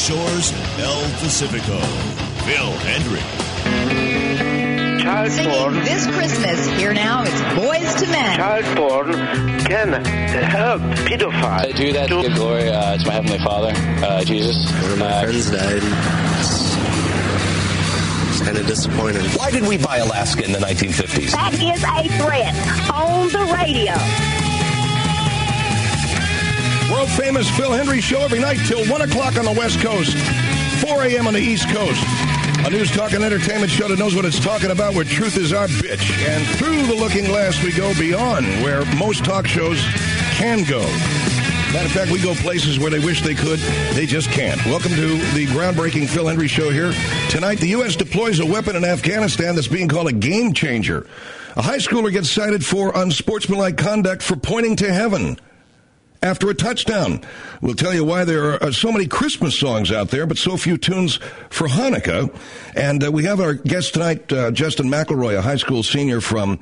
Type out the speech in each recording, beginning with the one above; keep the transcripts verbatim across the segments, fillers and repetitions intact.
shores of El Pacifico. Phil Hendrie. Child porn. This Christmas, here now, it's Boys to Men. Child porn can help pedophiles. I do that to give glory uh, to my Heavenly Father, uh, Jesus. One of my uh, friends died. It's kind of disappointing. Why did we buy Alaska in the nineteen fifties? That is a threat on the radio. World famous Phil Hendrie Show every night till one o'clock on the West Coast, four a.m. on the East Coast. A news, talk, and entertainment show that knows what it's talking about, where truth is our bitch. And through the looking glass, we go beyond where most talk shows can go. Matter of fact, we go places where they wish they could. They just can't. Welcome to the groundbreaking Phil Hendrie Show here. Tonight, the U S deploys a weapon in Afghanistan that's being called a game changer. A high schooler gets cited for unsportsmanlike conduct for pointing to heaven after a touchdown. We'll tell you why there are so many Christmas songs out there, but so few tunes for Hanukkah. And uh, we have our guest tonight, uh, Justin McElroy, a high school senior from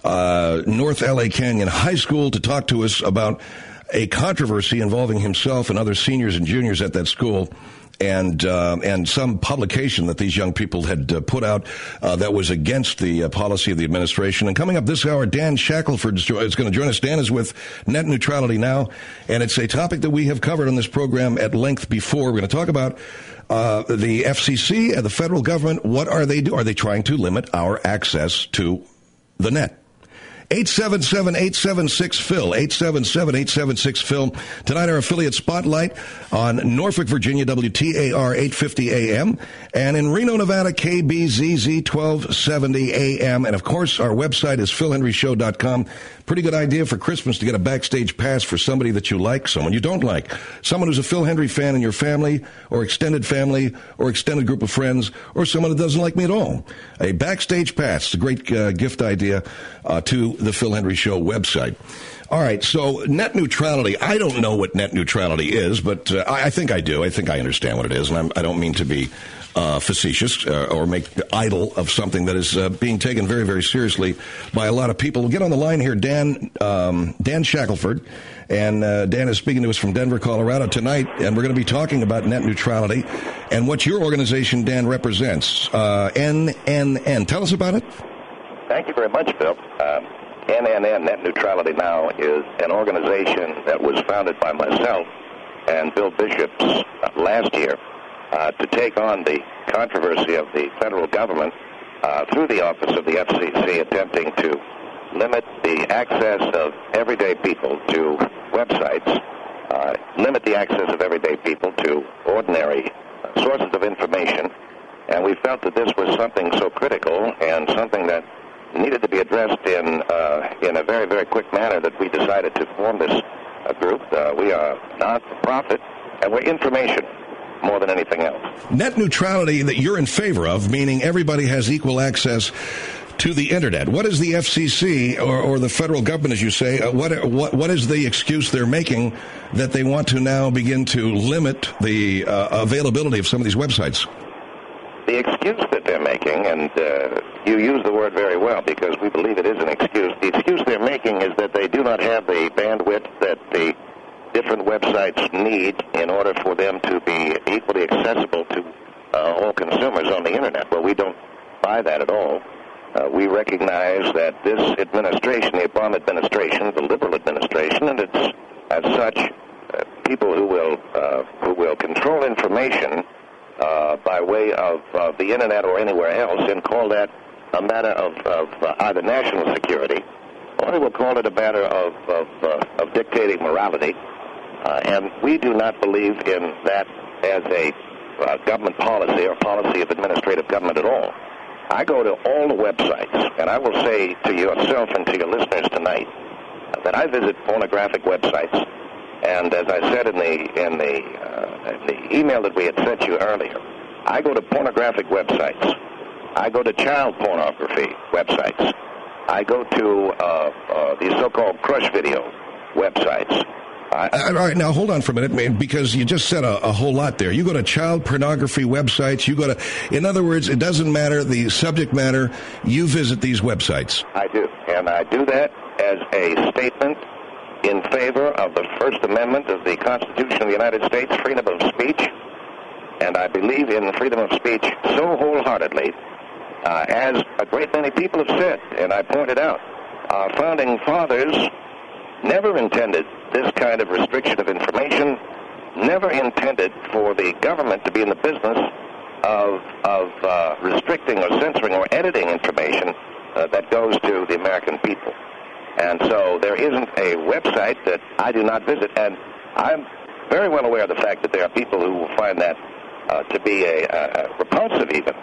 uh, North L A Canyon High School, to talk to us about a controversy involving himself and other seniors and juniors at that school, and uh, and some publication that these young people had uh, put out uh, that was against the uh, policy of the administration. And coming up this hour, Dan Shackelford is going to join us. Dan is with Net Neutrality Now, and it's a topic that we have covered on this program at length before. We're going to talk about uh, the F C C and the federal government. What are they doing? Are they trying to limit our access to the net? eight seven seven, eight seven six, Phil, eight seven seven, eight seven six, Phil. Tonight, our affiliate Spotlight on Norfolk, Virginia, W T A R eight fifty A M, and in Reno, Nevada, K B Z Z twelve seventy A M. And, of course, our website is phil hendrie show dot com. Pretty good idea for Christmas to get a backstage pass for somebody that you like, someone you don't like, someone who's a Phil Hendrie fan in your family or extended family or extended group of friends, or someone that doesn't like me at all. A backstage pass is a great uh, gift idea uh, to the Phil Hendrie Show website. All right, so net neutrality. I don't know what net neutrality is, but uh, I, I think I do. I think I understand what it is, and I'm, I don't mean to be uh, facetious uh, or make idle of something that is uh, being taken very, very seriously by a lot of people. We'll get on the line here, Dan um, Dan Shackelford, and uh, Dan is speaking to us from Denver, Colorado tonight, and we're going to be talking about net neutrality and what your organization, Dan, represents. Uh, N N N. Tell us about it. Thank you very much, Bill. Um, N N N, Net Neutrality Now, is an organization that was founded by myself and Bill Bishops uh, last year uh, to take on the controversy of the federal government uh, through the office of the F C C attempting to limit the access of everyday people to websites, uh, limit the access of everyday people to ordinary uh, sources of information. And we felt that this was something so critical and something that needed to be addressed in uh, in a very, very quick manner that we decided to form this uh, group. Uh, we are not-for-profit, and we're information more than anything else. Net neutrality that you're in favor of, meaning everybody has equal access to the Internet. What is the F C C or, or the federal government, as you say, uh, what, what what is the excuse they're making that they want to now begin to limit the uh, availability of some of these websites? The excuse that they're making, and uh, you use the word very well because we believe it is an excuse, the excuse they're making is that they do not have the bandwidth that the different websites need in order for them to be equally accessible to uh, all consumers on the Internet. Well, we don't buy that at all. Uh, we recognize that this administration, the Obama administration, the liberal administration, and it's as such uh, people who will uh, who will control information Uh, by way of uh, the Internet or anywhere else, and call that a matter of, of uh, either national security, or they will call it a matter of, of, uh, of dictating morality. Uh, and we do not believe in that as a uh, government policy or policy of administrative government at all. I go to all the websites, and I will say to yourself and to your listeners tonight uh, that I visit pornographic websites. And as I said in the in the, uh, in the email that we had sent you earlier, I go to pornographic websites. I go to child pornography websites. I go to uh, uh, the so-called crush video websites. I, all right, now hold on for a minute, man, because you just said a, a whole lot there. You go to child pornography websites. You go to, in other words, it doesn't matter the subject matter. You visit these websites. I do, and I do that as a statement in favor of the First Amendment of the Constitution of the United States, freedom of speech, and I believe in freedom of speech so wholeheartedly, uh, as a great many people have said, and I pointed out, our founding fathers never intended this kind of restriction of information, never intended for the government to be in the business of, of uh, restricting or censoring or editing information uh, that goes to the American people. And so there isn't a website that I do not visit, and I'm very well aware of the fact that there are people who will find that uh, to be a, a repulsive even.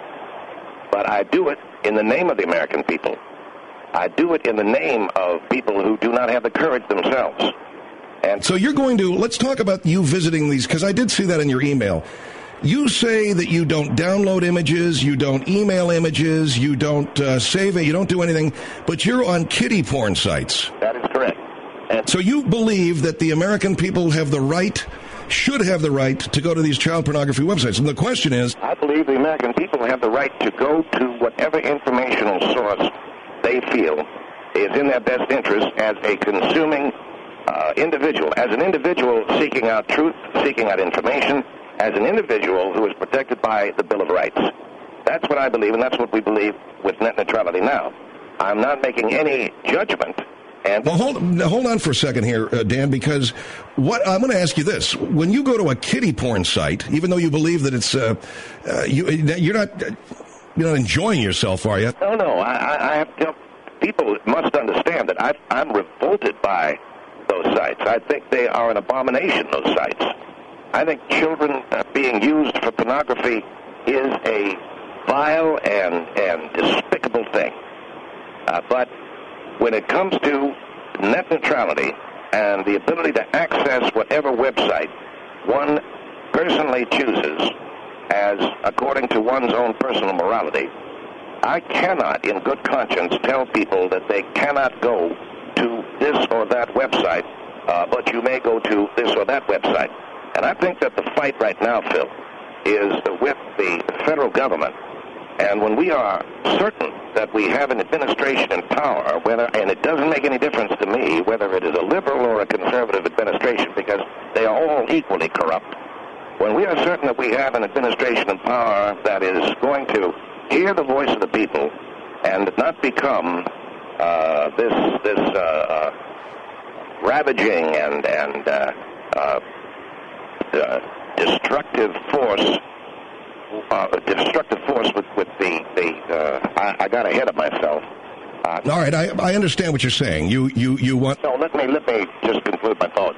But I do it in the name of the American people. I do it in the name of people who do not have the courage themselves. And so you're going to, let's talk about you visiting these, because I did see that in your email. You say that you don't download images, you don't email images, you don't uh, save it, you don't do anything, but you're on kiddie porn sites. That is correct. And so you believe that the American people have the right, should have the right, to go to these child pornography websites. And the question is, I believe the American people have the right to go to whatever informational source they feel is in their best interest as a consuming uh, individual, as an individual seeking out truth, seeking out information, as an individual who is protected by the Bill of Rights. That's what I believe, and that's what we believe with net neutrality now. I'm not making any judgment. And well, hold, hold on for a second here, uh, Dan, because what I'm going to ask you this. When you go to a kiddie porn site, even though you believe that it's, uh, uh, you, you're not... You're not enjoying yourself, are you? No, no. I, I have you know, people must understand that I, I'm revolted by those sites. I think they are an abomination, those sites. I think children uh, being used for pornography is a vile and, and despicable thing. Uh, but when it comes to net neutrality and the ability to access whatever website one personally chooses, as according to one's own personal morality, I cannot in good conscience tell people that they cannot go to this or that website, uh, but you may go to this or that website. And I think that the fight right now, Phil, is with the federal government. And when we are certain that we have an administration in power, whether, and it doesn't make any difference to me whether it is a liberal or a conservative administration, because they are all equally corrupt. When we are certain that we have an administration in power that is going to hear the voice of the people and not become uh, this this uh, uh, ravaging and and uh, uh, uh, destructive force, uh, destructive force with with the the uh, I, I got ahead of myself. Uh, All right, I, I understand what you're saying. You you you want? No, let me let me just conclude my thought.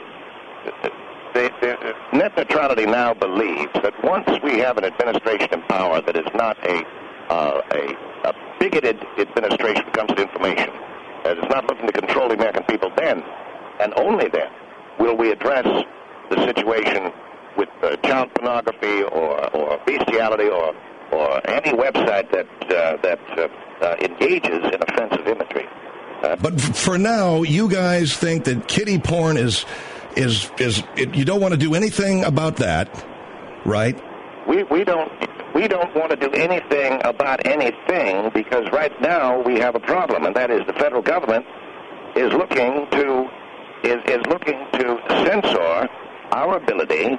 The, the, net neutrality now believes that once we have an administration in power that is not a, uh, a, a bigoted administration when it comes to information, that is not looking to control the American people, then, and only then, will we address the situation with uh, child pornography or, or bestiality or, or any website that, uh, that uh, uh, engages in offensive imagery. Uh, but for now, you guys think that kiddie porn is... Is is it, you don't want to do anything about that, right? We we don't we don't want to do anything about anything because right now we have a problem, and that is the federal government is looking to is is looking to censor our ability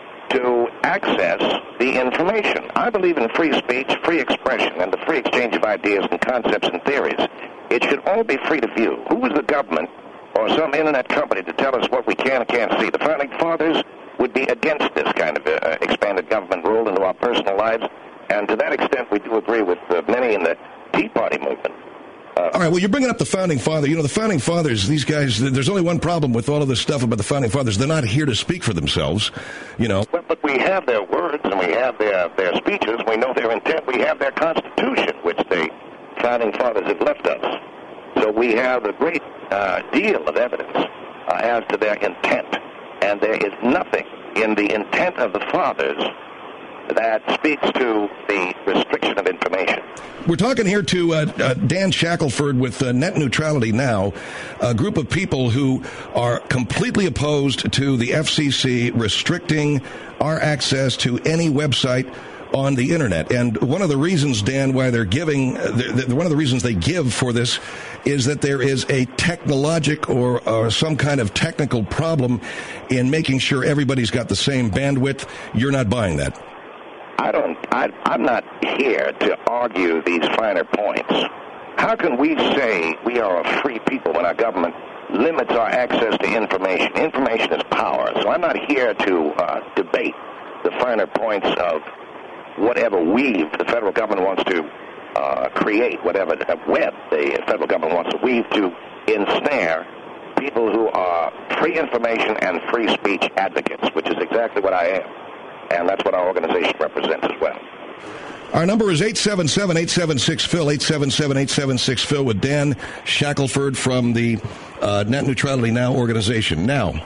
to access the information. I believe in free speech, free expression, and the free exchange of ideas and concepts and theories. It should all be free to view. Who is the government or some internet company to tell us what we can and can't see? The Founding Fathers would be against this kind of uh, expanded government role into our personal lives, and to that extent we do agree with uh, many in the Tea Party movement. Uh, all right, well, you're bringing up the Founding Fathers. You know, the Founding Fathers, these guys, there's only one problem with all of this stuff about the Founding Fathers. They're not here to speak for themselves, you know. But, but we have their words and we have their, their speeches. We know their intent. We have their Constitution, which the Founding Fathers have left us. So we have a great uh, deal of evidence uh, as to their intent. And there is nothing in the intent of the Fathers that speaks to the restriction of information. We're talking here to uh, uh, Dan Shackelford with uh, Net Neutrality Now, a group of people who are completely opposed to the F C C restricting our access to any website on the internet. And one of the reasons, Dan, why they're giving, the, the, one of the reasons they give for this is that there is a technologic or, or some kind of technical problem in making sure everybody's got the same bandwidth. You're not buying that. I don't, I, I'm not here to argue these finer points. How can we say we are a free people when our government limits our access to information? Information is power. So I'm not here to uh, debate the finer points of whatever weave the federal government wants to uh, create, whatever web the federal government wants to weave to ensnare people who are free information and free speech advocates, which is exactly what I am. And that's what our organization represents as well. Our number is eight seven seven, eight seven six, P H L, eight seven seven, eight seven six, P H L, with Dan Shackelford from the uh, Net Neutrality Now organization. Now,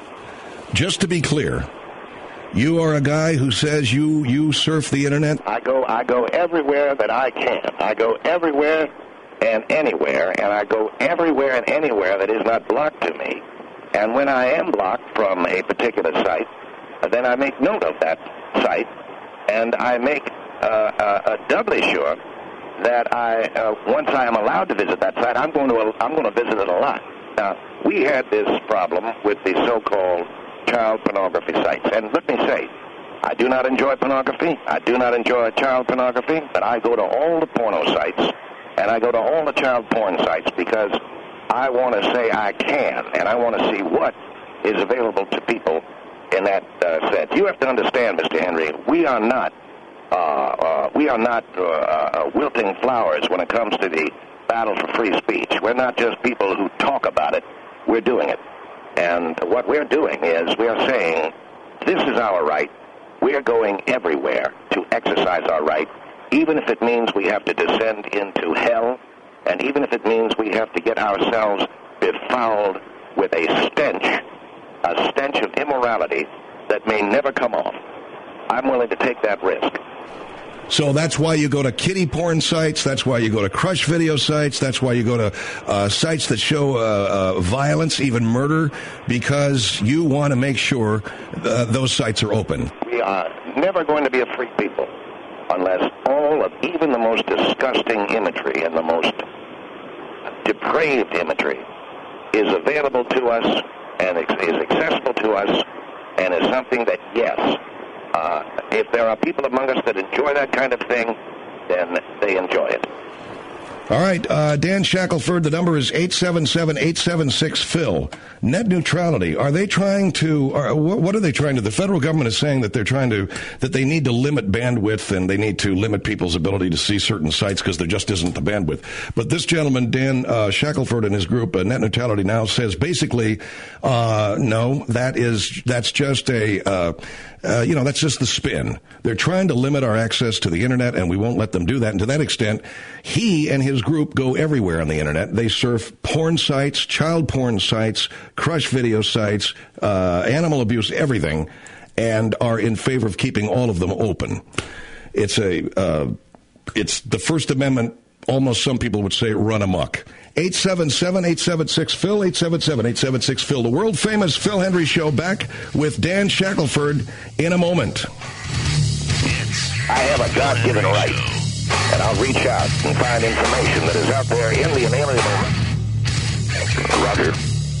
just to be clear, you are a guy who says you, you surf the internet? I go I go everywhere that I can. I go everywhere and anywhere, and I go everywhere and anywhere that is not blocked to me. And when I am blocked from a particular site, then I make note of that site, and I make uh, uh, uh, doubly sure that I, uh, once I am allowed to visit that site, I'm going to I'm going to visit it a lot. Now, we had this problem with the so-called child pornography sites, and let me say, I do not enjoy pornography. I do not enjoy child pornography, but I go to all the porno sites, and I go to all the child porn sites because I want to say I can, and I want to see what is available to people in that uh, sense. You have to understand, Mister Henry, we are not uh, uh, we are not uh, uh, wilting flowers when it comes to the battle for free speech. We're not just people who talk about it. We're doing it. And what we're doing is we're saying this is our right. We're going everywhere to exercise our right, even if it means we have to descend into hell, and even if it means we have to get ourselves befouled with a stench, a stench of immorality that may never come off. I'm willing to take that risk. So that's why you go to kiddie porn sites. That's why you go to crush video sites. That's why you go to uh, sites that show uh, uh, violence, even murder, because you want to make sure uh, those sites are open. We are never going to be a free people unless all of even the most disgusting imagery and the most depraved imagery is available to us and is accessible to us and is something that, yes, Uh, if there are people among us that enjoy that kind of thing, then they enjoy it. All right, uh, Dan Shackelford, the number is eight seven seven, eight seven six, P H L. Net neutrality, are they trying to, or what are they trying to, the federal government is saying that they're trying to, that they need to limit bandwidth and they need to limit people's ability to see certain sites because there just isn't the bandwidth. But this gentleman, Dan uh, Shackelford and his group, uh, Net Neutrality Now, says basically, uh, no, that is, that's just a, uh, Uh, you know, that's just the spin. They're trying to limit our access to the internet, and we won't let them do that. And to that extent, he and his group go everywhere on the internet. They surf porn sites, child porn sites, crush video sites, uh, animal abuse, everything, and are in favor of keeping all of them open. It's a, uh, it's the First Amendment. Almost some people would say run amok. eight seven seven, eight seven six, P H L, eight seven seven, eight seven six, P H L. The world-famous Phil Hendry Show back with Dan Shackelford in a moment. I have a God-given right, and I'll reach out and find information that is out there in the inalienable. Roger.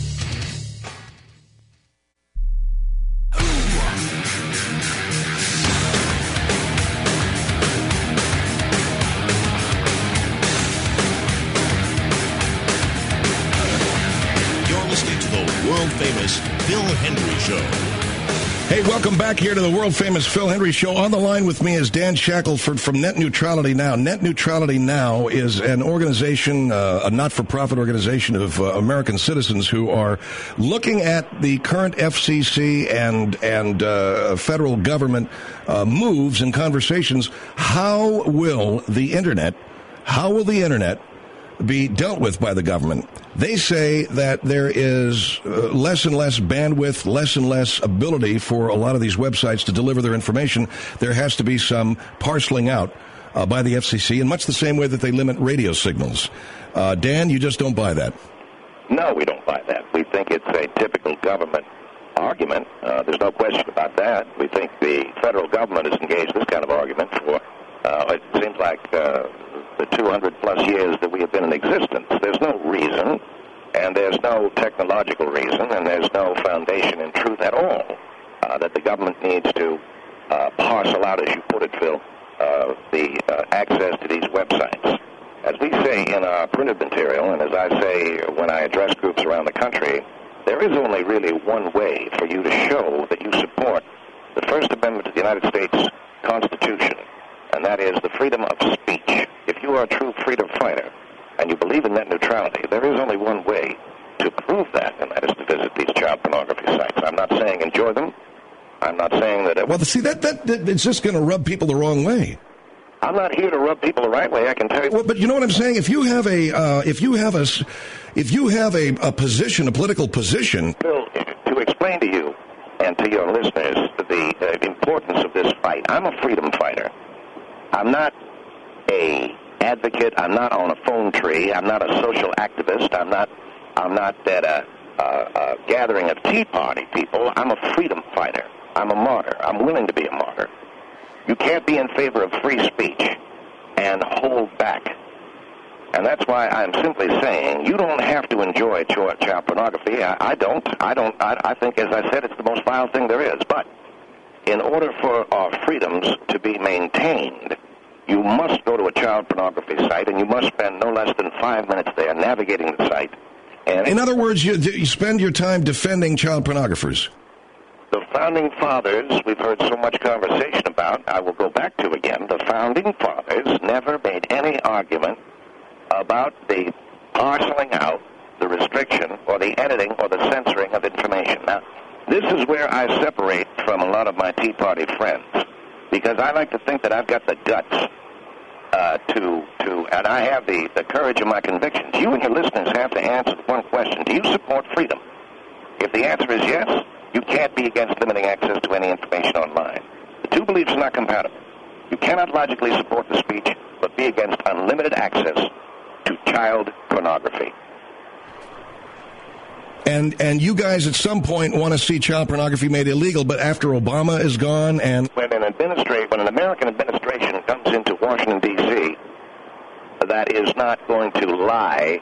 World-famous Phil Hendry Show. Hey, welcome back here to the world-famous Phil Hendry Show. On the line with me is Dan Shackelford from Net Neutrality Now. Net Neutrality Now is an organization, uh, a not-for-profit organization of uh, American citizens who are looking at the current F C C and and uh, federal government uh, moves and conversations. How will the Internet, how will the Internet be dealt with by the government? They say that there is uh, less and less bandwidth, less and less ability for a lot of these websites to deliver their information. There has to be some parceling out uh, by the F C C in much the same way that they limit radio signals. Uh, Dan, you just don't buy that. No, we don't buy that. We think it's a typical government argument. Uh, there's no question about that. We think the federal government has engaged this kind of argument for, uh, it seems like, uh, the two hundred plus years that we have been in existence. There's no reason, and there's no technological reason, and there's no foundation in truth at all uh, that the government needs to uh, parse parcel out, as you put it, Phil, uh, the uh, access to these websites. As we say in our printed material, and as I say when I address groups around the country, there is only really one way for you to show that you support the First Amendment to the United States Constitution, and that is the freedom of speech. If you are a true freedom fighter and you believe in net neutrality, there is only one way to prove that, and that is to visit these child pornography sites. I'm not saying enjoy them. I'm not saying that... It well, see, that, that, that it's just going to rub people the wrong way. I'm not here to rub people the right way, I can tell you. Well, but you know what I'm saying? If you have a, uh, if you have a, if you have a, a position, a political position... Bill, to explain to you and to your listeners the uh, importance of this fight, I'm a freedom fighter. I'm not a advocate. I'm not on a phone tree. I'm not a social activist. I'm not, I'm not at a, a, a gathering of Tea Party people. I'm a freedom fighter. I'm a martyr. I'm willing to be a martyr. You can't be in favor of free speech and hold back. And that's why I'm simply saying you don't have to enjoy child pornography. I, I don't. I don't. I, I think, as I said, it's the most vile thing there is. But in order for our freedoms to be maintained, you must go to a child pornography site, and you must spend no less than five minutes there navigating the site. And in other words, you, you spend your time defending child pornographers. The Founding Fathers, we've heard so much conversation about, I will go back to again, the Founding Fathers never made any argument about the parceling out, the restriction, or the editing, or the censoring of information. Now, this is where I separate from a lot of my Tea Party friends, because I like to think that I've got the guts uh, to, to, and I have the, the courage of my convictions. You and your listeners have to answer one question. Do you support freedom? If the answer is yes, you can't be against limiting access to any information online. The two beliefs are not compatible. You cannot logically support the speech, but be against unlimited access to child pornography. And and you guys at some point want to see child pornography made illegal, but after Obama is gone and... When an administration, when an American administration comes into Washington, D C, that is not going to lie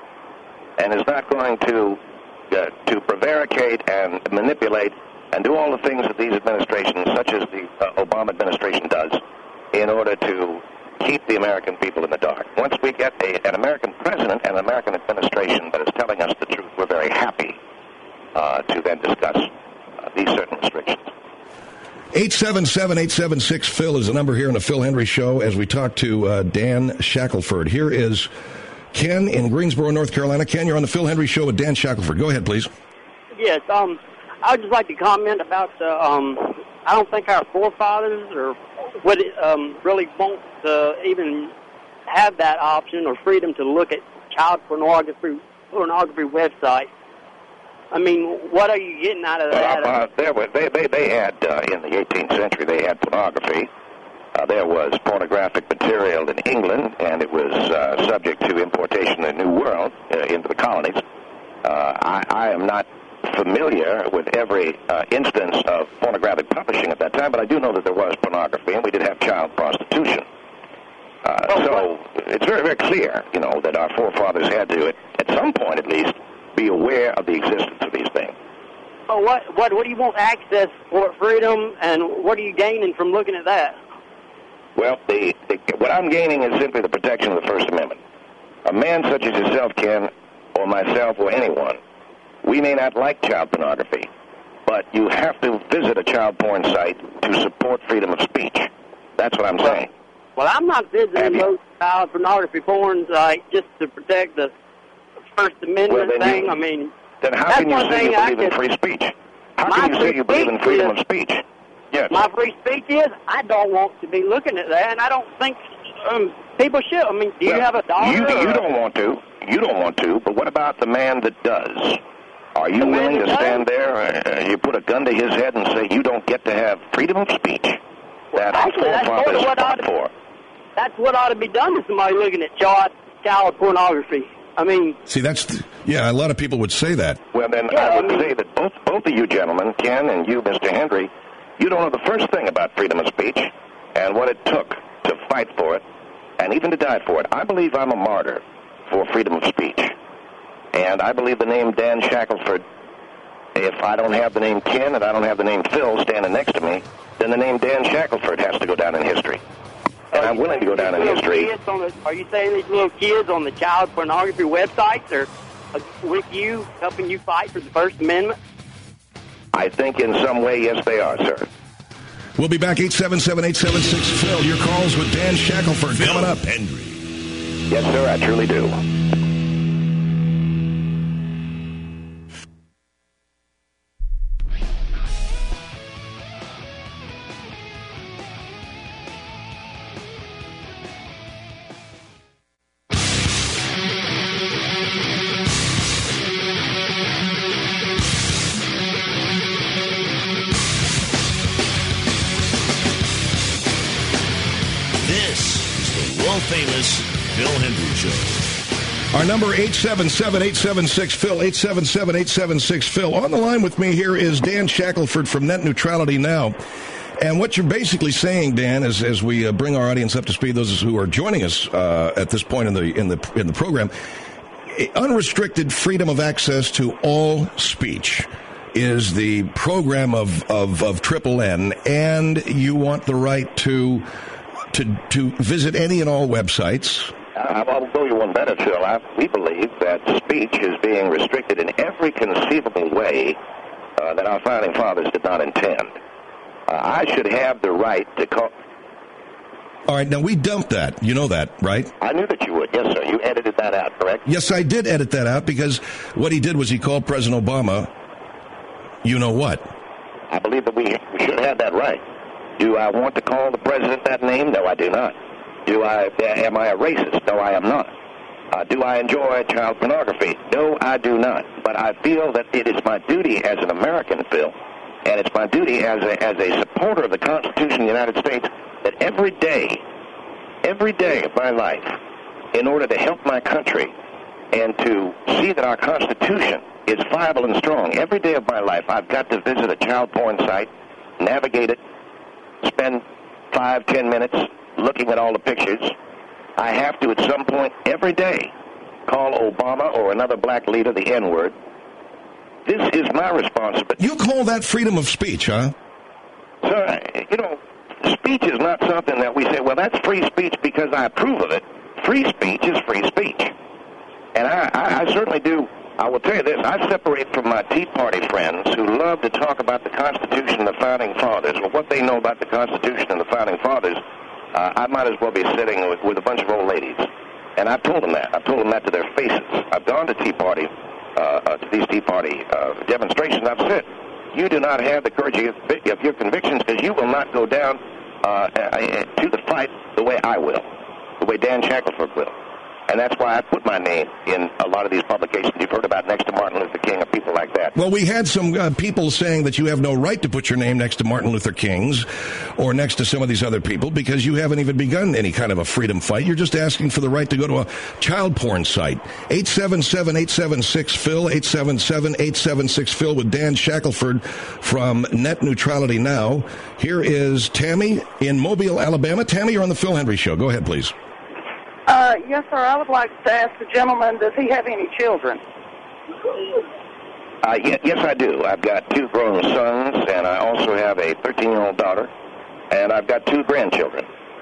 and is not going to uh, to prevaricate and manipulate and do all the things that these administrations, such as the uh, Obama administration, does in order to keep the American people in the dark. Once we get a, an American president and an American administration that is telling us the truth, we're very happy uh, to then discuss uh, these certain restrictions. eight seven seven, eight seven six, Phil is the number here on the Phil Hendry Show as we talk to uh, Dan Shackelford. Here is Ken in Greensboro, North Carolina. Ken, you're on the Phil Hendry Show with Dan Shackelford. Go ahead, please. Yes, um, I would just like to comment about the, um, I don't think our forefathers or would um, really want to even have that option or freedom to look at child pornography pornography websites. I mean, what are you getting out of that? Uh, uh, there were, they, they, they had, uh, in the eighteenth century, they had pornography. Uh, there was pornographic material in England, and it was uh, subject to importation in the New World, uh, into the colonies. Uh, I, I am not familiar with every uh, instance of pornographic publishing at that time, but I do know that there was pornography, and we did have child prostitution. Uh, so it's very, very clear, you know, that our forefathers had to, at, at some point at least, be aware of the existence of these things. Well, what, what, what do you want access for freedom, and what are you gaining from looking at that? Well, the, the, what I'm gaining is simply the protection of the First Amendment. A man such as yourself, Ken, or myself, or anyone, we may not like child pornography, but you have to visit a child porn site to support freedom of speech. That's what I'm well, saying. Well, I'm not visiting those child pornography porn sites just to protect the First Amendment well, thing. You, I mean, then how can you say you believe in free speech? How can you say you believe in freedom of speech? Yes. My free speech is I don't want to be looking at that, and I don't think um, people should. I mean, do well, you have a daughter? You, you don't want to. You don't want to. But what about the man that does? Are you willing to stand there, uh, you put a gun to his head and say you don't get to have freedom of speech? That Actually, that's sort of what ought to, for. That's what ought to be done to somebody looking at child, child pornography. I mean... See, that's... The, yeah, a lot of people would say that. Well, then yeah, I would I mean, say that both, both of you gentlemen, Ken and you, Mister Hendry, you don't know the first thing about freedom of speech and what it took to fight for it and even to die for it. I believe I'm a martyr for freedom of speech. And I believe the name Dan Shackelford if I don't have the name Ken and I don't have the name Phil standing next to me, then the name Dan Shackelford has to go down in history. And I'm willing to go down in history. The, are you saying these little kids on the child pornography websites are uh, with you, helping you fight for the First Amendment? I think in some way, yes, they are, sir. We'll be back, eight seven seven, eight seven six, Phil. Your calls with Dan Shackelford Phil coming up. Hendry. Yes, sir, I truly do. Famous Phil Hendry Show. Our number, eight seven seven, eight seven six, Phil, eight seven seven, eight seven six, Phil. On the line with me here is Dan Shackelford from Net Neutrality Now. And what you're basically saying, Dan, is as we uh, bring our audience up to speed, those who are joining us uh, at this point in the in the in the program, unrestricted freedom of access to all speech is the program of of, of Triple N, and you want the right to to to visit any and all websites. I'll go you one better, Phil. I, we believe that speech is being restricted in every conceivable way uh, that our founding fathers did not intend. Uh, I should have the right to call... All right, now we dumped that. You know that, right? I knew that you would. Yes, sir. You edited that out, correct? Yes, I did edit that out because what he did was he called President Obama, you know what? I believe that we, we should have that right. Do I want to call the president that name? No, I do not. Do I? Am I a racist? No, I am not. Uh, do I enjoy child pornography? No, I do not. But I feel that it is my duty as an American, Phil, and it's my duty as a, as a supporter of the Constitution of the United States that every day, every day of my life, in order to help my country and to see that our Constitution is viable and strong, every day of my life I've got to visit a child porn site, navigate it, spend five, ten minutes looking at all the pictures. I have to, at some point every day, call Obama or another black leader the N-word. This is my responsibility. You call that freedom of speech, huh? Sir, you know, speech is not something that we say, well, that's free speech because I approve of it. Free speech is free speech. And I, I, I certainly do. I will tell you this, I separate from my Tea Party friends who love to talk about the Constitution and the Founding Fathers. Well, what they know about the Constitution and the Founding Fathers, uh, I might as well be sitting with, with a bunch of old ladies. And I've told them that. I've told them that to their faces. I've gone to Tea Party, uh, uh, to these Tea Party uh, demonstrations. I've said, you do not have the courage of, of your convictions because you will not go down uh, to the fight the way I will, the way Dan Shackelford will. And that's why I put my name in a lot of these publications you've heard about next to Martin Luther King or people like that. Well, we had some uh, people saying that you have no right to put your name next to Martin Luther King's or next to some of these other people because you haven't even begun any kind of a freedom fight. You're just asking for the right to go to a child porn site. eight seven seven, eight seven six, Phil, eight seven seven, eight seven six, Phil with Dan Shackelford from Net Neutrality Now. Here is Tammy in Mobile, Alabama. Tammy, you're on the Phil Hendry Show. Go ahead, please. Uh, yes, sir. I would like to ask the gentleman, does he have any children? Uh, yes, yes, I do. I've got two grown sons, and I also have a thirteen-year-old daughter, and I've got two grandchildren.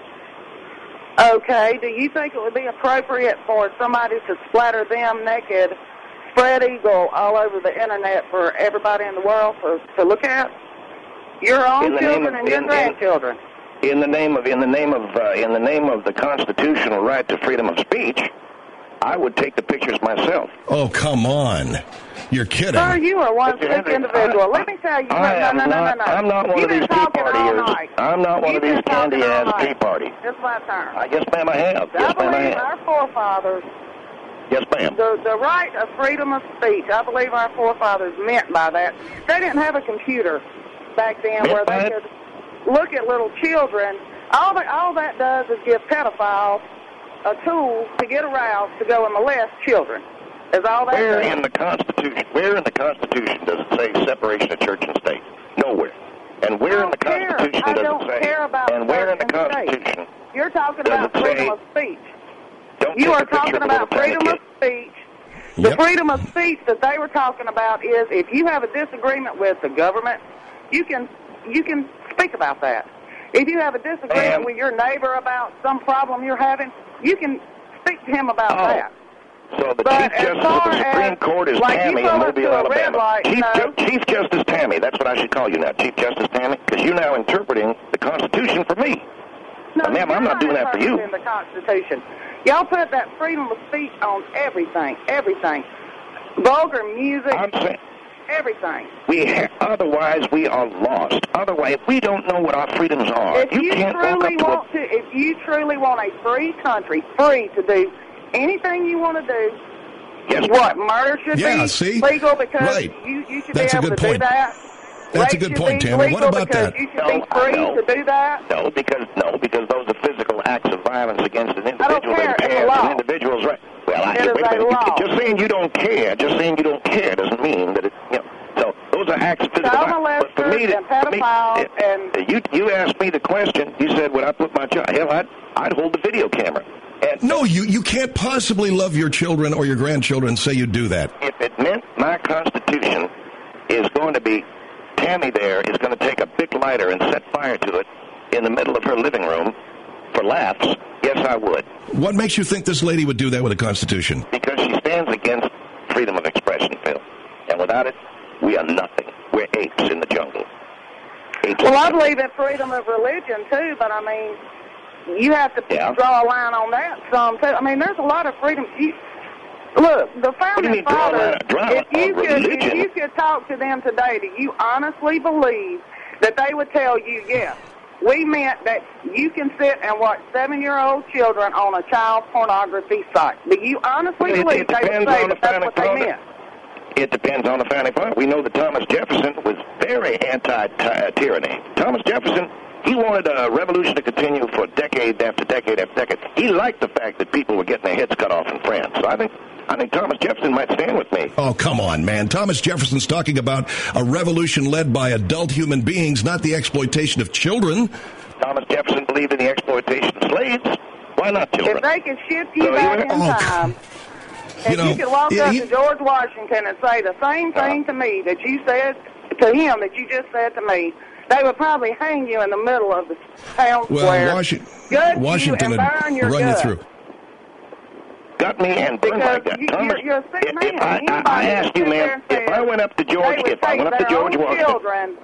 Okay. Do you think it would be appropriate for somebody to splatter them naked, spread eagle all over the Internet for everybody in the world to, to look at? Your own children of, and your in, grandchildren. In, In the name of in the name of uh, in the name of the constitutional right to freedom of speech, I would take the pictures myself. Oh, come on! You're kidding. Sir, you are one sick individual. Let me tell you. I no, am no, no, not, no, no, no. I'm not one You've of these Tea Partiers. I'm not one You've of these candy-ass Tea Party. It's my turn. Uh, yes, ma'am, I have. I Yes, ma'am, I believe have. our forefathers. Yes, ma'am. The, the right of freedom of speech. I believe our forefathers meant by that. They didn't have a computer back then meant where they it? could look at little children. All that, all that does is give pedophiles a tool to get aroused to go and molest children. Is all that Where does. in the Constitution? Where in the Constitution does it say separation of church and state? Nowhere. And where in the care. Constitution I does don't it say? care about and where in the church and Constitution? You're talking does about it freedom say, of speech. Don't You take are a picture talking of a little about freedom tiny of speech. The Yep. freedom of speech that they were talking about is if you have a disagreement with the government, you can you can speak about that. If you have a disagreement And- with your neighbor about some problem you're having, you can speak to him about Oh. that. So the But Chief as Justice of far the Supreme as, Court is like, you Tammy in pull up Mobile, to a red Alabama. light, Chief, no. Ju- Chief Justice Tammy, that's what I should call you now, Chief Justice Tammy, because you're now interpreting the Constitution for me. No, Now, ma'am, you're I'm not doing that for you. interpreting the Constitution. Y'all put that freedom of speech on everything, everything. Vulgar music, I'm saying everything. we ha- otherwise we are lost. Otherwise, if we don't know what our freedoms are, If you, can't walk truly up to want a... to, if you truly want a free country, free to do anything you want to do, Yes, what, murder should Yeah, be see? legal because Right. you, you should That's a be able good to point. do that? That's a Rape good should point, be Tammy. What legal about because that? you should No, be I free know. to do that? No, because no, because those are physical acts of violence against an I don't individual care. that It's a impairs law. an individual's right. Well, I, It is wait a a minute. law. Just saying you don't care, just saying you don't care doesn't mean that it, you know. So those are acts of physical Child violence. But for me, molesters to- and for me, pedophiles eh, and- you you asked me the question. You said, would I put my child? Hell, I'd I'd hold the video camera. And No, you, you can't possibly love your children or your grandchildren and say you do that. if it meant my Constitution is going to be, Tammy there is going to take a big lighter and set fire to it in the middle of her living room for laughs, yes, I would. What makes you think this lady would do that with a Constitution? Because she stands against freedom of expression, Phil. And without it, we are nothing. We're apes in the jungle. Apes Well, in I the believe in freedom of religion, too, but, I mean, you have to Yeah. draw a line on that some, too. I mean, there's a lot of freedom. You, look, the What do you founding mean, draw a line- fathers, draw a if line you, on could, if religion? you could talk to them today, do you honestly believe that they would tell you, yes, we meant that you can sit and watch seven-year-old children on a child pornography site? Do you honestly It- it believe they would depends say on the that that's founding what they father. meant? It depends on the founding father. We know that Thomas Jefferson was very anti-tyranny. Thomas Jefferson, he wanted a revolution to continue for decade after decade after decade. He liked the fact that people were getting their heads cut off in France. So I think I think Thomas Jefferson might stand with me. Oh, come on, man. Thomas Jefferson's talking about a revolution led by adult human beings, not the exploitation of children. Thomas Jefferson believed in the exploitation of slaves. Why not children? If they could shift you So back you- in Oh, time, You if know, you could walk yeah, up he- to George Washington and say the same thing to me that you said to him that you just said to me, they would probably hang you in the middle of the town Well, square, Washington, gut Washington you and burn would your run you gut. through. Got me and burned my Because gut. you- Thomas, you're- you're a sick if, man. if I, I, Anybody I that ask you, sits there man, and if I says went up to George, they would if I take went up to their George own Washington, children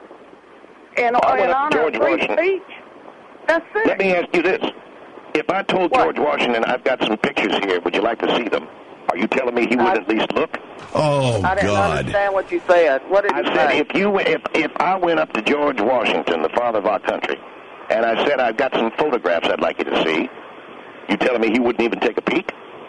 in, I went in up to honor George of free Washington. speech, that's sick. let me ask you this. If I told What? George Washington I've got some pictures here, would you like to see them? Are you telling me he would I- at least look? Oh, I didn't God. understand what you said. What did I you said say? if you if if I went up to George Washington, the father of our country, and I said I've got some photographs I'd like you to see, you telling me he wouldn't even take a peek?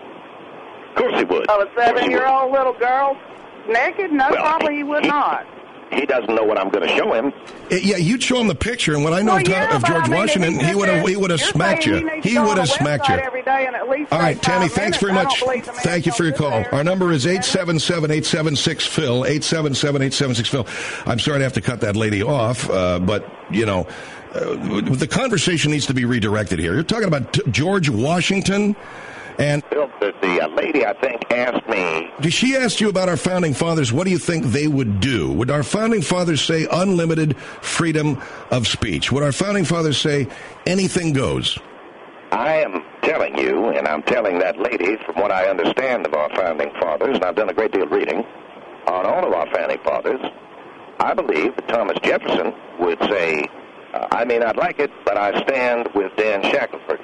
Of course he would. Of a Of course he would. seven-year-old little girl naked? No, Well, probably he would he- not. He doesn't know what I'm going to show him. Uh, Yeah, you'd show him the picture, and what I know Well, of, Tom- yeah, of but George I mean, if Washington, he he sits would have there- he would have you're smacked saying you. he needs to He go would on have the smacked website you. every day and at least All right, take Tammy, five thanks minutes. very I don't much. believe the man Thank you for your gonna call. sit there Our number is and- eight seven seven, eight seven six, Phil, eight seven seven, eight seven six, Phil. I'm sorry to have to cut that lady off, uh, but, you know, uh, the conversation needs to be redirected here. You're talking about t- George Washington, and Bill, the, the uh, lady, I think, asked me, she asked you about our founding fathers. What do you think they would do? Would our founding fathers say unlimited freedom of speech? Would our founding fathers say anything goes? I am telling you, and I'm telling that lady, from what I understand of our founding fathers, and I've done a great deal of reading on all of our founding fathers, I believe that Thomas Jefferson would say, uh, I may not like it, but I stand with Dan Shackelford.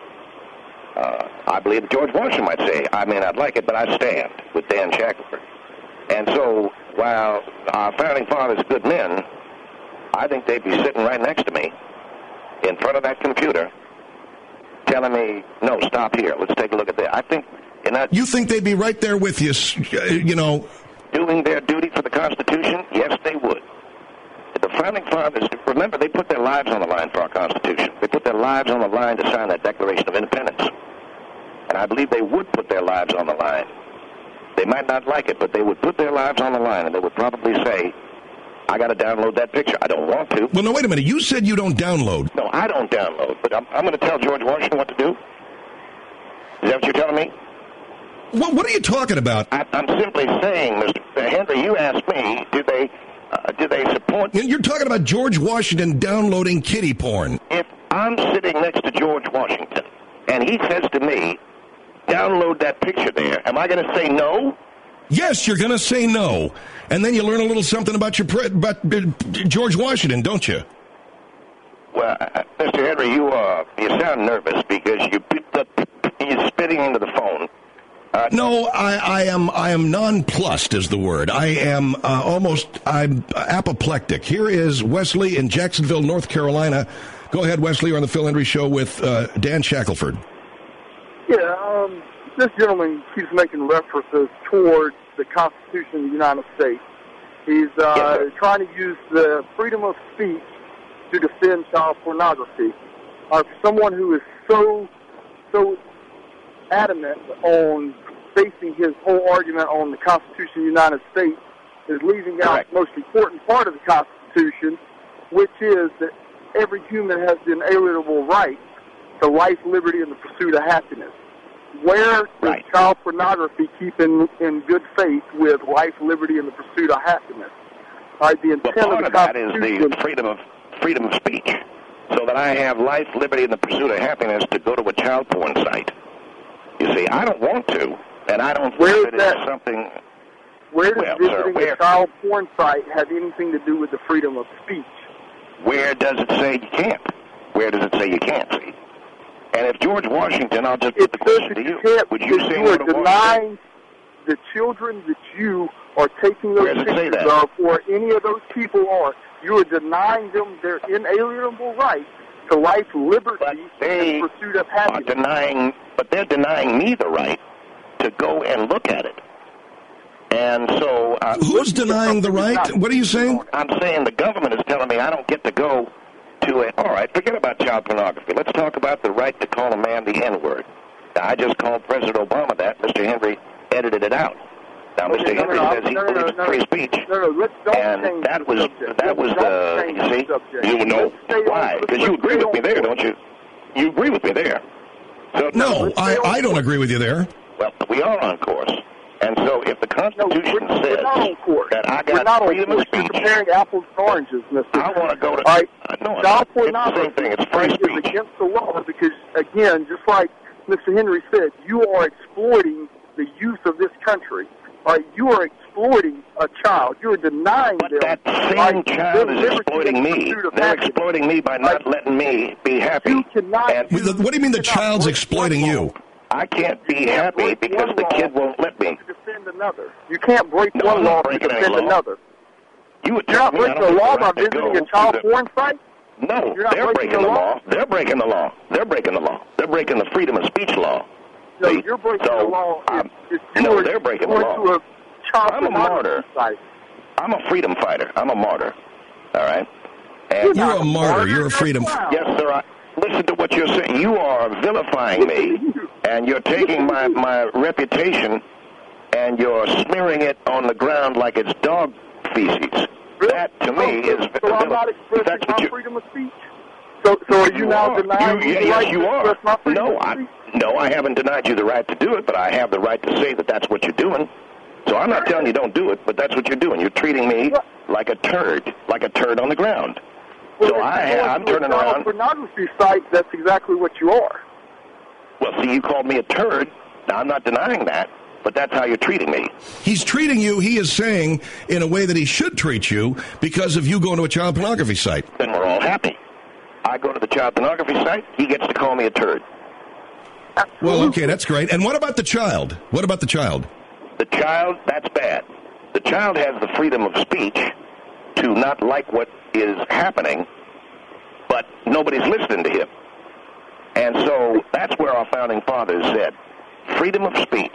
Uh, I believe that George Washington might say, I may not like it, but I stand with Dan Shackelford. And so, while our founding fathers are good men, I think they'd be sitting right next to me in front of that computer telling me, no, stop here. Let's take a look at that. I think in that You think they'd be right there with you, s- uh, you know, doing their duty for the Constitution, yes, they would. The founding fathers, remember, they put their lives on the line for our Constitution. They put their lives on the line to sign that Declaration of Independence. And I believe they would put their lives on the line. They might not like it, but they would put their lives on the line, and they would probably say, I got to download that picture. I don't want to. well, no, wait a minute. You said you don't download. No, I don't download, but I'm, I'm going to tell George Washington what to do. Is that what you're telling me? What, what are you talking about? I, I'm simply saying, Mister Henry, you asked me, did they, uh, did they support... You're talking about George Washington downloading kiddie porn. If I'm sitting next to George Washington, and he says to me, download that picture there, am I going to say no? Yes, you're going to say no. And then you learn a little something about your pre- about uh, George Washington, don't you? Well, uh, Mister Henry, you uh, you sound nervous because you you're spitting into the phone. Uh, no, I, I am I am nonplussed is the word. I am uh, almost I'm apoplectic. Here is Wesley in Jacksonville, North Carolina. Go ahead, Wesley. You're on the Phil Hendry Show with uh, Dan Shackelford. Yeah, um, this gentleman keeps making references towards the Constitution of the United States. He's uh, yes, trying to use the freedom of speech to defend child pornography. Uh, for someone who is so, so adamant on basing his whole argument on the Constitution of the United States is leaving out Correct. the most important part of the Constitution, which is that every human has the inalienable right to life, liberty, and the pursuit of happiness. Where right. does child pornography keep in, in good faith with life, liberty, and the pursuit of happiness? Uh, the intent well, part of, of that is the freedom of freedom of speech, so that I have life, liberty, and the pursuit of happiness to go to a child porn site. You see, I don't want to, and I don't where think that that, is something... Where does well, visiting sir, where, a child porn site have anything to do with the freedom of speech? Where does it say you can't? Where does it say you can't, see? And if George Washington, I'll just put the question to you. you Would you say you are no to denying the children that you are taking those pictures of, or any of those people are, you are denying them their inalienable right to life, liberty, they and pursuit of happiness. Are denying, but they're denying me the right to go and look at it. And so... Uh, Who's denying the right? What are you saying? I'm saying the government is telling me I don't get to go to a... All right, forget about child pornography. Let's talk about the right to call a man the N-word. Now, I just called President Obama that. Mister Henry edited it out. Now, okay, Mister no, Henry no, says he no, no, believes no, in free speech. No, no, let's don't and change that the was, subject. that was the... You see, the you know why? Because you agree with me there, don't you? You agree with me there. So, no, I, I don't agree with you there. Well, we are on course. And so if the Constitution no, we're, says we're that I we're got freedom of speech... You're comparing apples and oranges, Mister I want to go to... All right, uh, no, child it's the same thing. It's free speech. Is against the law because, again, just like Mister Henry said, you are exploiting the youth of this country. All right, you are exploiting a child. You are denying but them... But that same right, child is exploiting me. They're happiness. exploiting me by not right. letting me be happy. You cannot... And you, what do you mean the child's exploiting you? I can't be happy because the kid won't let me. To defend another. You can't break no, one law to defend another. You would You're not breaking the law by visiting a child porn site? No, they're breaking the law. They're breaking the law. They're breaking the law. They're breaking the freedom of speech law. No, you're breaking the law. No, they're breaking the law. I'm a martyr. Site. I'm a freedom fighter. I'm a martyr. All right? And you're a martyr. You're a freedom fighter. Yes, sir. I, listen to what you're saying. You are vilifying me, and you're taking my, my reputation, and you're smearing it on the ground like it's dog feces. Really? That, to me, oh, is... So I'm not expressing my freedom of speech? So, so are you, you now are. denying you, the yes, right you to are. express my freedom no, of I, speech? no, I haven't denied you the right to do it, but I have the right to say that that's what you're doing. So I'm not telling you don't do it, but that's what you're doing. You're treating me like a turd, like a turd on the ground. Well, so I, I'm turning around. Pornography site, that's exactly what you are. Well, see, you called me a turd. Now, I'm not denying that, but that's how you're treating me. He's treating you, he is saying, in a way that he should treat you because of you going to a child pornography site. Then we're all happy. I go to the child pornography site, he gets to call me a turd. Absolutely. Well, okay, that's great. And what about the child? What about the child? The child, that's bad. The child has the freedom of speech to not like what is happening, but nobody's listening to him. And so that's where our founding fathers said, freedom of speech.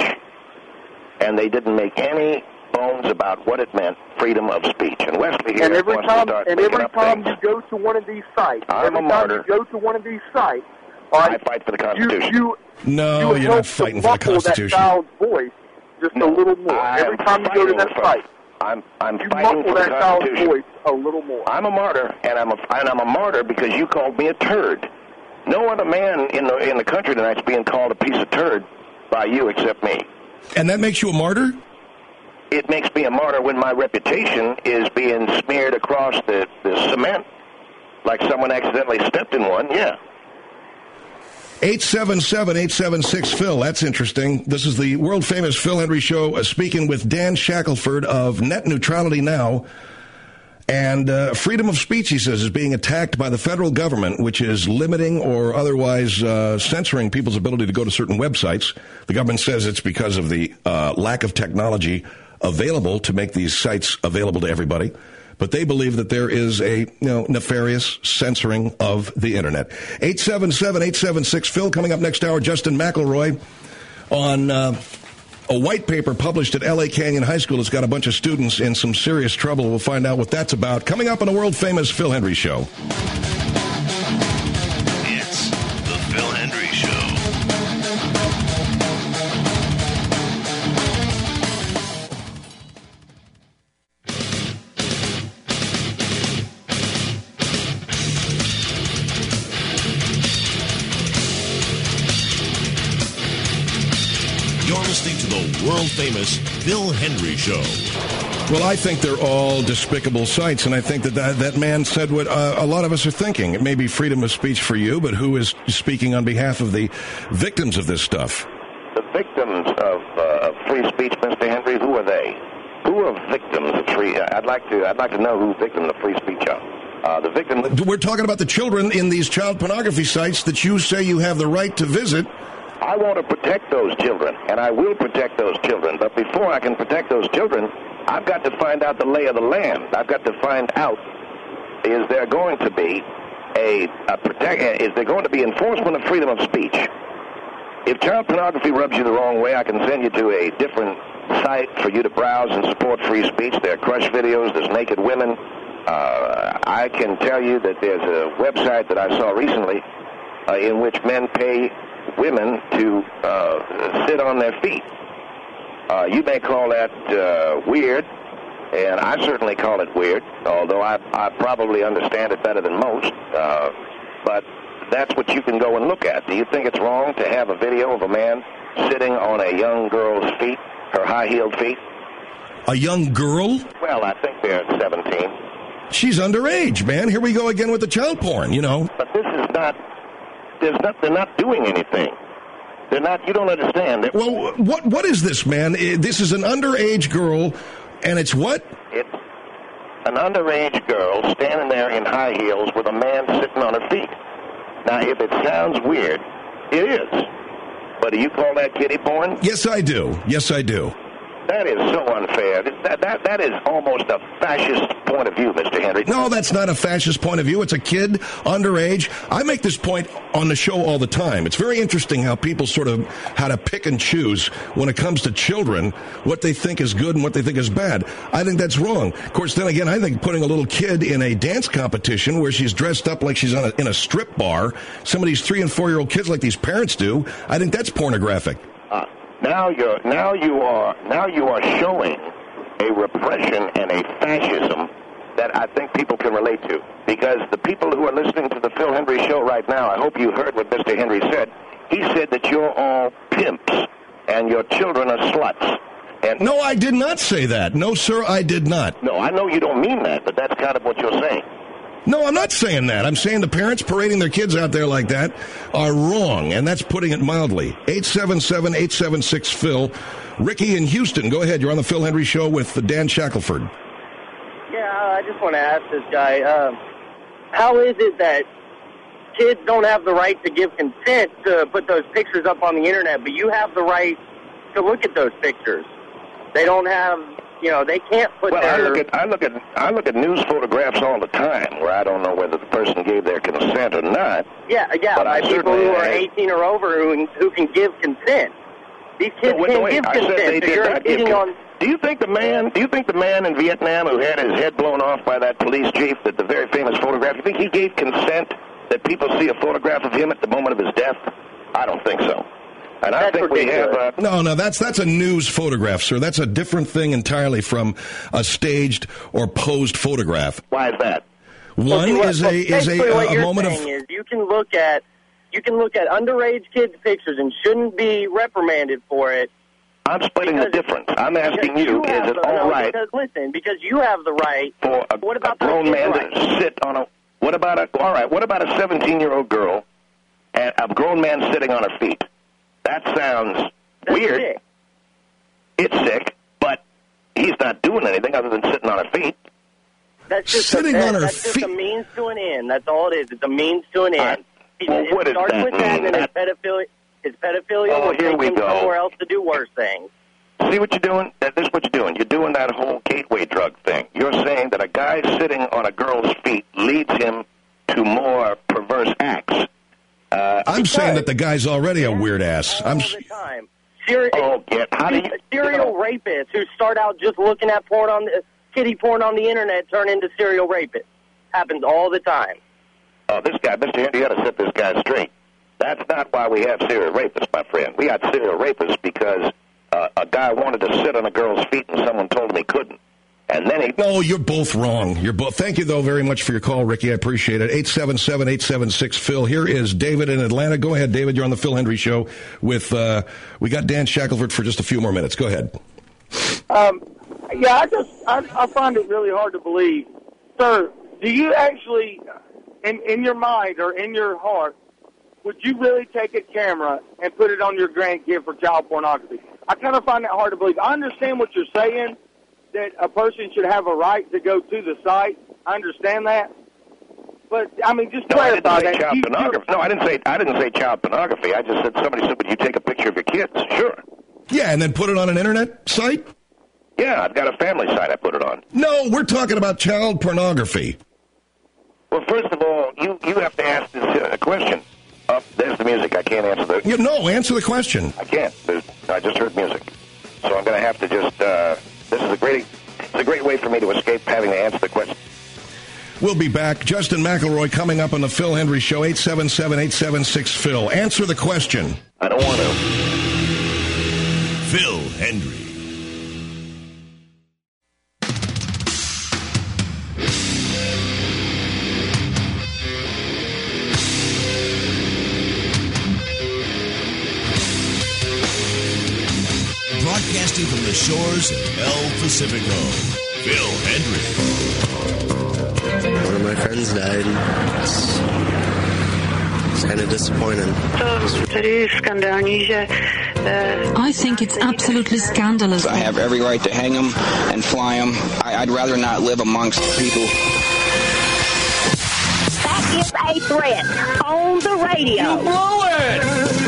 And they didn't make any bones about what it meant, freedom of speech. And Wesley here and every wants time, to start and making every up time things. you go to one of these sites, I'm every a time martyr. you go to one of these sites, all right, I fight for the Constitution. You, you, no, you you're not fighting for the Constitution. That child's voice just no, a little more. I Every time you go to that for, site, I'm I'm you fighting muffle for that the child's Constitution. voice a little more. I'm a martyr, and I'm a and I'm a martyr because you called me a turd. No other man in the in the country tonight's being called a piece of turd by you except me. And that makes you a martyr? It makes me a martyr when my reputation is being smeared across the, the cement like someone accidentally stepped in one, yeah. eight seven seven, eight seven six, Phil. That's interesting. This is the world-famous Phil Hendry Show, uh, speaking with Dan Shackelford of Net Neutrality Now. And uh, freedom of speech, he says, is being attacked by the federal government, which is limiting or otherwise uh, censoring people's ability to go to certain websites. The government says it's because of the uh, lack of technology available to make these sites available to everybody. But they believe that there is a you know nefarious censoring of the Internet. eight seven seven, eight seven six, Phil. Coming up next hour, Justin McElroy on uh, a white paper published at L A Canyon High School. It's got a bunch of students in some serious trouble. We'll find out what that's about. Coming up on the world-famous Phil Hendry Show. It's the Phil Hendry Show. You're listening to the world-famous Phil Hendry Show. Well, I think they're all despicable sites, and I think that that, that man said what uh, a lot of us are thinking. It may be freedom of speech for you, but who is speaking on behalf of the victims of this stuff? The victims of uh, free speech, Mister Hendry, who are they? Who are victims of free? I'd like to. I'd like to know who victims of free speech are. Uh, the victims. We're talking about the children in these child pornography sites that you say you have the right to visit. I want to protect those children, and I will protect those children. But before I can protect those children, I've got to find out the lay of the land. I've got to find out, is there going to be a, a protect? Is there going to be enforcement of freedom of speech? If child pornography rubs you the wrong way, I can send you to a different site for you to browse and support free speech. There are crush videos. There's naked women. Uh, I can tell you that there's a website that I saw recently uh, in which men pay women to uh, sit on their feet. Uh, you may call that uh, weird, and I certainly call it weird, although I, I probably understand it better than most. Uh, but that's what you can go and look at. Do you think it's wrong to have a video of a man sitting on a young girl's feet, her high-heeled feet? A young girl? Well, I think they're seventeen. She's underage, man. Here we go again with the child porn, you know. But this is not... There's not, they're not doing anything. They're not, you don't understand. They're, well, what what is this, man? This is an underage girl, and it's what? It's an underage girl standing there in high heels with a man sitting on her feet. Now, if it sounds weird, it is. But do you call that kiddie porn? Yes, I do. Yes, I do. That is so unfair. That, that, that is almost a fascist point of view, Mister Hendry. No, that's not a fascist point of view. It's a kid, underage. I make this point on the show all the time. It's very interesting how people sort of, how to pick and choose when it comes to children, what they think is good and what they think is bad. I think that's wrong. Of course, then again, I think putting a little kid in a dance competition where she's dressed up like she's on a, in a strip bar, some of these three and four-year-old kids like these parents do, I think that's pornographic. Uh, now you're, now you are, now you are showing a repression and a fascism that I think people can relate to. Because the people who are listening to the Phil Hendry Show right now, I hope you heard what Mister Hendry said. He said that you're all pimps and your children are sluts. And no, I did not say that. No, sir, I did not. No, I know you don't mean that, but that's kind of what you're saying. No, I'm not saying that. I'm saying the parents parading their kids out there like that are wrong, and that's putting it mildly. eight seven seven, eight seven six, Phil. Ricky in Houston, go ahead. You're on the Phil Hendry Show with Dan Shackelford. Yeah, I just want to ask this guy, uh, how is it that kids don't have the right to give consent to put those pictures up on the Internet, but you have the right to look at those pictures? They don't have... You know, they can't put well, their... I look at I look at I look at news photographs all the time where I don't know whether the person gave their consent or not. Yeah, yeah, by people who are eighteen or over who who can give consent. These kids no, wait, can't wait, give I consent. Said they so did you're not give hitting on. Do you think the man? Do you think the man in Vietnam who had his head blown off by that police chief, that the very famous photograph? You think he gave consent that people see a photograph of him at the moment of his death? I don't think so. And I that's think we have uh, a... No, no, that's that's a news photograph, sir. That's a different thing entirely from a staged or posed photograph. Why is that? One well, is well, a is a, what a, a you're moment saying of. Is you can look at you can look at underage kids' pictures and shouldn't be reprimanded for it, I'm splitting because, the difference. I'm asking you, you is it the, all no, right? Because, listen, because you have the right. For a, what about a grown man right? to sit on a, what about a, all right, what about a seventeen-year-old girl and a grown man sitting on her feet? That sounds That's weird. Sick. It's sick, but he's not doing anything other than sitting on her feet. That's just Sitting a, that, on her that's feet. just a means to an end. That's all it is. It's a means to an end. Uh, well, it what does starts that with that, mean? and his That- pedophilia, his pedophilia Oh, will here take we him go. somewhere else to do worse things. See what you're doing? That- This is what you're doing. You're doing that whole gateway drug thing. You're saying that a guy sitting on a girl's feet leads him to more perverse acts. Uh, I'm saying that the guy's already a weird ass. All I'm. the time. Seri- oh, get how do you serial you know, rapists who start out just looking at porn on the kitty porn on the internet turn into serial rapists. Happens all the time. Oh, this guy, Mister Henry, you got to set this guy straight. That's not why we have serial rapists, my friend. We got serial rapists because uh, a guy wanted to sit on a girl's feet and someone told him he couldn't. And then he... No, you're both wrong. You're both. Thank you, though, very much for your call, Ricky. I appreciate it. eight seven seven, eight seven six, Phil. Here is David in Atlanta. Go ahead, David. You're on the Phil Hendry Show with, uh, we got Dan Shackelford for just a few more minutes. Go ahead. Um, yeah, I just, I, I find it really hard to believe. Sir, do you actually, in, in your mind or in your heart, would you really take a camera and put it on your grandkid for child pornography? I kind of find that hard to believe. I understand what you're saying, that a person should have a right to go to the site. I understand that. But, I mean, just No, I didn't clarify say that. child You- pornography. No, I didn't say I didn't say child pornography. I just said somebody said, "Would you take a picture of your kids?" Sure. Yeah, and then put it on an internet site? Yeah, I've got a family site I put it on. No, we're talking about child pornography. Well, first of all, you, you have to ask this uh, question. Oh, there's the music. I can't answer the... You, no, answer the question. I can't. There's, I just heard music. So I'm going to have to just... Uh, this is a great... It's a great way for me to escape having to answer the question. We'll be back. Justin McElroy coming up on the Phil Hendry Show, eight seven seven, eight seven six, Phil. Answer the question. I don't want to. Phil Hendry. Broadcasting from the shores of El Pacifico, Phil Hendry. One of my friends died. It's, it's kind of disappointing. I think it's absolutely scandalous. I have every right to hang them and fly them. I, I'd rather not live amongst people. That is a threat on the radio. You blew it!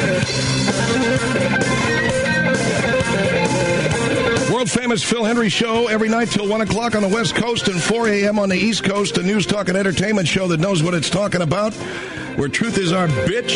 World famous Phil Hendry Show every night till one o'clock on the West Coast and four a.m. on the East Coast. A news, talk, and entertainment show that knows what it's talking about, where truth is our bitch.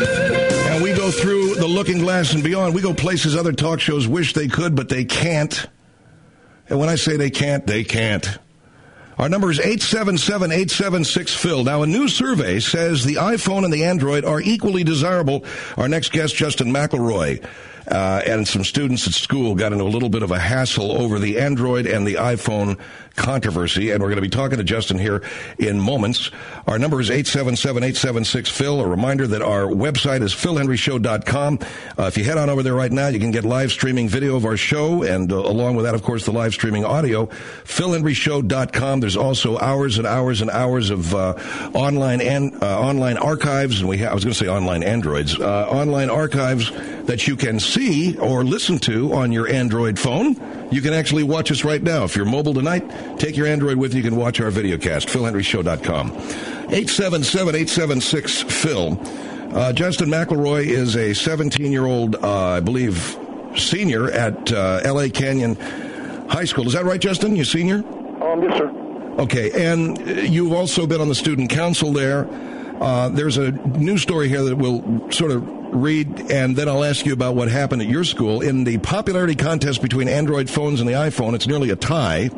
And we go through the looking glass and beyond. We go places other talk shows wish they could, but they can't. And when I say they can't, they can't. Our number is eight seven seven, eight seven six, Phil. Now, a new survey says the iPhone and the Android are equally desirable. Our next guest, Justin McElroy, uh, and some students at school got into a little bit of a hassle over the Android and the iPhone controversy, and we're going to be talking to Justin here in moments. Our number is eight seven seven, eight seven six, Phil. A reminder that our website is phil henry show dot com. Uh, if you head on over there right now, you can get live streaming video of our show, and uh, along with that, of course, the live streaming audio, phil henry show dot com. There's also hours and hours and hours of uh, online and uh, online archives, and we ha- I was going to say online androids, uh, online archives that you can see or listen to on your Android phone. You can actually watch us right now. If you're mobile tonight, take your Android with you. You can watch our video cast, phil henry show dot com. eight seven seven, eight seven six, Phil. Uh, Justin McElroy is a seventeen-year-old, uh, I believe, senior at uh, L A Canyon High School. Is that right, Justin? You senior? Um, yes, sir. Okay, and you've also been on the student council there. Uh, there's a news story here that we'll sort of read, and then I'll ask you about what happened at your school. In the popularity contest between Android phones and the iPhone, it's nearly a tie.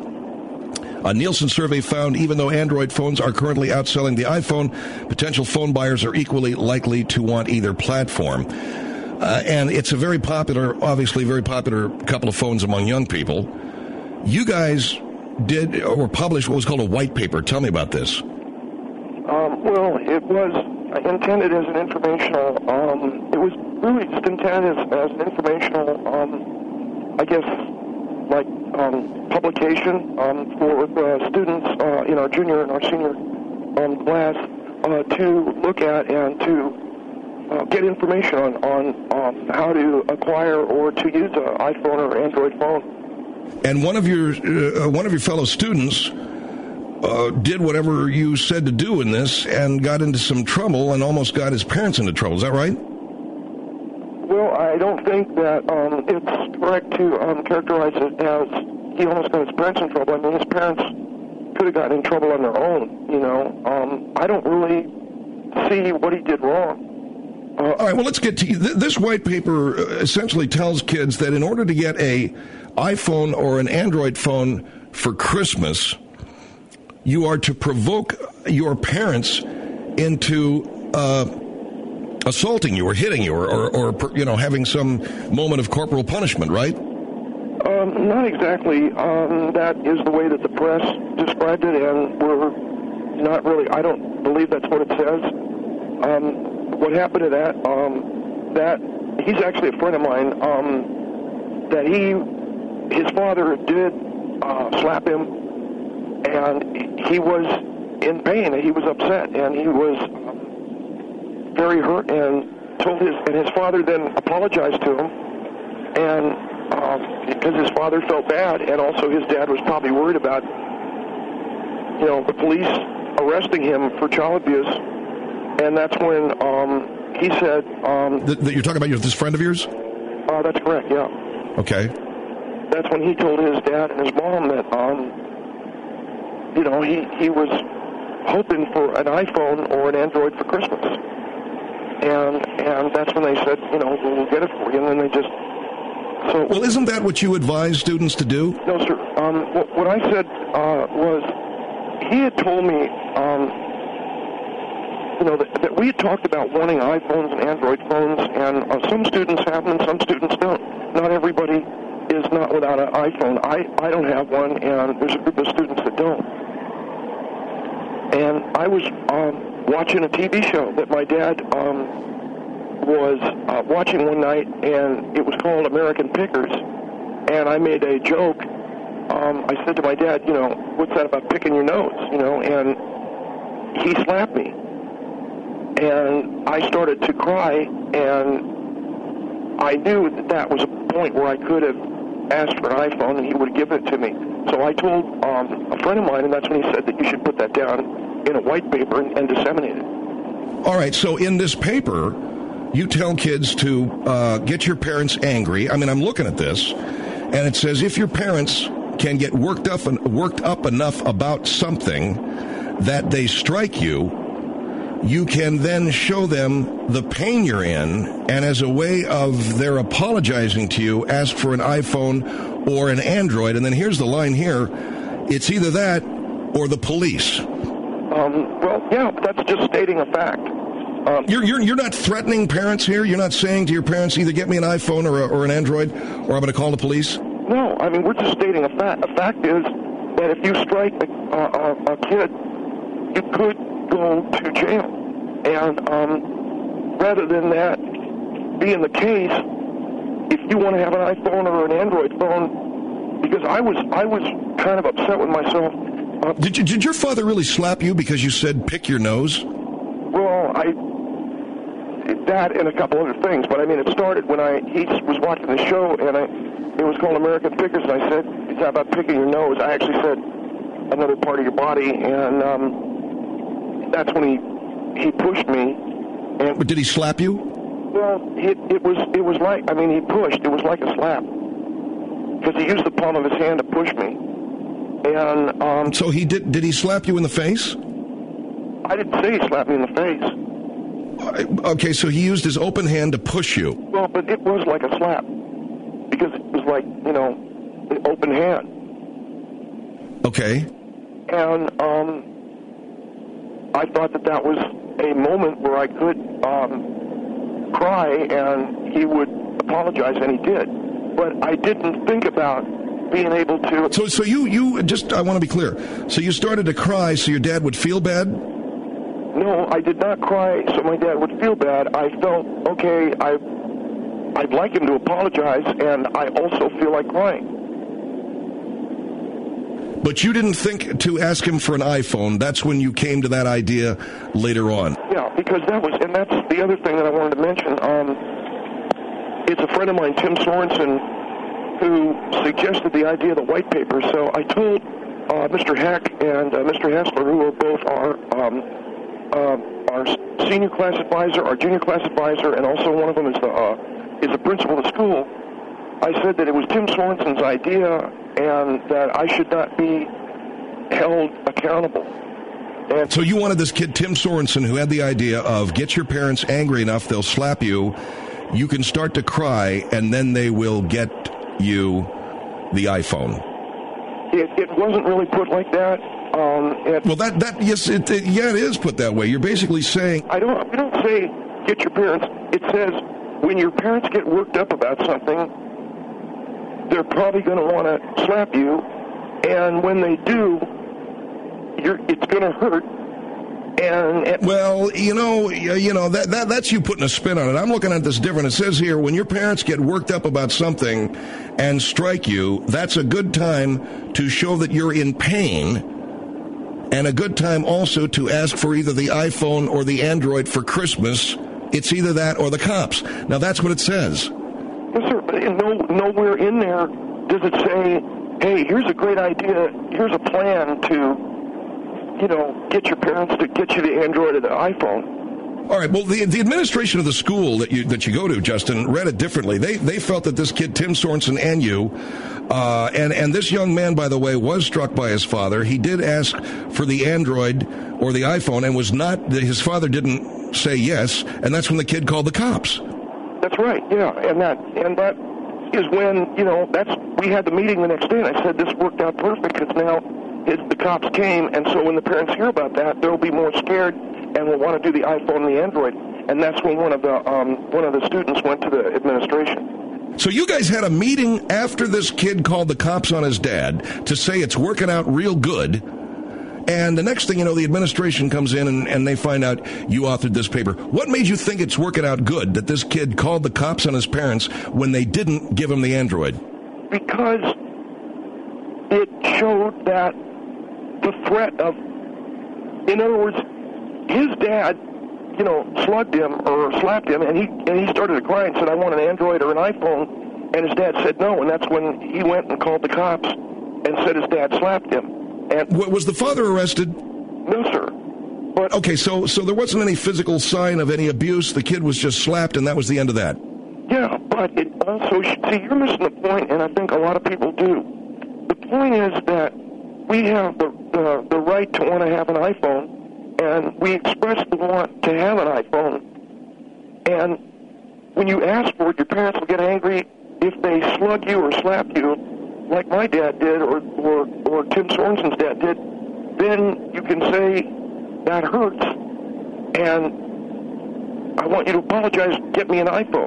A Nielsen survey found even though Android phones are currently outselling the iPhone, potential phone buyers are equally likely to want either platform. Uh, and it's a very popular, obviously very popular couple of phones among young people. You guys did or published what was called a white paper. Tell me about this. Um, well, it was intended as an informational, um, it was really just intended as, as an informational um, I guess, like um, publication um, for uh, students uh, in our junior and our senior um, class uh, to look at and to uh, get information on, on um, how to acquire or to use an iPhone or Android phone. And one of your uh, one of your fellow students uh, did whatever you said to do in this and got into some trouble and almost got his parents into trouble. Is that right? Well, I don't think that um, it's correct to um, characterize it as he almost got his parents in trouble. I mean, his parents could have gotten in trouble on their own, you know. Um, I don't really see what he did wrong. Uh, All right, well, let's get to you. This white paper essentially tells kids that in order to get a iPhone or an Android phone for Christmas, you are to provoke your parents into uh, assaulting you or hitting you or, or, or, you know, having some moment of corporal punishment, right? Um, not exactly. Um, that is the way that the press described it, and we're not really, I don't believe that's what it says. Um, what happened to that, um, that, he's actually a friend of mine, um, that he, his father did uh, slap him, and he was in pain, and he was upset, and he was very hurt, and told his, and his father then apologized to him, and um, because his father felt bad, and also his dad was probably worried about, you know, the police arresting him for child abuse, and that's when um, he said... Um, that, that you're talking about your, this friend of yours? Uh, that's correct, yeah. Okay. That's when he told his dad and his mom that, um, you know, he, he was hoping for an iPhone or an Android for Christmas. And and that's when they said, you know, we'll get it for you, and then they just... So, well, isn't that what you advise students to do? No, sir. Um, what, what I said uh, was, he had told me, um, you know, that, that we had talked about wanting iPhones and Android phones, and uh, some students have them and some students don't. Not everybody is not without an iPhone. I, I don't have one, and there's a group of students that don't. And I was um, watching a T V show that my dad um, was uh, watching one night, and it was called American Pickers. And I made a joke. Um, I said to my dad, you know, what's that about picking your nose, you know? And he slapped me. And I started to cry, and I knew that that was a point where I could have asked for an iPhone, and he would have given it to me. So I told um, a friend of mine, and that's when he said that you should put that down in a white paper and, and disseminate it. All right, so in this paper, you tell kids to uh, get your parents angry. I mean, I'm looking at this, and it says if your parents can get worked up, worked up enough about something that they strike you, you can then show them the pain you're in, and as a way of their apologizing to you, ask for an iPhone or an Android. And then here's the line here. It's either that or the police. Um, well, yeah, that's just stating a fact. Um, you're, you're, you're not threatening parents here? You're not saying to your parents, either get me an iPhone or, a, or an Android, or I'm going to call the police? No, I mean, we're just stating a fact. A fact is that if you strike a, a, a kid, you could go to jail. And um, rather than that being the case, if you want to have an iPhone or an Android phone, because I was I was kind of upset with myself. Uh, did you, did your father really slap you because you said pick your nose? Well, I that and a couple other things, but I mean, it started when I he was watching the show, and I it was called American Pickers, and I said, "It's about picking your nose." I actually said another part of your body, and um, that's when he. He pushed me. And but did he slap you? Well, it, it was it was like, I mean, he pushed. It was like a slap. Because he used the palm of his hand to push me. And um, so he did did he slap you in the face? I didn't say he slapped me in the face. Uh, okay, so he used his open hand to push you. Well, but it was like a slap. Because it was like, you know, an open hand. Okay. And um, I thought that that was a moment where I could um, cry, and he would apologize, and he did. But I didn't think about being able to... So so you, you just, I want to be clear. So you started to cry so your dad would feel bad? No, I did not cry so my dad would feel bad. I felt, okay, I I'd like him to apologize, and I also feel like crying. But you didn't think to ask him for an iPhone. That's when you came to that idea later on. Yeah, because that was, and that's the other thing that I wanted to mention. Um, it's a friend of mine, Tim Sorensen, who suggested the idea of the white paper. So I told uh, Mister Heck and uh, Mister Hessler, who are both our um, uh, our senior class advisor, our junior class advisor, and also one of them is the uh, is the principal of the school. I said that it was Tim Sorensen's idea and that I should not be held accountable. And so you wanted this kid, Tim Sorensen, who had the idea of get your parents angry enough, they'll slap you, you can start to cry, and then they will get you the iPhone. It, it wasn't really put like that. Um, it, well, that, that yes, it, it, yeah, it is put that way. You're basically saying... I don't, I don't say get your parents. It says when your parents get worked up about something, they're probably going to want to slap you, and when they do, you're, it's going to hurt. And, and well, you know, you know that, that that's you putting a spin on it. I'm looking at this different. It says here, when your parents get worked up about something and strike you, that's a good time to show that you're in pain, and a good time also to ask for either the iPhone or the Android for Christmas. It's either that or the cops. Now, that's what it says. Yes, sir, but no, nowhere in there does it say, hey, here's a great idea, here's a plan to, you know, get your parents to get you the Android or the iPhone. All right, well, the the administration of the school that you that you go to, Justin, read it differently. They they felt that this kid, Tim Sorensen, and you, uh, and, and this young man, by the way, was struck by his father. He did ask for the Android or the iPhone and was not, his father didn't say yes, and that's when the kid called the cops. That's right, yeah, and that and that is when, you know, that's we had the meeting the next day, and I said this worked out perfect because now his, the cops came, and so when the parents hear about that, they'll be more scared and will want to do the iPhone and the Android, and that's when one of the um, one of the students went to the administration. So you guys had a meeting after this kid called the cops on his dad to say it's working out real good. And the next thing you know, the administration comes in and, and they find out you authored this paper. What made you think it's working out good that this kid called the cops on his parents when they didn't give him the Android? Because it showed that the threat of, in other words, his dad, you know, slugged him or slapped him, and he and he started to cry and said, I want an Android or an iPhone, and his dad said no, and that's when he went and called the cops and said his dad slapped him. And was the father arrested? No, sir. But okay, so so there wasn't any physical sign of any abuse. The kid was just slapped, and that was the end of that. Yeah, but it also, see, you're missing the point, and I think a lot of people do. The point is that we have the the, the right to want to have an iPhone, and we express the want to have an iPhone. And when you ask for it, your parents will get angry if they slug you or slap you, like my dad did, or, or, or Tim Sorensen's dad did. Then you can say, that hurts, and I want you to apologize, get me an iPhone.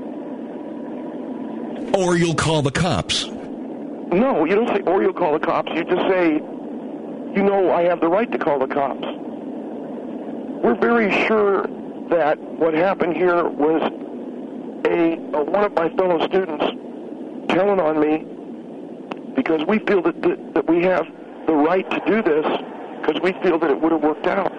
Or you'll call the cops. No, you don't say, or you'll call the cops. You just say, you know, I have the right to call the cops. We're very sure that what happened here was a, a one of my fellow students telling on me, because we feel that, that, that we have the right to do this, because we feel that it would have worked out.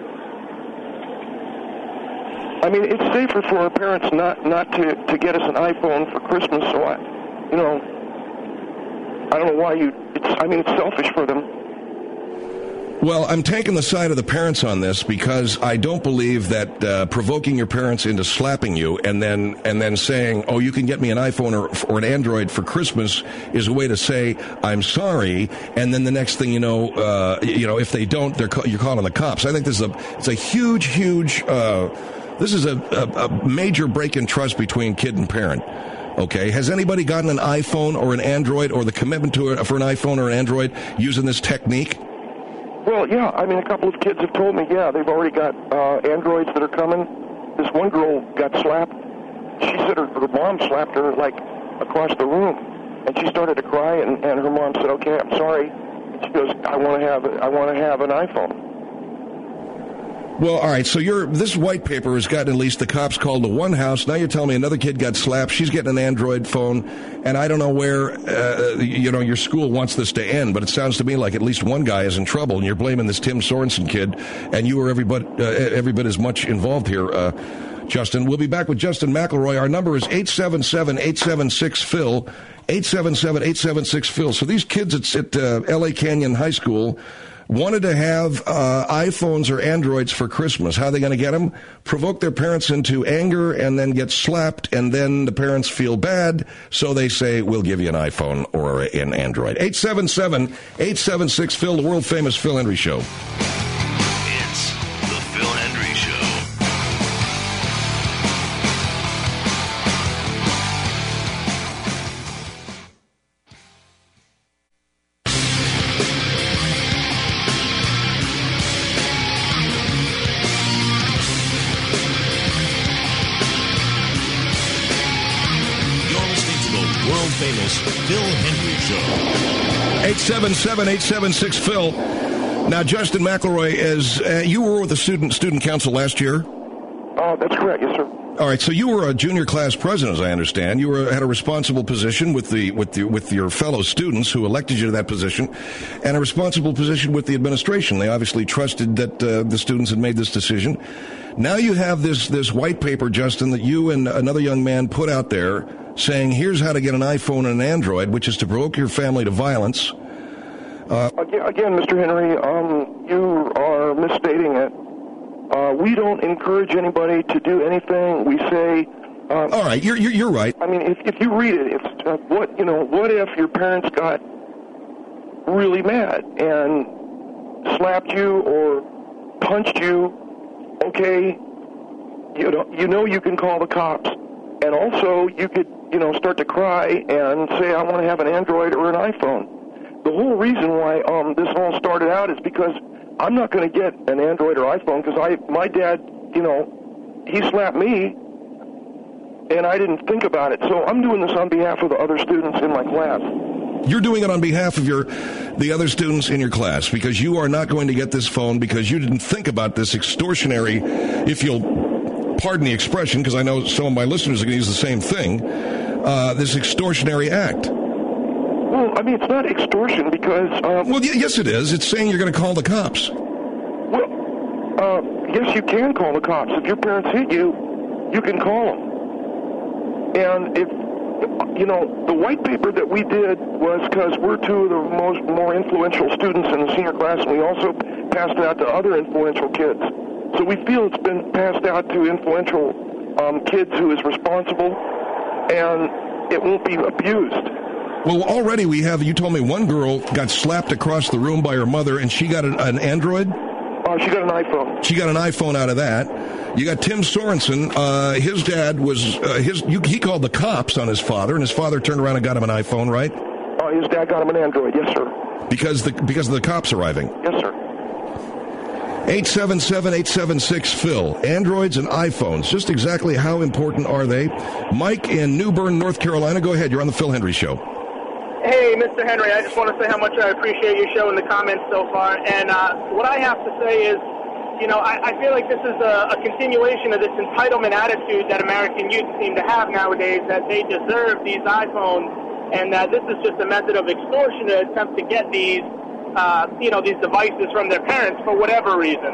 I mean, it's safer for our parents not, not to, to get us an iPhone for Christmas, so I, you know, I don't know why you, it's, I mean, it's selfish for them. Well, I'm taking the side of the parents on this because I don't believe that uh, provoking your parents into slapping you and then and then saying, oh, you can get me an iPhone or, or an Android for Christmas is a way to say, I'm sorry, and then the next thing you know, uh, you know, if they don't, they're ca- you're calling the cops. I think this is a, it's a huge, huge, uh, this is a, a, a major break in trust between kid and parent. Okay, has anybody gotten an iPhone or an Android or the commitment to it for an iPhone or an Android using this technique? Well, yeah, I mean, a couple of kids have told me, yeah, they've already got uh, Androids that are coming. This one girl got slapped. She said her, her mom slapped her, like, across the room. And she started to cry, and, and her mom said, okay, I'm sorry. And she goes, I want to have I want to have an iPhone. Well, all right, so you're, this white paper has gotten at least the cops called to one house. Now you're telling me another kid got slapped. She's getting an Android phone, and I don't know where, uh, you know, your school wants this to end, but it sounds to me like at least one guy is in trouble, and you're blaming this Tim Sorensen kid, and you were every bit, uh, every bit as much involved here, uh, Justin. We'll be back with Justin McElroy. Our number is eight seven seven, eight seven six, P H I L, eight seven seven, eight seven six, P H I L. So these kids at, at uh, L A Canyon High School wanted to have uh, iPhones or Androids for Christmas. How are they going to get them? Provoke their parents into anger and then get slapped, and then the parents feel bad, so they say, we'll give you an iPhone or an Android. eight seven seven, eight seven six, P H I L, the world-famous Phil Hendrie Show. It's the Phil Hendrie Show. Famous Phil Hendrie Show. eight seven seven, eight seven six, P H I L. Now, Justin McElroy, as uh, you were with the student student council last year. Oh, that's correct, yes, sir. All right, so you were a junior class president, as I understand. You were had a responsible position with the with the with your fellow students who elected you to that position, and a responsible position with the administration. They obviously trusted that uh, the students had made this decision. Now you have this this white paper, Justin, that you and another young man put out there, saying, here's how to get an iPhone and an Android, which is to provoke your family to violence. Uh, again, again, Mister Henry, um, you are misstating it. Uh, we don't encourage anybody to do anything. We say... Uh, all right, you're, you're, you're right. I mean, if, if you read it, it's, uh, what, you know, what if your parents got really mad and slapped you or punched you? Okay, you know, you know you can call the cops. And also, you could, you know, start to cry and say, I want to have an Android or an iPhone. The whole reason why um, this all started out is because I'm not going to get an Android or iPhone because I, my dad, you know, he slapped me, and I didn't think about it. So I'm doing this on behalf of the other students in my class. You're doing it on behalf of your the other students in your class because you are not going to get this phone because you didn't think about this extortionary, if you'll pardon the expression, because I know some of my listeners are going to use the same thing, uh, this extortionary act. Well, I mean, it's not extortion because... Um, well, y- yes, it is. It's saying you're going to call the cops. Well, uh, yes, you can call the cops. If your parents hit you, you can call them. And if, you know, the white paper that we did was because we're two of the most more influential students in the senior class, and we also passed it out to other influential kids. So we feel it's been passed out to influential um, kids who is responsible, and it won't be abused. Well, already we have, you told me one girl got slapped across the room by her mother, and she got an, an Android? Oh, uh, she got an iPhone. She got an iPhone out of that. You got Tim Sorensen. Uh, his dad was, uh, his. You, he called the cops on his father, and his father turned around and got him an iPhone, right? Oh, uh, his dad got him an Android, yes, sir. Because the because of the cops arriving? Yes, sir. eight seven seven, eight seven six, P H I L. Androids and iPhones. Just exactly how important are they? Mike in New Bern, North Carolina. Go ahead. You're on the Phil Hendrie Show. Hey, Mister Henry, I just want to say how much I appreciate your show in the comments so far. And uh, what I have to say is, you know, I, I feel like this is a, a continuation of this entitlement attitude that American youth seem to have nowadays, that they deserve these iPhones, and that this is just a method of extortion to attempt to get these, uh, you know, these devices from their parents for whatever reason.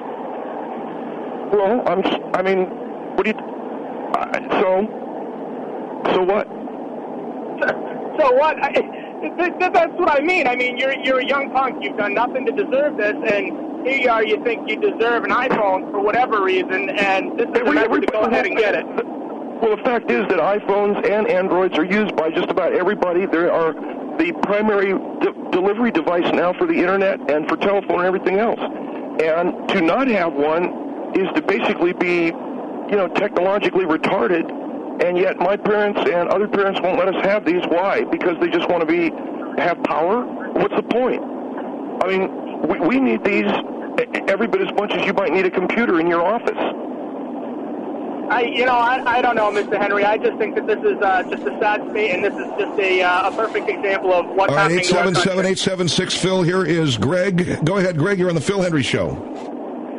Well, I'm, I mean, what do you, uh, so, so what? So what? I, th- th- that's what I mean. I mean, you're you're a young punk. You've done nothing to deserve this, and here you are. You think you deserve an iPhone for whatever reason, and this is the method to go ahead and get it. Well, the fact is that iPhones and Androids are used by just about everybody. They are the primary de- delivery device now for the internet and for telephone and everything else. And to not have one is to basically be, you know, technologically retarded. And yet my parents and other parents won't let us have these. Why? Because they just want to be have power? What's the point? I mean, we, we need these every bit as much as you might need a computer in your office. I, you know, I, I don't know, Mister Henry. I just think that this is uh, just a sad state, and this is just a, uh, a perfect example of what's All right, happening. eight seven seven, eight seven six, Phil. Here is Greg. Go ahead, Greg. You're on the Phil Hendrie Show.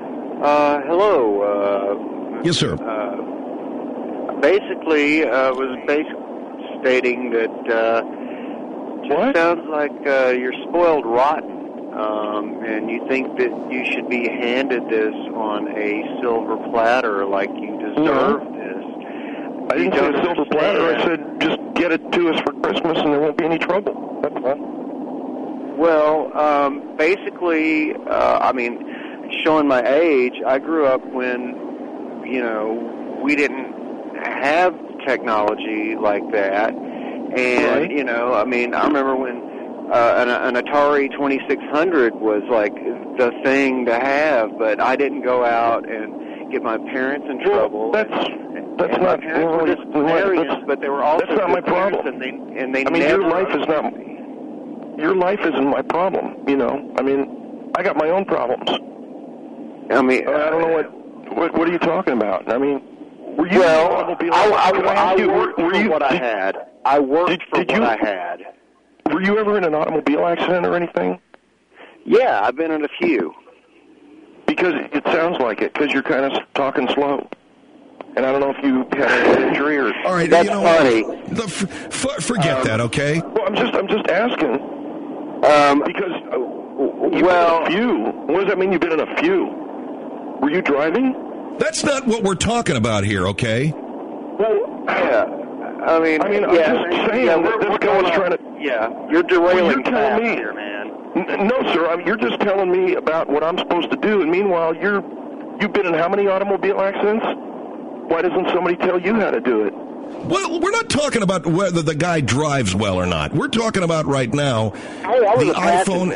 Uh, hello. Uh, yes, sir. Uh, basically, uh, was basically stating that uh, just sounds like uh, you're spoiled rotten, um, and you think that you should be handed this on a silver platter like you deserve mm-hmm. this. I didn't say silver platter. I said just get it to us for Christmas, and there won't be any trouble. That's all. Well, um, basically, uh, I mean, showing my age, I grew up when, you know, we didn't have technology like that. And, right. you know, I mean, I remember when uh, an, an Atari twenty-six hundred was like the thing to have, but I didn't go out and get my parents in trouble. Well, that's and, that's and not my parents were disciplinarians, but they were also that's not my problem. And they, and they I mean, never your life is not... Your life isn't my problem, you know. I mean, I got my own problems. I mean, uh, I don't know what, what what are you talking about? I mean, were you well, in an automobile? I, I, I, I you, worked were, were for you, what I did, had. I worked did, for did what you, I had. Were you ever in an automobile accident or anything? Yeah, I've been in a few. Because it sounds like it. Because you're kind of talking slow. And I don't know if you had an injury or. All right, that's you know funny. The, f- forget um, that, okay? Well, I'm just I'm just asking. Um, because uh, you've well, been in a few. What does that mean? You've been in a few. Were you driving? That's not what we're talking about here, okay? Well, yeah. I mean, I mean, yeah, I'm just saying yeah, that this guy's trying to. Yeah, you're derailing well, you're telling me, here, man. N- no, sir. I mean, you're just telling me about what I'm supposed to do, and meanwhile, you're you've been in how many automobile accidents? Why doesn't somebody tell you how to do it? Well, we're not talking about whether the guy drives well or not. We're talking about right now hey, the iPhone.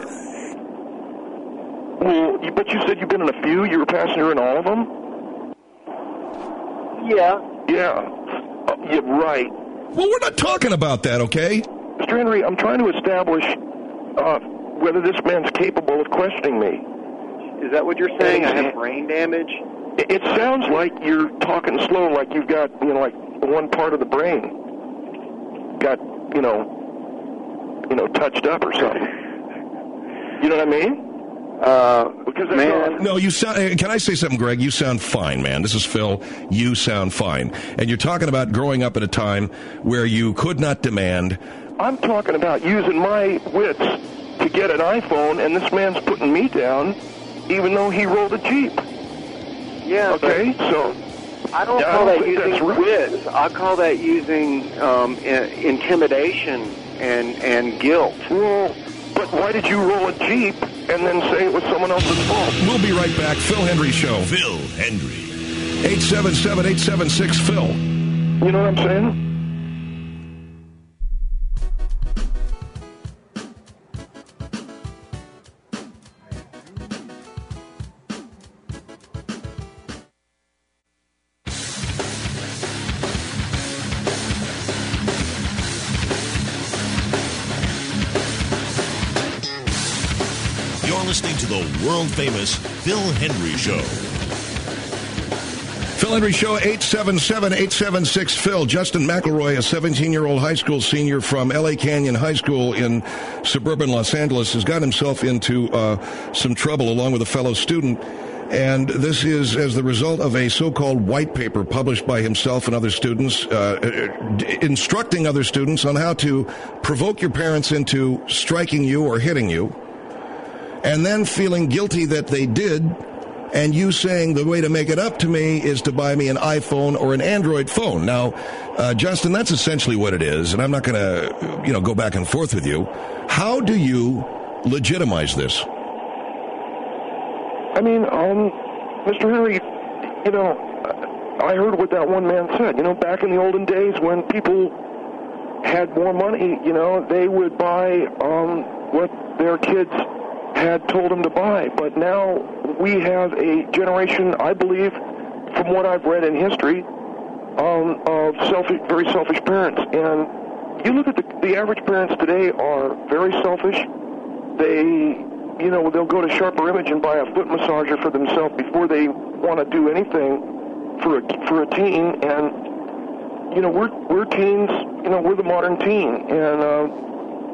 Well, you, but you said you've been in a few. You were a passenger in all of them? Yeah. Yeah. Uh, yeah, right. Well, we're not talking about that, okay? Mister Henry, I'm trying to establish uh, whether this man's capable of questioning me. Is that what you're saying? I have brain damage? It, it sounds like you're talking slow, like you've got, you know, like one part of the brain got, you know, you know, touched up or something. You know what I mean? Uh, because man. No, you sound. Can I say something, Greg? You sound fine, man. This is Phil. You sound fine, and you're talking about growing up at a time where you could not demand. I'm talking about using my wits to get an iPhone, and this man's putting me down, even though he rolled a Jeep. Yeah. Okay, so. I don't yeah, call I don't that using right. wits. I call that using um, I- intimidation and and guilt. Well, but why did you roll a Jeep and then say it was someone else's fault? We'll be right back. Phil Hendrie Show. Phil Hendrie. eight seven seven, eight seven six, Phil. You know what I'm saying? Listening to the world-famous Phil Hendrie Show. Phil Hendrie Show, eight seven seven, eight seven six, Phil. Justin McElroy, a seventeen-year-old high school senior from L A Canyon High School in suburban Los Angeles, has got himself into uh, some trouble along with a fellow student. And this is as the result of a so-called white paper published by himself and other students, uh, instructing other students on how to provoke your parents into striking you or hitting you, and then feeling guilty that they did, and you saying the way to make it up to me is to buy me an iPhone or an Android phone. Now, uh, Justin, that's essentially what it is, and I'm not going to, you know, go back and forth with you. How do you legitimize this? I mean, um, Mister Henry, you know, I heard what that one man said. You know, back in the olden days when people had more money, you know, they would buy um, what their kids had told them to buy. But now we have a generation, I believe, from what I've read in history, um, of selfish, very selfish parents. And you look at the, the average parents today are very selfish. They, you know, they'll go to Sharper Image and buy a foot massager for themselves before they want to do anything for a, for a teen. And, you know, we're, we're teens, you know, we're the modern teen. And,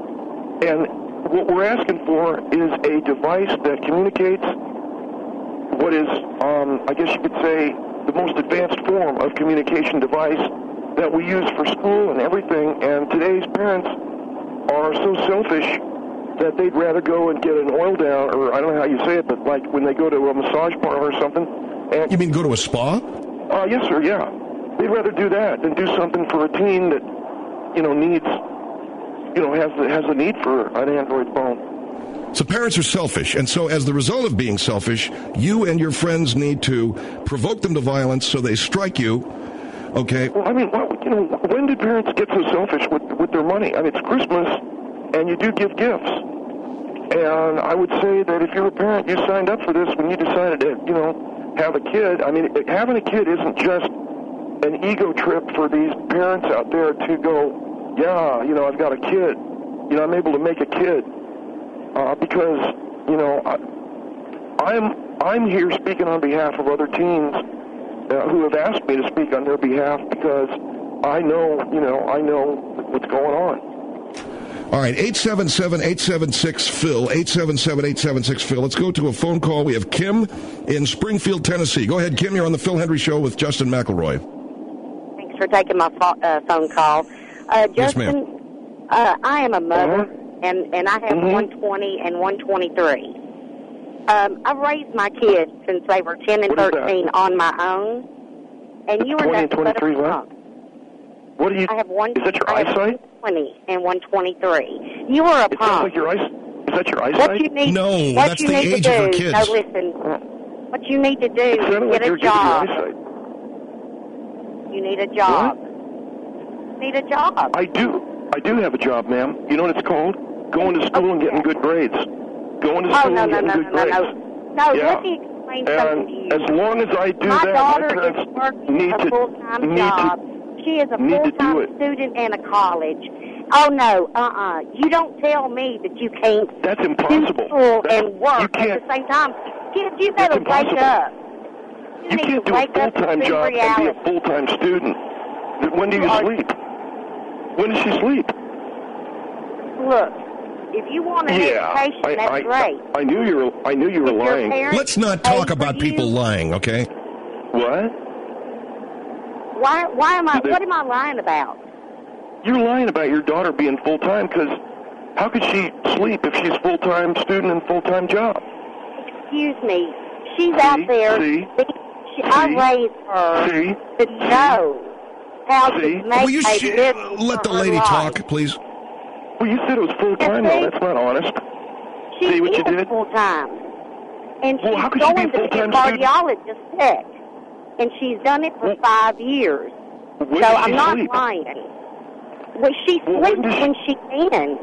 uh, and, what we're asking for is a device that communicates what is, um, I guess you could say, the most advanced form of communication device that we use for school and everything. And today's parents are so selfish that they'd rather go and get an oil down, or I don't know how you say it, but like when they go to a massage parlor or something. And, you mean go to a spa? Uh, yes, sir, yeah. They'd rather do that than do something for a teen that, you know, needs, you know, has the, has the need for an Android phone. So parents are selfish, and so as the result of being selfish, you and your friends need to provoke them to violence so they strike you, okay? Well, I mean, you know, when did parents get so selfish with with their money? I mean, it's Christmas, and you do give gifts. And I would say that if you're a parent, you signed up for this when you decided to, you know, have a kid. I mean, having a kid isn't just an ego trip for these parents out there to go, yeah, you know, I've got a kid. You know, I'm able to make a kid. Uh, because, you know, I, I'm I'm here speaking on behalf of other teens uh, who have asked me to speak on their behalf because I know, you know, I know what's going on. All right, eight seven seven, eight seven six, Phil, eight seven seven, eight seven six, Phil. Let's go to a phone call. We have Kim in Springfield, Tennessee. Go ahead, Kim. You're on the Phil Hendry Show with Justin McElroy. Thanks for taking my fo- uh, phone call. Uh, Justin, yes, ma'am. Uh, I am a mother. Uh-huh. And, and I have mm-hmm. one twenty and one twenty-three. Um, I've raised my kids since they were ten and thirteen on my own. And you were twenty and nothing but a twenty-three, punk. What do you? I have one. Is that your I eyesight? have one twenty and one twenty-three. You are a it punk. Sounds like your eyes. Is that your eyesight? What you need? No, what that's you the need age to do, of her kids. No, listen. What you need to do It is sounded like get you a were giving job. your eyesight. You need a job. What? Need a job. I do. I do have a job, ma'am. You know what it's called? Going to school and getting good grades. Going to Oh, school no, and no, getting no, good no, grades. no, no. No, Yeah. let me explain something to you. And as long as I do my that, daughter my parents is working need a to full-time need job. to She is a need to do full-time it. student in a college. Oh, no, uh-uh. You don't tell me that you can't That's do impossible. school That's, and work you at can't. the same time. Kids, you better wake impossible. up. You, You need can't to do a wake up full-time and see job reality. and be a full-time student. When do you are- sleep? When does she sleep? Look, if you want an Yeah, education, I, that's I, great. I knew you were. I knew you were If your lying. parents Let's not pay talk for about you, people lying, okay? What? Why? Why am I? Did they- What am I lying about? You're lying about your daughter being full-time because how could she sleep if she's full-time student and full-time job? Excuse me. She's See? out there. See? She, I See? raised her See? to know how See? to make Will you a sh- living let for the her lady life. talk, please? Well, you said it was full-time, Yes, though. That's not honest. She See what is you did? full time, and Well, she's how could she be going a to be a full-time student? cardiologist tech, and she's done it for Well, five years. When So does I'm she not sleep? lying. Well, she Well, when sleeps does she- when she can.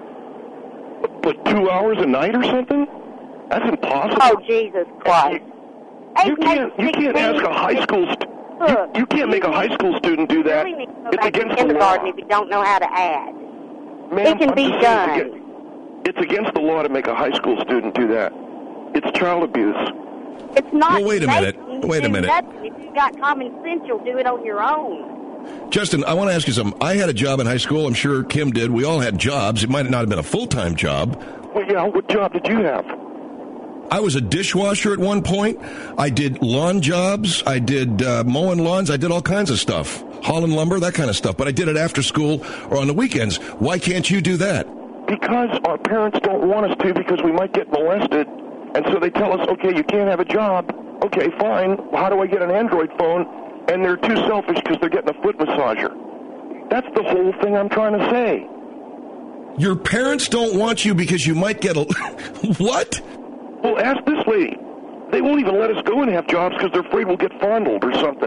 Like two hours a night or something? That's impossible. Oh, Jesus Christ! You can't. You can't ask a high school. St- you, you can't make a high school student do that. You really need to go It's back to against the law. kindergarten if you don't know how to add. Ma'am, It can I'm be just saying done. It's against, it's against the law to make a high school student do that. It's child abuse. It's not. Well, wait a minute. making you Wait a do minute. nothing. If you got common sense, you'll do it on your own. Justin, I want to ask you something. I had a job in high school. I'm sure Kim did. We all had jobs. It might not have been a full-time job. Well, yeah. What job did you have? I was a dishwasher at one point. I did lawn jobs. I did uh, mowing lawns. I did all kinds of stuff. Hauling lumber, that kind of stuff. But I did it after school or on the weekends. Why can't you do that? Because our parents don't want us to because we might get molested. And so they tell us, okay, you can't have a job. Okay, fine. How do I get an Android phone? And they're too selfish because they're getting a foot massager. That's the whole thing I'm trying to say. Your parents don't want you because you might get a... What? Well, ask this lady. They won't even let us go and have jobs because they're afraid we'll get fondled or something.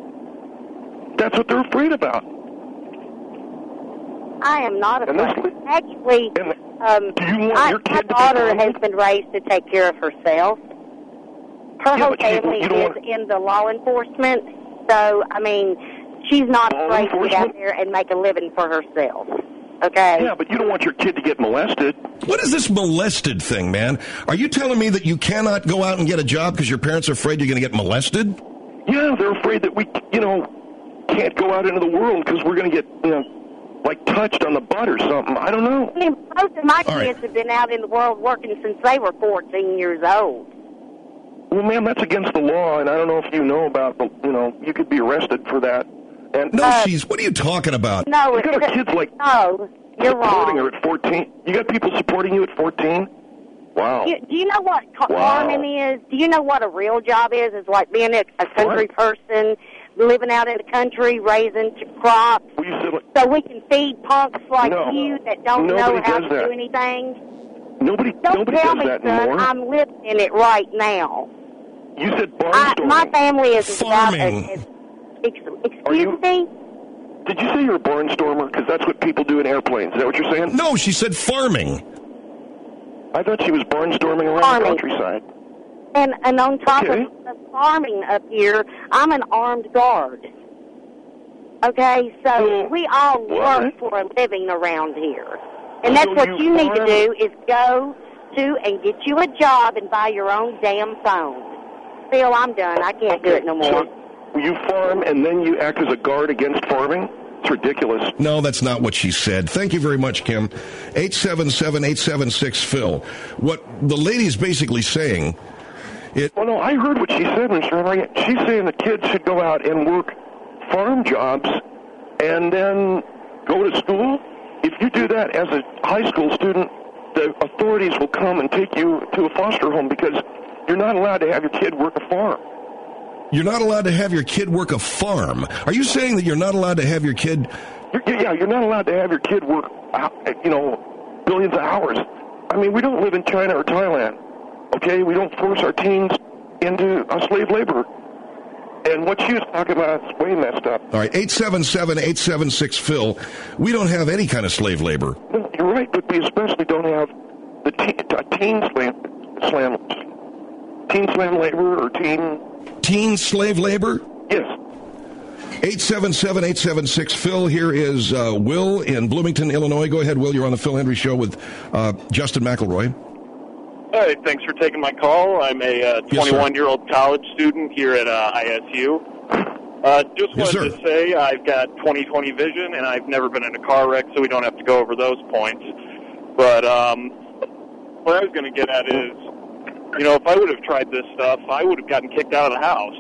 That's what they're afraid about. I am not And afraid. this- Actually, um, Do you want I, your kid my to be daughter has fondled? been raised to take care of herself. Her Yeah, whole but you- family you don't is want- in the law enforcement, so, I mean, she's not Law afraid to get out enforcement? there and make a living for herself. Okay? Yeah, but you don't want your kid to get molested. What is this molested thing, man? Are you telling me that you cannot go out and get a job because your parents are afraid you're going to get molested? Yeah, they're afraid that we, you know, can't go out into the world because we're going to get, you know, like touched on the butt or something. I don't know. I mean, most of my All kids right. have been out in the world working since they were fourteen years old. Well, ma'am, that's against the law, and I don't know if you know about, the, you know, you could be arrested for that. And no, uh, she's. What are you talking about? No, you got kids like no, you're supporting wrong. her at fourteen. You got people supporting you at fourteen. Wow. Do you, do you know what wow. farming is? Do you know what a real job is? It's like being a, a country what? person, living out in the country, raising crops, well, you said, like, so we can feed punks like no, you that don't know how to that. do anything. Nobody, don't nobody tell does me, that son, anymore. I'm living in it right now. You said barnstorming. I, my family is farming. About, is, Excuse you, me? Did you say you're a barnstormer? Because that's what people do in airplanes. Is that what you're saying? No, she said farming. I thought she was barnstorming around farming. the countryside. And and on top okay. of the farming up here, I'm an armed guard. Okay, so well, we all what? work for a living around here. And that's so what you, you need farm? to do is go to and get you a job and buy your own damn phone. Phil, I'm done. I can't okay. do it no more. So you farm and then you act as a guard against farming? It's ridiculous. No, that's not what she said. Thank you very much, Kim. eight seven seven, eight seven six, Phil. What the lady's basically saying... It, well, no, I heard what she said, Mister Henry. She's saying the kids should go out and work farm jobs and then go to school. If you do that as a high school student, the authorities will come and take you to a foster home because you're not allowed to have your kid work a farm. You're not allowed to have your kid work a farm. Are you saying that you're not allowed to have your kid... You're, yeah, you're not allowed to have your kid work, you know, billions of hours. I mean, we don't live in China or Thailand, okay? We don't force our teens into a slave labor. And what she was talking about is way messed up. All right, eight seven seven, eight seven six, Phil. We don't have any kind of slave labor. No, you're right, but we especially don't have the teen, a teen slam, slam, teen slam labor or teen... Teen slave labor? Yes. eight seven seven, eight seven six, Phil. Here is uh, Will in Bloomington, Illinois. Go ahead, Will. You're on the Phil Hendry Show with uh, Justin McElroy. Hey, thanks for taking my call. I'm a uh, twenty-one-year-old yes, college student here at uh, I S U. Uh, just yes, wanted sir. to say I've got twenty twenty vision, and I've never been in a car wreck, so we don't have to go over those points. But um, what I was going to get at is, you know, if I would have tried this stuff, I would have gotten kicked out of the house.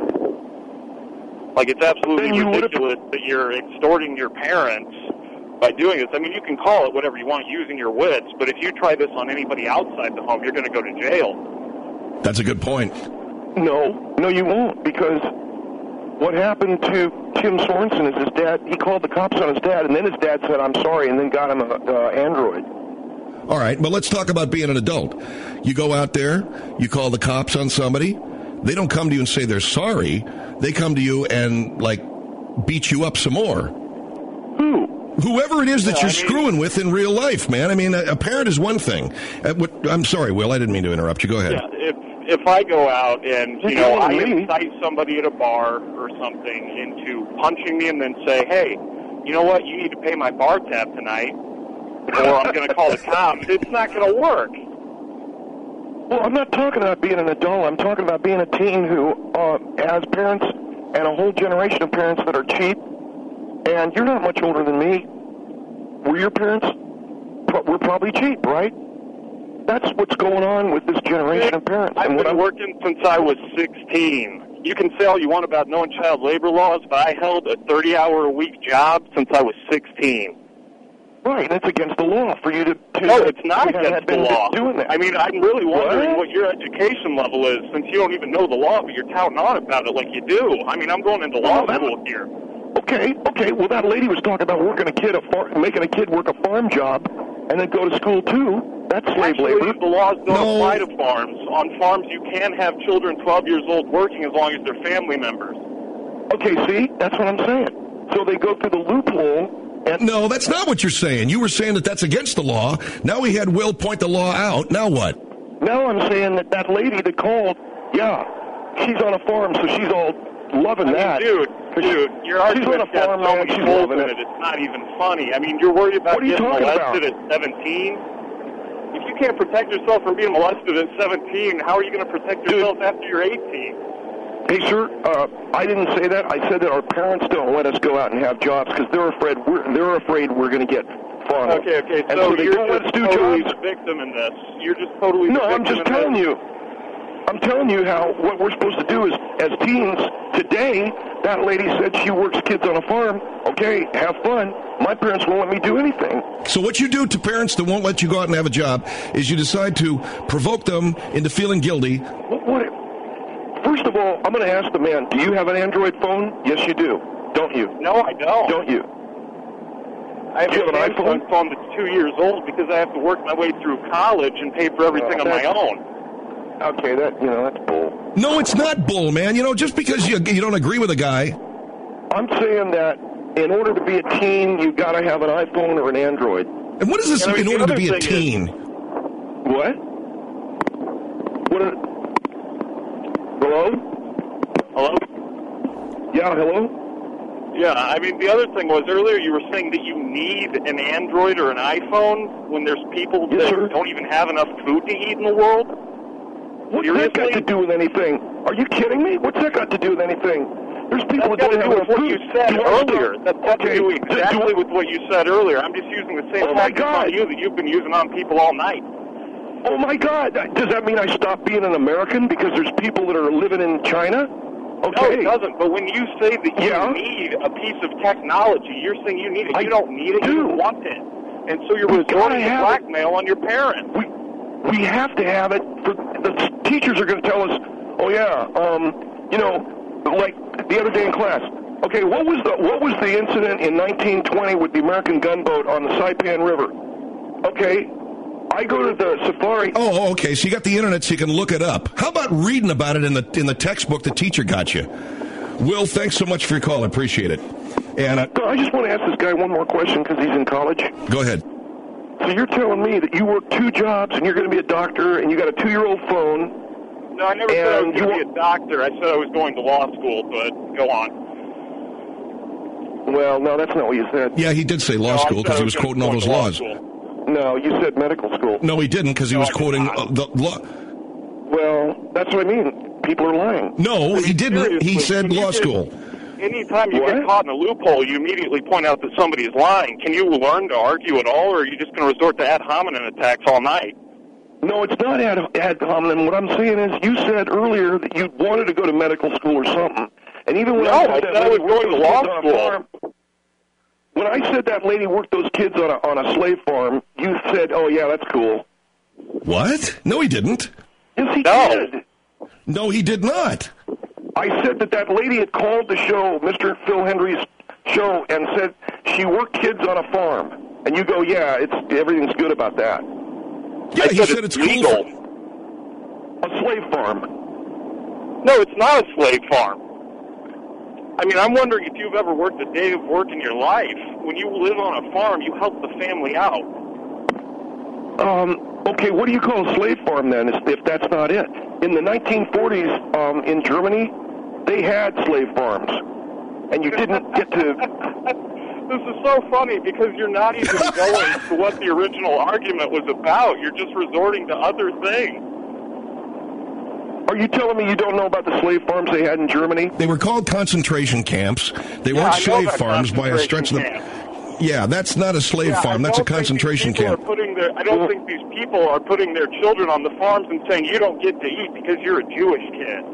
Like, it's absolutely ridiculous that you're extorting your parents by doing this. I mean, you can call it whatever you want using your wits, but if you try this on anybody outside the home, you're going to go to jail. That's a good point. No, no, you won't, because what happened to Tim Sorensen is his dad, he called the cops on his dad, and then his dad said, I'm sorry, and then got him an uh, Android. All right, but let's talk about being an adult. You go out there, you call the cops on somebody. They don't come to you and say they're sorry. They come to you and, like, beat you up some more. Who? Whoever it is that yeah, you're I mean, screwing with in real life, man. I mean, a, a parent is one thing. Uh, what, I'm sorry, Will. I didn't mean to interrupt you. Go ahead. Yeah, if if I go out and, you know, I incite somebody at a bar or something into punching me and then say, hey, you know what, you need to pay my bar tab tonight, or I'm going to call the cops, it's not going to work. Well, I'm not talking about being an adult. I'm talking about being a teen who uh, has parents and a whole generation of parents that are cheap. And you're not much older than me. Were your parents? We're probably cheap, right? That's what's going on with this generation of parents. I've and been what working since I was sixteen. You can say all you want about knowing child labor laws, but I held a thirty-hour-a-week job since I was sixteen. Right, that's against the law for you to... to no, it's not against the law. Doing that. I mean, I'm really wondering what? what your education level is, since you don't even know the law, but you're touting on about it like you do. I mean, I'm going into law well, school here. Okay, okay. Well, that lady was talking about working a kid, a far, making a kid work a farm job, and then go to school too. That's slave Actually, labor. the laws don't no. apply to farms. On farms, you can have children twelve years old working as long as they're family members. Okay, see, that's what I'm saying. So they go through the loophole. And no, that's not what you're saying. You were saying that that's against the law. Now we had Will point the law out. Now what? Now I'm saying that that lady that called, yeah, she's on a farm, so she's all loving I mean, that. dude, dude, your argument's got so man, many she's holes in loving it, it's not even funny. I mean, you're worried about what are you getting talking molested about? at seventeen? If you can't protect yourself from being molested at seventeen, how are you going to protect yourself dude. after you're eighteen? Hey, sir, uh, I didn't say that. I said that our parents don't let us go out and have jobs because they're afraid we're they're afraid we're going to get farmed. Okay, okay, and so, so they you're don't let us just do totally jobs. the victim in this. You're just totally no, the victim I'm just in telling this. you. I'm telling you how what we're supposed to do is, as teens, today, that lady said she works kids on a farm. Okay, have fun. My parents won't let me do anything. So what you do to parents that won't let you go out and have a job is you decide to provoke them into feeling guilty. What, what, first of all, I'm going to ask the man, do you have an Android phone? Yes, you do. Don't you? No, I don't. Don't you? I have, do you an have an Samsung iPhone? phone that's two years old because I have to work my way through college and pay for everything Oh, on my that's- own. Okay, that, you know, that's bull. No, it's not bull, man. You know, just because you you don't agree with a guy. I'm saying that in order to be a teen, you got to have an iPhone or an Android. And what is this You know, in the order to other be a thing is- teen? What? What? Are, hello? Hello? Yeah, hello? Yeah, I mean, the other thing was earlier you were saying that you need an Android or an iPhone when there's people Yes, that sir. don't even have enough food to eat in the world? What's that got to do with anything? Are you kidding me? What's that got to do with anything? There's people That's that got don't to have do with enough what food. you said Do you wanna earlier. stop? That's got Okay, to do do- do- exactly with what you said earlier. I'm just using the same Oh, my tactics God. on you that you've been using on people all night. Oh, my God. Does that mean I stop being an American because there's people that are living in China? Okay. No, it doesn't. But when you say that you Yeah. need a piece of technology, you're saying you need it. I You don't need it. do. You want it. And so you're We resorting gotta to have it. blackmail on your parents. We we have to have it. For the teachers are going to tell us, oh yeah, um, you know, like the other day in class. Okay, what was the what was the incident in nineteen twenty with the American gunboat on the Saipan River? Okay, I go to the safari. Oh, okay. So you got the internet, so you can look it up. How about reading about it in the in the textbook the teacher got you? Will, thanks so much for your call. I appreciate it. And uh, I just want to ask this guy one more question because he's in college. go ahead. So you're telling me that you work two jobs and you're going to be a doctor and you got a two-year-old phone? No, I never said I was And going you to be a doctor. I said I was going to law school, but go on. Well, no, that's not what you said. Yeah, he did say law No, I school said because I he was was gonna quoting all go those to law laws. school. No, you said medical school. No, he didn't because he No, was I did quoting not. uh, the law. Well, that's what I mean. People are lying. No, he didn't. He seriously, said can you law just- school. Anytime you What? get caught in a loophole, you immediately point out that somebody's lying. Can you learn to argue at all, or are you just going to resort to ad hominem attacks all night? No, it's not ad, ad hominem. What I'm saying is you said earlier that you wanted to go to medical school or something. And even when No, I I said said that I was lady worked going to those law kids on a school. farm, when I said that lady worked those kids on a, on a slave farm, you said, oh, yeah, that's cool. What? No, he didn't. Yes, he No. did. No, he did not. I said that that lady had called the show, Mister Phil Hendry's show, and said she worked kids on a farm. And you go, yeah, it's everything's good about that. Yeah, I he said said it's it's legal. cool. A slave farm. No, it's not a slave farm. I mean, I'm wondering if you've ever worked a day of work in your life. When you live on a farm, you help the family out. Um, okay, what do you call a slave farm then, if if that's not it? In the nineteen forties, um, in Germany, they had slave farms, and you didn't get to... This is so funny because you're not even going to what the original argument was about. You're just resorting to other things. Are you telling me you don't know about the slave farms they had in Germany? They were called concentration camps. They Yeah, weren't I know slave about farms by a stretch of the... concentration Yeah, that's not a slave Yeah, farm. I That's a don't think concentration these people camp. Are putting their, I don't think these people are putting their children on the farms and saying, you don't get to eat because you're a Jewish kid.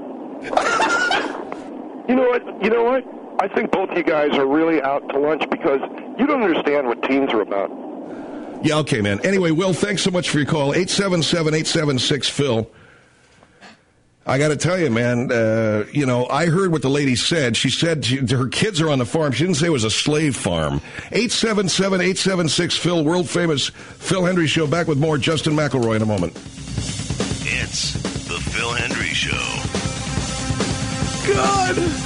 You know what? You know what? I think both you guys are really out to lunch because you don't understand what teens are about. Yeah, okay, man. Anyway, Will, thanks so much for your call. eight seven seven, eight seven six, Phil. I got to tell you, man, uh, you know, I heard what the lady said. She said she, her kids are on the farm. She didn't say it was a slave farm. eight seven seven, eight seven six, Phil, world-famous Phil Hendry Show. Back with more Justin McElroy in a moment. It's the Phil Hendry Show. God!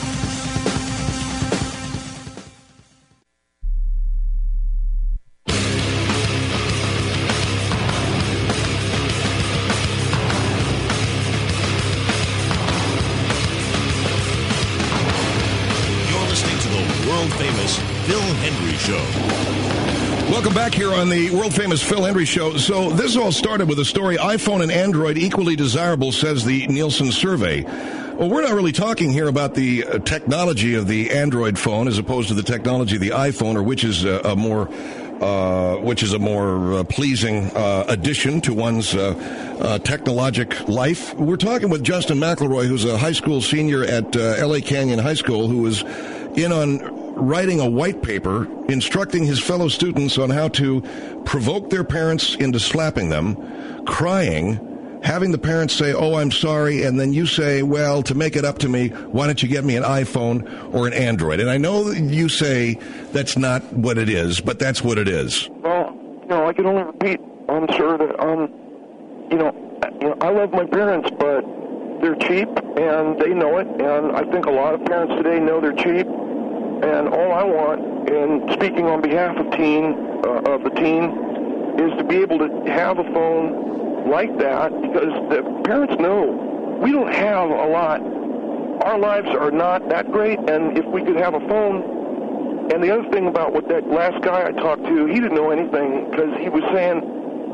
World-famous Phil Hendry Show. Welcome back here on the world-famous Phil Hendry Show. So this all started with a story, iPhone and Android equally desirable, says the Nielsen survey. Well, we're not really talking here about the uh, technology of the Android phone as opposed to the technology of the iPhone, or which is uh, a more uh, which is a more uh, pleasing uh, addition to one's uh, uh, technologic life. We're talking with Justin McElroy, who's a high school senior at uh, L A Canyon High School, who was in on writing a white paper instructing his fellow students on how to provoke their parents into slapping them, crying, having the parents say, oh, I'm sorry, and then you say, well, to make it up to me, why don't you get me an iPhone or an Android? And I know you say that's not what it is, but that's what it is. Well, you know, I can only repeat, I'm sure that, um, you know, you know, I love my parents, but they're cheap, and they know it, and I think a lot of parents today know they're cheap, and all I want, and speaking on behalf of teen, uh, of the teen, is to be able to have a phone like that, because the parents know we don't have a lot. Our lives are not that great, and if we could have a phone. And the other thing about what that last guy I talked to, he didn't know anything, because he was saying,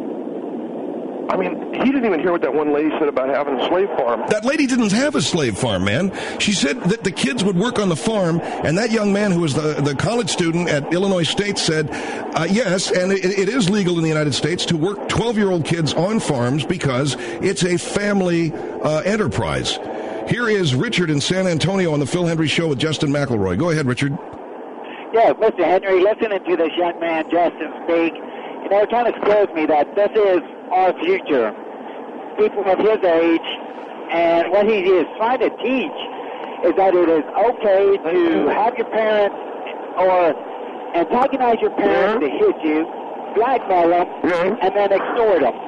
I mean, he didn't even hear what that one lady said about having a slave farm. That lady didn't have a slave farm, man. She said that the kids would work on the farm, and that young man who was the, the college student at Illinois State said, uh, yes, and it, it is legal in the United States to work twelve-year-old kids on farms because it's a family uh, enterprise. Here is Richard in San Antonio on the Phil Hendry Show with Justin McElroy. Go ahead, Richard. Yes, Mister Henry, listening to this young man, Justin, speak, you know, it kind of scares me that this is our future. People of his age, and what he is trying to teach is that it is okay to have your parents or antagonize your parents to hit you, blackmail them, and then extort them.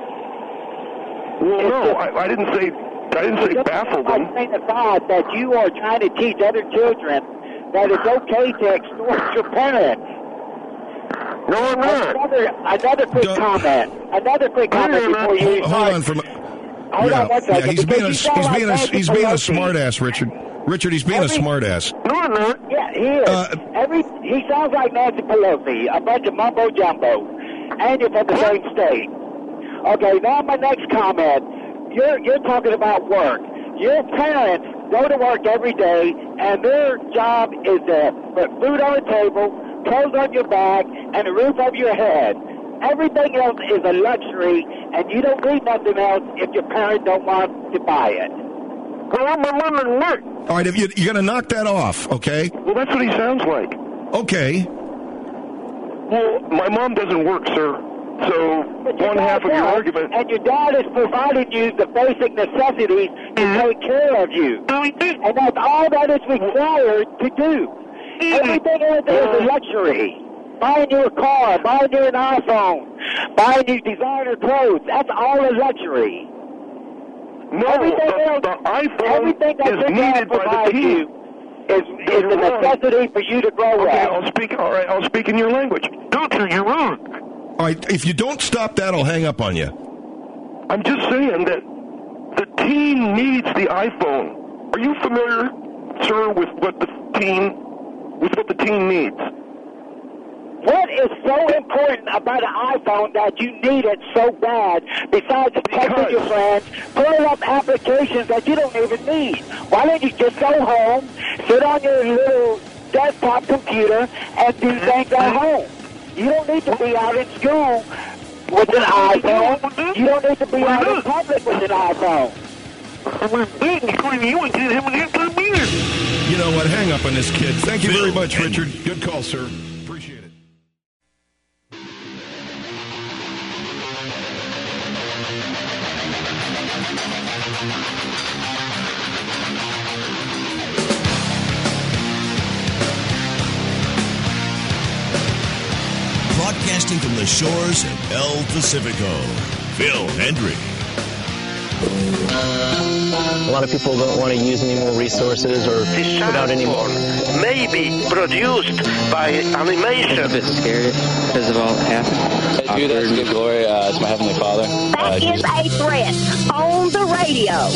Well, no, I, I didn't say I didn't say baffle them. I think the thought that you are trying to teach other children that it's okay to extort your parents. No, I'm not. Another, another quick Don't. comment. Another quick comment before you. Hold, hold on for. Hold yeah, on one second. Yeah, he's being a he's he's like being a he's being a smart Pelosi. ass, Richard. Richard, he's being Every, a smart ass. No, I'm not. Yeah, he is. Uh, Every he sounds like Nancy Pelosi, a bunch of mumbo jumbo, and you're from the same state. Okay, now my next comment. You're you're talking about work. Your parents go to work every day, and their job is to put food on the table, clothes on your back, and a roof over your head. Everything else is a luxury, and you don't need nothing else if your parents don't want to buy it. Well, my mom and work. All right, if you, you're going to knock that off, okay? Well, that's what he sounds like. Okay. Well, my mom doesn't work, sir. So one half of your argument. And your dad is providing you the basic necessities to mm-hmm. take care of you. And that's all that is required to do. Everything else is a luxury. Buying you a car, buying you an iPhone, buying you designer clothes, that's all a luxury. No, everything the, else, the iPhone everything that is needed by the team. Is, is a necessity for you to grow okay, up. I'll speak, all right, I'll speak in your language. Doctor, you're wrong. All right, if you don't stop that, I'll hang up on you. I'm just saying that the teen needs the iPhone. Are you familiar, sir, with what the teen, with what the teen needs? What is so important about an iPhone that you need it so bad, besides texting your friends, pulling up applications that you don't even need? Why don't you just go home, sit on your little desktop computer, and do things at home? You don't need to be out in school with an iPhone. You don't need to be out in public with an iPhone. You know what? Hang up on this kid. Thank you very much, Richard. Good call, sir. Appreciate it. Broadcasting from the shores of El Pacifico, Phil Hendry. A lot of people don't want to use any more resources or put out any more. Maybe produced by animation. I'm a bit scared because of all that happened. I do that to give glory uh, to my Heavenly Father. That uh, is Jesus. a threat on the radio.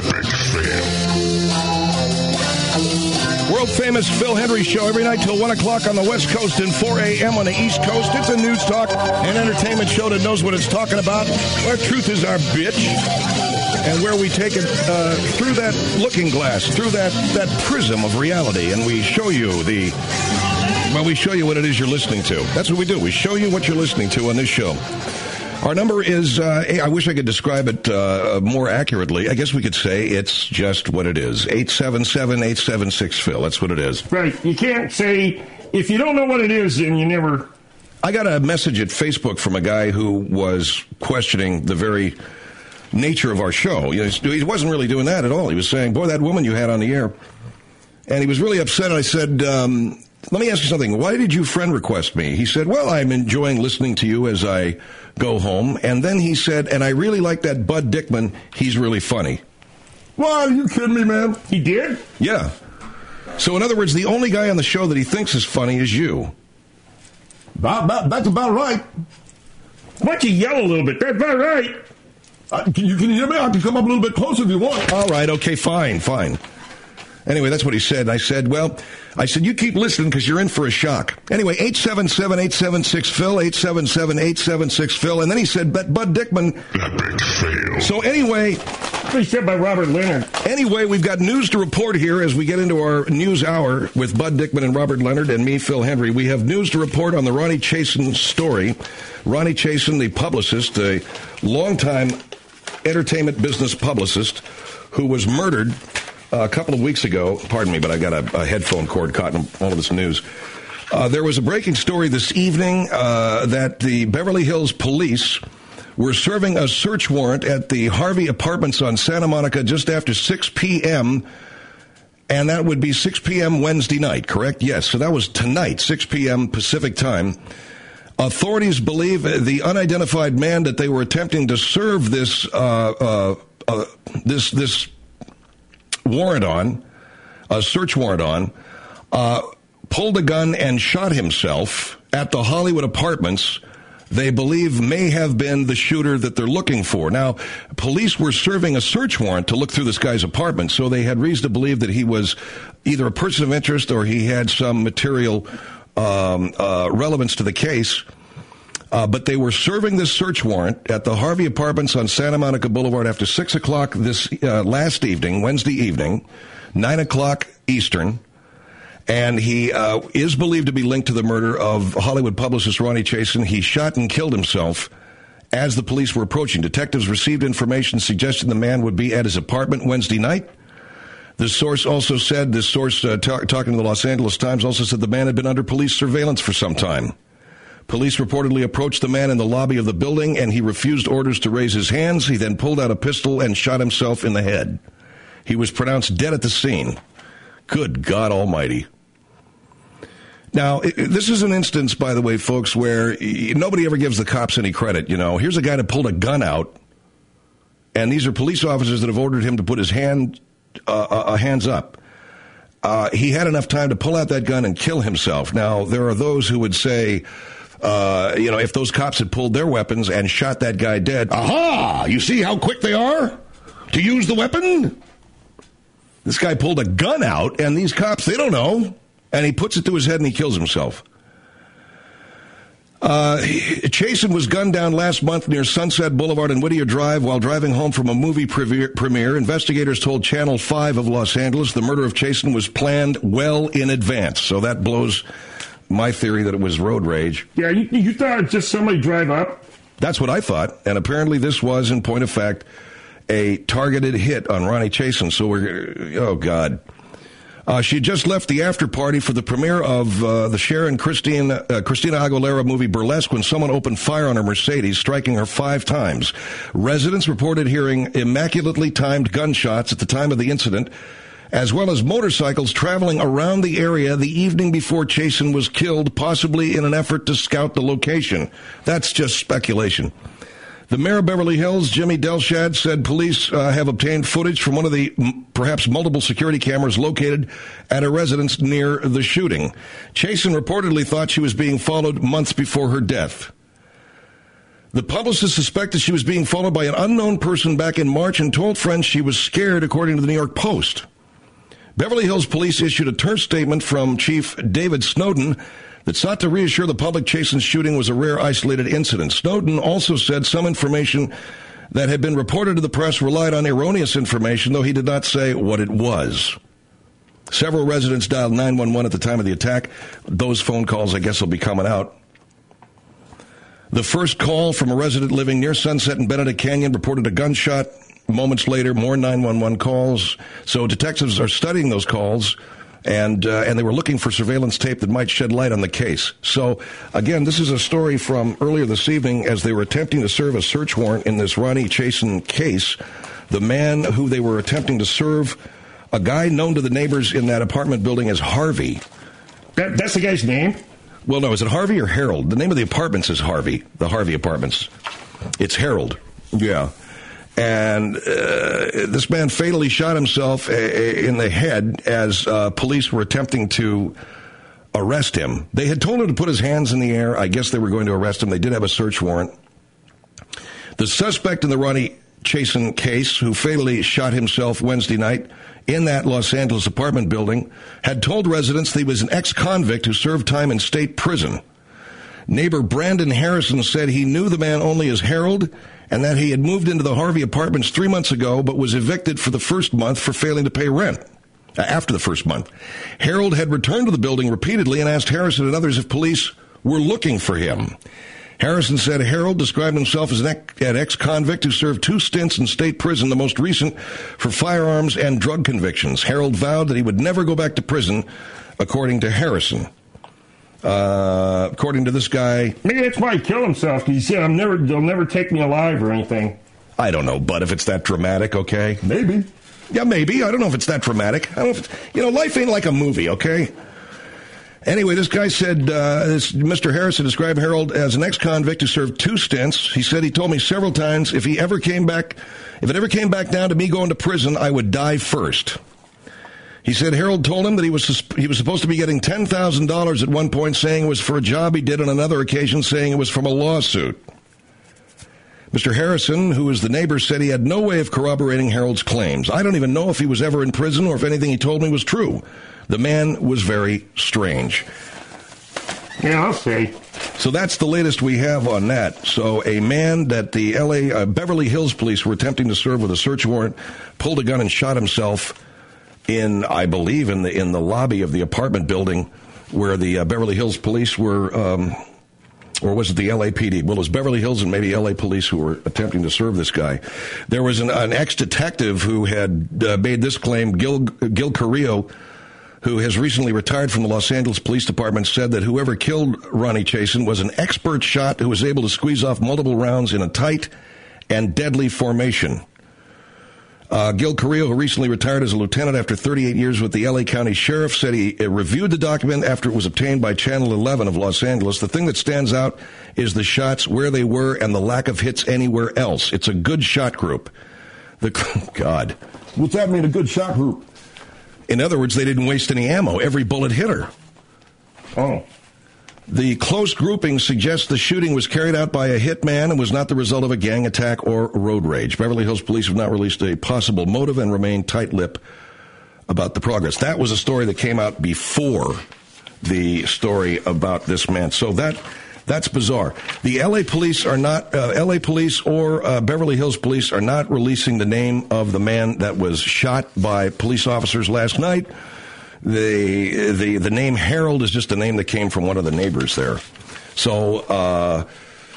World famous Phil Hendry Show every night till one o'clock on the West Coast and four a.m. on the East Coast. It's a news talk and entertainment show that knows what it's talking about. Where truth is our bitch. And where we take it uh, through that looking glass, through that, that prism of reality, and we show you the Well, we show you what it is you're listening to. That's what we do. We show you what you're listening to on this show. Our number is, uh, I wish I could describe it uh, more accurately. I guess we could say it's just what it is. eight seven seven, eight seven six, Phil. That's what it is. Right. You can't say, if you don't know what it is, then you never... I got a message at Facebook from a guy who was questioning the very nature of our show. You know, he wasn't really doing that at all. He was saying, boy, that woman you had on the air. And he was really upset. I said... Um, Let me ask you something. Why did you friend request me? He said, well, I'm enjoying listening to you as I go home. And then he said, and I really like that Bud Dickman. He's really funny. Why, are you kidding me, man? He did? Yeah. So, in other words, the only guy on the show that he thinks is funny is you. About, about, that's about right. Why don't you yell a little bit? That's about right. Uh, can, you, can you hear me? I can come up a little bit closer if you want. All right. Okay, fine, fine. Anyway, that's what he said. I said, well, I said, you keep listening because you're in for a shock. Anyway, eight seven seven, eight seven six, Phil, eight seven seven, eight seven six, Phil. And then he said, but Bud Dickman. Epic fail. So anyway. He said by Robert Leonard. Anyway, we've got news to report here as we get into our news hour with Bud Dickman and Robert Leonard and me, Phil Hendry. We have news to report on the Ronnie Chasen story. Ronnie Chasen, the publicist, a longtime entertainment business publicist who was murdered a couple of weeks ago. Pardon me, but I got a, a headphone cord caught in all of this news. Uh, there was a breaking story this evening uh, that the Beverly Hills Police were serving a search warrant at the Harvey Apartments on Santa Monica just after six p.m., and that would be six p.m. Wednesday night, correct? Yes, so that was tonight, six p.m. Pacific time. Authorities believe the unidentified man that they were attempting to serve this uh, uh, uh, this this warrant on, a search warrant on, uh, pulled a gun and shot himself at the Hollywood Apartments. They believe may have been the shooter that they're looking for. Now, police were serving a search warrant to look through this guy's apartment, so they had reason to believe that he was either a person of interest or he had some material um, uh, relevance to the case. Uh, but they were serving this search warrant at the Harvey Apartments on Santa Monica Boulevard after six o'clock this uh, last evening, Wednesday evening, nine o'clock Eastern. And he uh, is believed to be linked to the murder of Hollywood publicist Ronnie Chasen. He shot and killed himself as the police were approaching. Detectives received information suggesting the man would be at his apartment Wednesday night. The source also said, this source uh, ta- talking to the Los Angeles Times also said the man had been under police surveillance for some time. Police reportedly approached the man in the lobby of the building, and he refused orders to raise his hands. He then pulled out a pistol and shot himself in the head. He was pronounced dead at the scene. Good God Almighty. Now, it, this is an instance, by the way, folks, where nobody ever gives the cops any credit. You know, here's a guy that pulled a gun out, and these are police officers that have ordered him to put his hand uh, uh, hands up. Uh, he had enough time to pull out that gun and kill himself. Now, there are those who would say, Uh, you know, if those cops had pulled their weapons and shot that guy dead, aha, you see how quick they are to use the weapon? This guy pulled a gun out, and these cops, they don't know, and he puts it to his head and he kills himself. Uh, Chasen was gunned down last month near Sunset Boulevard and Whittier Drive while driving home from a movie premiere. premiere. Investigators told Channel five of Los Angeles the murder of Chasen was planned well in advance, so that blows my theory that it was road rage. Yeah, you, you thought it was just somebody drive up? That's what I thought. And apparently this was, in point of fact, a targeted hit on Ronnie Chasen. So we're, oh, God. Uh, she had just left the after party for the premiere of uh, the Cher and Christine, uh, Christina Aguilera movie Burlesque when someone opened fire on her Mercedes, striking her five times. Residents reported hearing immaculately timed gunshots at the time of the incident, as well as motorcycles traveling around the area the evening before Chasen was killed, possibly in an effort to scout the location. That's just speculation. The mayor of Beverly Hills, Jimmy Delshad, said police uh, have obtained footage from one of the m- perhaps multiple security cameras located at a residence near the shooting. Chasen reportedly thought she was being followed months before her death. The publicist suspected she was being followed by an unknown person back in March and told friends she was scared, according to the New York Post. Beverly Hills police issued a terse statement from Chief David Snowden that sought to reassure the public Chasen's shooting was a rare, isolated incident. Snowden also said some information that had been reported to the press relied on erroneous information, though he did not say what it was. Several residents dialed nine one one at the time of the attack. Those phone calls, I guess, will be coming out. The first call from a resident living near Sunset and Benedict Canyon reported a gunshot. Moments later, more nine one one calls. So detectives are studying those calls, and uh, and they were looking for surveillance tape that might shed light on the case. So, again, this is a story from earlier this evening as they were attempting to serve a search warrant in this Ronnie Chasen case. The man who they were attempting to serve, a guy known to the neighbors in that apartment building as Harvey. That, that's the guy's name? Well, no, is it Harvey or Harold? The name of the apartments is Harvey, the Harvey Apartments. It's Harold. Yeah. And uh, this man fatally shot himself in the head as uh, police were attempting to arrest him. They had told him to put his hands in the air. I guess they were going to arrest him. They did have a search warrant. The suspect in the Ronnie Chasen case, who fatally shot himself Wednesday night in that Los Angeles apartment building, had told residents that he was an ex-convict who served time in state prison. Neighbor Brandon Harrison said he knew the man only as Harold and that he had moved into the Harvey Apartments three months ago but was evicted for the first month for failing to pay rent. Uh, after the first month. Harold had returned to the building repeatedly and asked Harrison and others if police were looking for him. Harrison said Harold described himself as an ex-convict who served two stints in state prison, the most recent for firearms and drug convictions. Harold vowed that he would never go back to prison, according to Harrison. Uh, according to this guy... Maybe that's why he killed himself, because he said, I'm never, they'll never take me alive or anything. I don't know, but if it's that dramatic, okay? Maybe. Yeah, maybe. I don't know if it's that dramatic. I don't know if it's, you know, life ain't like a movie, okay? Anyway, this guy said, uh, this Mister Harrison described Harold as an ex-convict who served two stints. He said he told me several times if he ever came back, if it ever came back down to me going to prison, I would die first. He said Harold told him that he was he was supposed to be getting ten thousand dollars at one point, saying it was for a job he did, on another occasion saying it was from a lawsuit. Mister Harrison, who is the neighbor, said he had no way of corroborating Harold's claims. I don't even know if he was ever in prison or if anything he told me was true. The man was very strange. Yeah, I'll see. So that's the latest we have on that. So a man that the L A uh, Beverly Hills police were attempting to serve with a search warrant pulled a gun and shot himself in, I believe, in the in the lobby of the apartment building where the uh, Beverly Hills police were, um, or was it the L A P D? Well, it was Beverly Hills and maybe L A police who were attempting to serve this guy. There was an, an ex-detective who had uh, made this claim, Gil, Gil Carrillo, who has recently retired from the Los Angeles Police Department, said that whoever killed Ronnie Chasen was an expert shot who was able to squeeze off multiple rounds in a tight and deadly formation. Uh, Gil Carrillo, who recently retired as a lieutenant after thirty-eight years with the L A County Sheriff, said he uh, reviewed the document after it was obtained by Channel eleven of Los Angeles. The thing that stands out is the shots, where they were, and the lack of hits anywhere else. It's a good shot group. The God. What's that mean, a good shot group? In other words, they didn't waste any ammo. Every bullet hit her. Oh. The close grouping suggests the shooting was carried out by a hitman and was not the result of a gang attack or road rage. Beverly Hills police have not released a possible motive and remain tight-lipped about the progress. That was a story that came out before the story about this man. So that that's bizarre. The L A police are not, uh, L A police or uh, Beverly Hills police are not releasing the name of the man that was shot by police officers last night. The, the, the name Harold is just a name that came from one of the neighbors there. So, uh,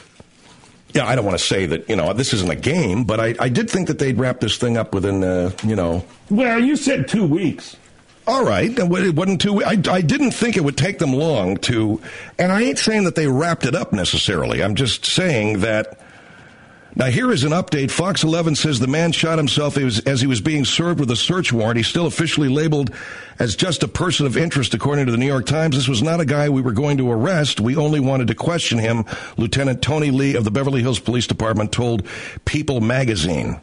yeah, I don't want to say that, you know, this isn't a game, but I, I did think that they'd wrap this thing up within, uh, you know. Well, you said two weeks. All right. It wasn't two I, I didn't think it would take them long to, and I ain't saying that they wrapped it up necessarily. I'm just saying that. Now, here is an update. Fox eleven says the man shot himself as he was being served with a search warrant. He's still officially labeled as just a person of interest, according to the New York Times. This was not a guy we were going to arrest. We only wanted to question him, Lieutenant Tony Lee of the Beverly Hills Police Department told People magazine.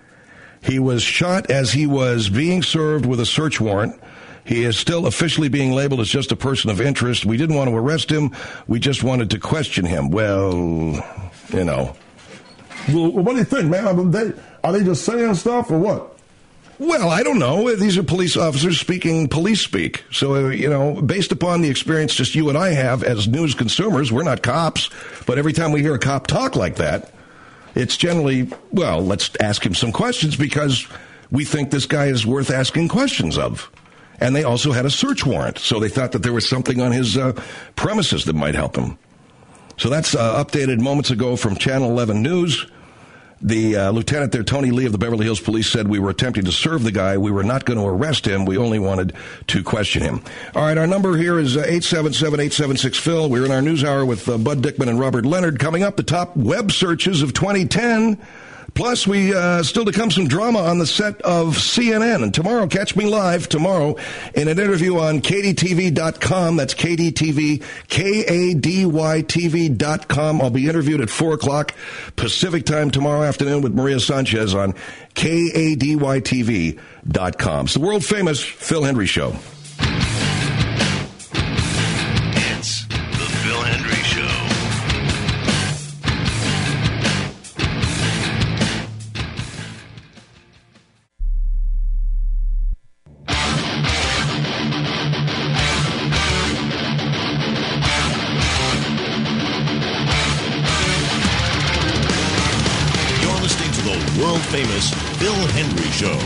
He was shot as he was being served with a search warrant. He is still officially being labeled as just a person of interest. We didn't want to arrest him. We just wanted to question him. Well, you know. Well, what do you think, man? Are they, are they just saying stuff or what? Well, I don't know. These are police officers speaking police speak. So, uh, you know, based upon the experience just you and I have as news consumers, we're not cops. But every time we hear a cop talk like that, it's generally, well, let's ask him some questions because we think this guy is worth asking questions of. And they also had a search warrant, so they thought that there was something on his uh, premises that might help him. So that's uh, updated moments ago from Channel eleven News. The uh, lieutenant there, Tony Lee of the Beverly Hills Police, said we were attempting to serve the guy. We were not going to arrest him. We only wanted to question him. All right, our number here is uh, eight seven seven, eight seven six, P H L. We're in our news hour with uh, Bud Dickman and Robert Leonard. Coming up, the top web searches of twenty ten. Plus, we uh, still to come some drama on the set of C N N. And tomorrow, catch me live tomorrow in an interview on K D T V dot com. That's K D T V, K A D Y T V dot com. I'll be interviewed at four o'clock Pacific time tomorrow afternoon with Maria Sanchez on K A D Y T V dot com. It's the world-famous Phil Hendry Show. It's the Phil Hendry Show. World-famous Phil Hendry Show.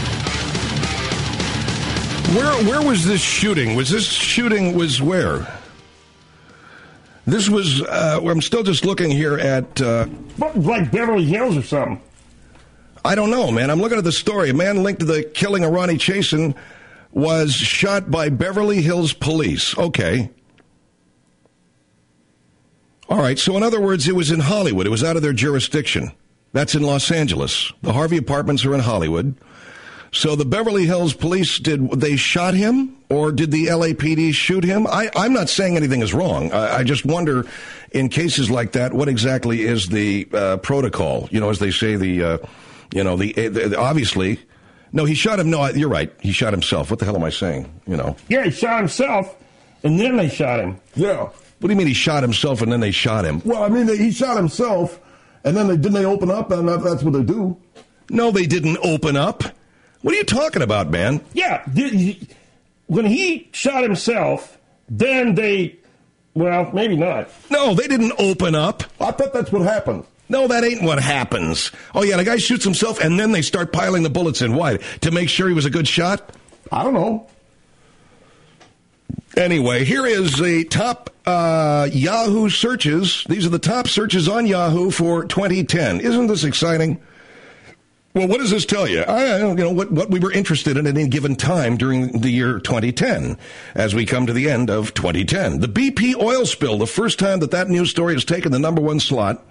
Where where was this shooting? Was this shooting was where? This was, uh, I'm still just looking here at... Uh, like Beverly Hills or something. I don't know, man. I'm looking at the story. A man linked to the killing of Ronnie Chasen was shot by Beverly Hills police. Okay. All right, so in other words, it was in Hollywood. It was out of their jurisdiction. That's in Los Angeles. The Harvey apartments are in Hollywood. So the Beverly Hills police, did they shot him or did the L A P D shoot him? I, I'm not saying anything is wrong. I, I just wonder in cases like that, what exactly is the uh, protocol? You know, as they say, the, uh, you know, the, the obviously, no, he shot him. No, you're right. He shot himself. What the hell am I saying? You know? Yeah, he shot himself and then they shot him. Yeah. What do you mean he shot himself and then they shot him? Well, I mean, he shot himself. And then they, didn't they open up? And that, that's what they do. No, they didn't open up. What are you talking about, man? Yeah. When he shot himself, then they, well, maybe not. No, they didn't open up. I thought that's what happened. No, that ain't what happens. Oh, yeah, the guy shoots himself, and then they start piling the bullets in. Why? To make sure he was a good shot? I don't know. Anyway, here is the top uh, Yahoo searches. These are the top searches on Yahoo for twenty ten. Isn't this exciting? Well, what does this tell you? I, you know, what, what we were interested in at any given time during the year twenty ten, as we come to the end of twenty ten. The B P oil spill, the first time that that news story has taken the number one slot.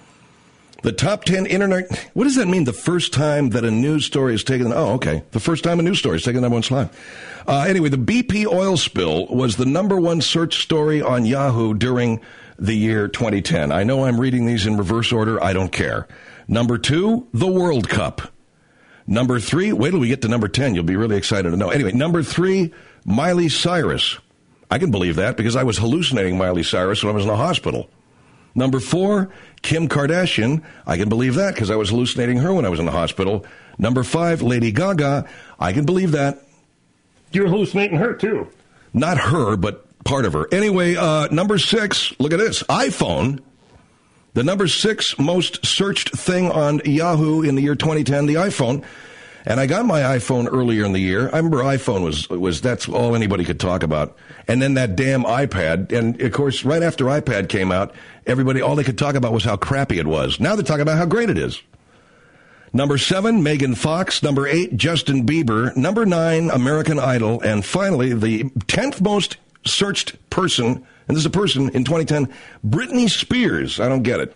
The top ten internet... What does that mean, the first time that a news story is taken... Oh, okay. The first time a news story is taken the number one slot. Uh, anyway, the B P oil spill was the number one search story on Yahoo during the year twenty ten. I know I'm reading these in reverse order. I don't care. Number two, the World Cup. Number three, wait till we get to number ten. You'll be really excited to know. Anyway, number three, Miley Cyrus. I can believe that because I was hallucinating Miley Cyrus when I was in the hospital. Number four, Kim Kardashian. I can believe that because I was hallucinating her when I was in the hospital. Number five, Lady Gaga. I can believe that. You're hallucinating her, too. Not her, but part of her. Anyway, uh, number six, look at this, iPhone. The number six most searched thing on Yahoo in the year twenty ten, the iPhone. And I got my iPhone earlier in the year. I remember iPhone was, was that's all anybody could talk about. And then that damn iPad. And, of course, right after iPad came out, everybody, all they could talk about was how crappy it was. Now they're talking about how great it is. Number seven, Megan Fox. Number eight, Justin Bieber. Number nine, American Idol. And finally, the tenth most searched person, and this is a person in twenty ten, Britney Spears. I don't get it.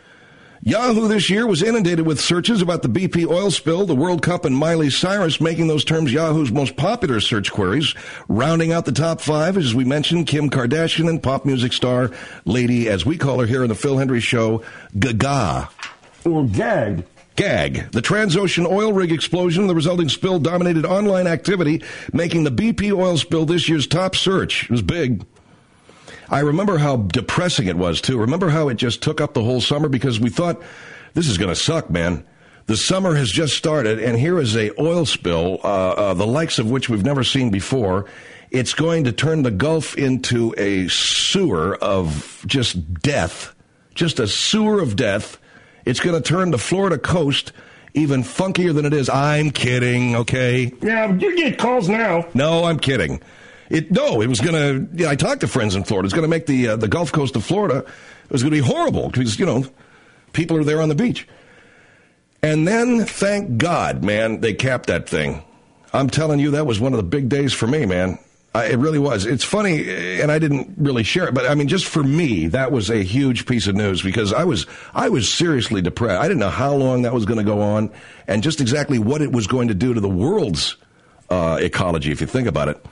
Yahoo this year was inundated with searches about the B P oil spill, the World Cup, and Miley Cyrus, making those terms Yahoo's most popular search queries. Rounding out the top five, as we mentioned, Kim Kardashian and pop music star, Lady, as we call her here on the Phil Hendry Show, Gaga. Or Gag. Gag. The Transocean oil rig explosion and the resulting spill dominated online activity, making the B P oil spill this year's top search. It was big. I remember how depressing it was, too. Remember how it just took up the whole summer because we thought, this is going to suck, man. The summer has just started, and here is a oil spill, uh, uh, the likes of which we've never seen before. It's going to turn the Gulf into a sewer of just death, just a sewer of death. It's going to turn the Florida coast even funkier than it is. I'm kidding, okay? Yeah, you get calls now. No, I'm kidding. It no, it was gonna. Yeah, I talked to friends in Florida. It's gonna make the uh, the Gulf Coast of Florida. It was gonna be horrible because you know people are there on the beach. And then, thank God, man, they capped that thing. I'm telling you, that was one of the big days for me, man. I, it really was. It's funny, and I didn't really share it, but I mean, just for me, that was a huge piece of news because I was I was seriously depressed. I didn't know how long that was going to go on, and just exactly what it was going to do to the world's uh, ecology, if you think about it.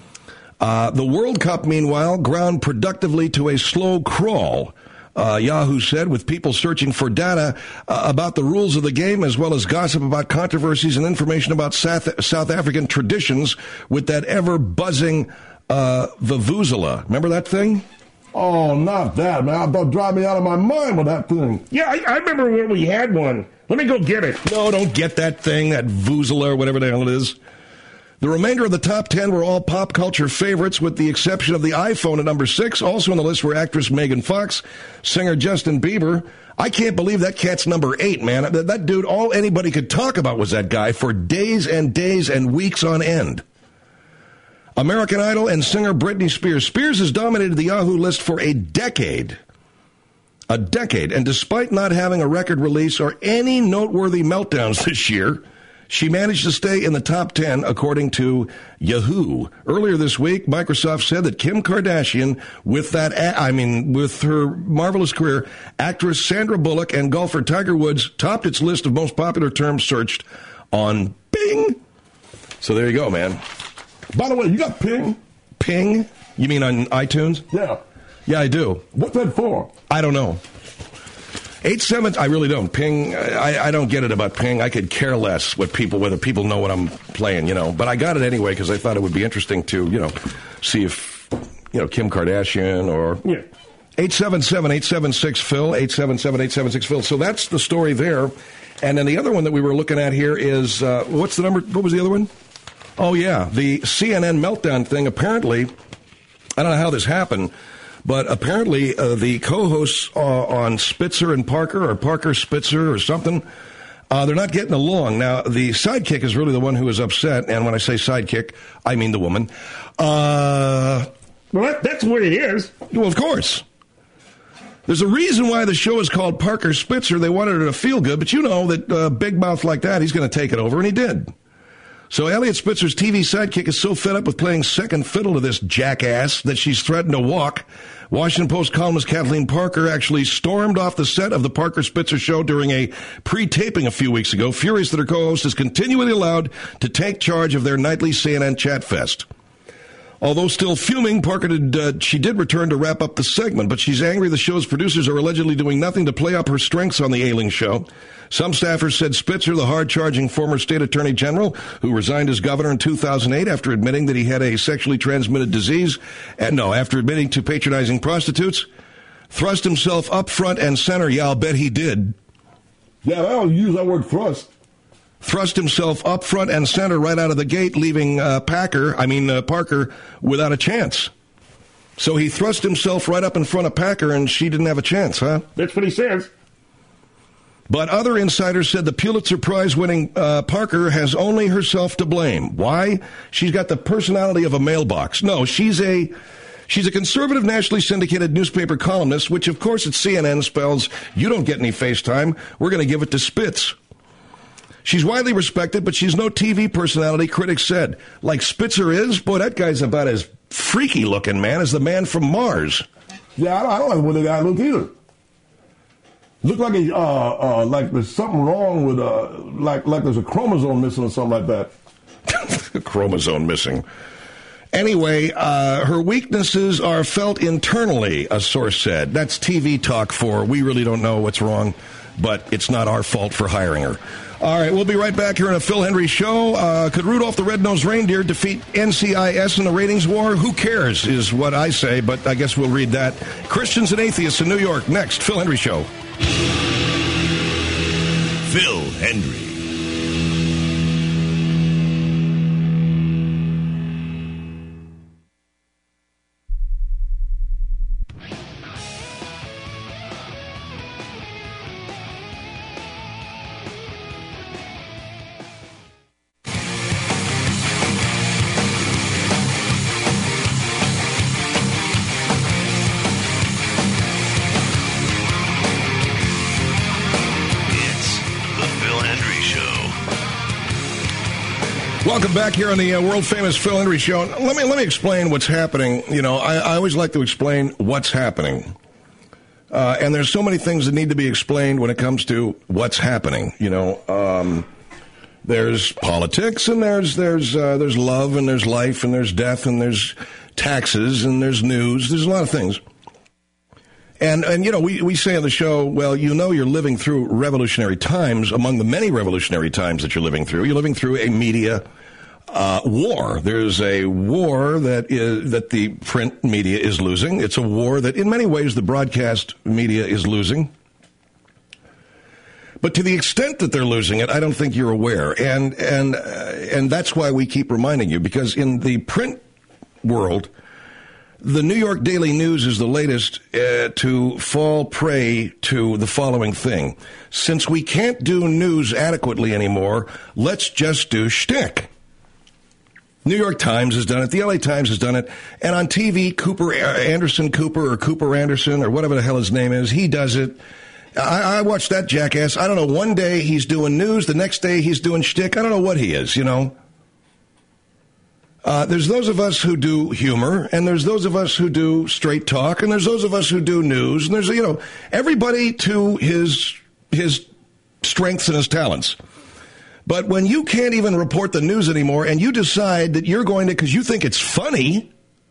Uh, the World Cup, meanwhile, ground productively to a slow crawl, uh, Yahoo said, with people searching for data uh, about the rules of the game, as well as gossip about controversies and information about South, South African traditions with that ever-buzzing uh, Vuvuzela. Remember that thing? Oh, not that, man. That'll drive me out of my mind with that thing. Yeah, I, I remember when we had one. Let me go get it. No, don't get that thing, that Vuvuzela or whatever the hell it is. The remainder of the top ten were all pop culture favorites, with the exception of the iPhone at number six. Also on the list were actress Megan Fox, singer Justin Bieber. I can't believe that cat's number eight, man. That, that dude, all anybody could talk about was that guy for days and days and weeks on end. American Idol and singer Britney Spears. Spears has dominated the Yahoo list for a decade. A decade. And despite not having a record release or any noteworthy meltdowns this year, she managed to stay in the top ten, according to Yahoo. Earlier this week, Microsoft said that Kim Kardashian, with that, I mean, with her marvelous career, actress Sandra Bullock and golfer Tiger Woods topped its list of most popular terms searched on Bing. So there you go, man. By the way, you got Ping? Ping? You mean on iTunes? Yeah. Yeah, I do. What's that for? I don't know. Eight seven, I really don't. Ping, I, I don't get it about Ping. I could care less what people, whether people know what I'm playing, you know. But I got it anyway because I thought it would be interesting to, you know, see if, you know, Kim Kardashian or... Yeah. eight seven seven, eight seven six, Phil, eight seven seven, eight seven six, Phil. So that's the story there. And then the other one that we were looking at here is, uh, what's the number? What was the other one? Oh, yeah, the C N N meltdown thing. Apparently, I don't know how this happened, but apparently uh, the co-hosts uh, on Spitzer and Parker, or Parker Spitzer or something, uh, they're not getting along. Now, the sidekick is really the one who is upset, and when I say sidekick, I mean the woman. Uh, well, that, that's what it is. Well, of course. There's a reason why the show is called Parker Spitzer. They wanted her to feel good, but you know that uh, big mouth like that, he's going to take it over, and he did. So Elliot Spitzer's T V sidekick is so fed up with playing second fiddle to this jackass that she's threatened to walk. Washington Post columnist Kathleen Parker actually stormed off the set of the Parker Spitzer show during a pre-taping a few weeks ago, furious that her co-host is continually allowed to take charge of their nightly C N N chat fest. Although still fuming, Parker did, uh, she did return to wrap up the segment, but she's angry the show's producers are allegedly doing nothing to play up her strengths on the ailing show. Some staffers said Spitzer, the hard-charging former state attorney general who resigned as governor in two thousand eight after admitting that he had a sexually transmitted disease, and no, after admitting to patronizing prostitutes, thrust himself up front and center. Yeah, I'll bet he did. Yeah, I don't use that word thrust. Thrust himself up front and center right out of the gate, leaving uh, Packer, I mean uh, Parker, without a chance. So he thrust himself right up in front of Packer, and she didn't have a chance, huh? That's what he says. But other insiders said the Pulitzer Prize-winning uh, Parker has only herself to blame. Why? She's got the personality of a mailbox. No, she's a she's a conservative, nationally syndicated newspaper columnist, which, of course, at C N N spells, you don't get any face time. We're going to give it to Spitz. She's widely respected, but she's no T V personality, critics said. Like Spitzer is, boy, that guy's about as freaky-looking, man, as the man from Mars. Yeah, I don't, I don't like the way the guy look either. Look like he, uh, uh, like there's something wrong with, uh, like like there's a chromosome missing or something like that. A chromosome missing. Anyway, uh, her weaknesses are felt internally, a source said. That's T V talk for we really don't know what's wrong, but it's not our fault for hiring her. All right, we'll be right back here in a Phil Hendry show. Uh, could Rudolph the Red-Nosed Reindeer defeat N C I S in the ratings war? Who cares is what I say, but I guess we'll read that. Christians and Atheists in New York. Next, Phil Hendry Show. Phil Hendry. Welcome back here on the uh, world-famous Phil Henry Show. Let me let me explain what's happening. You know, I, I always like to explain what's happening. Uh, and there's so many things that need to be explained when it comes to what's happening. You know, um, there's politics, and there's there's uh, there's love, and there's life, and there's death, and there's taxes, and there's news. There's a lot of things. And, and you know, we, we say on the show, well, you know you're living through revolutionary times. Among the many revolutionary times that you're living through, you're living through a media uh, war. There's a war that is that the print media is losing. It's a war that in many ways the broadcast media is losing. But to the extent that they're losing it, I don't think you're aware. And, and, uh, and that's why we keep reminding you, because in the print world, the New York Daily News is the latest uh, to fall prey to the following thing. Since we can't do news adequately anymore, let's just do shtick. New York Times has done it. The L A Times has done it. And on T V, Cooper Anderson Cooper or Cooper Anderson or whatever the hell his name is, he does it. I, I watched that jackass. I don't know. One day he's doing news. The next day he's doing shtick. I don't know what he is, you know. Uh, there's those of us who do humor, and there's those of us who do straight talk, and there's those of us who do news, and there's, you know, everybody to his his strengths and his talents. But when you can't even report the news anymore, and you decide that you're going to, because you think it's funny,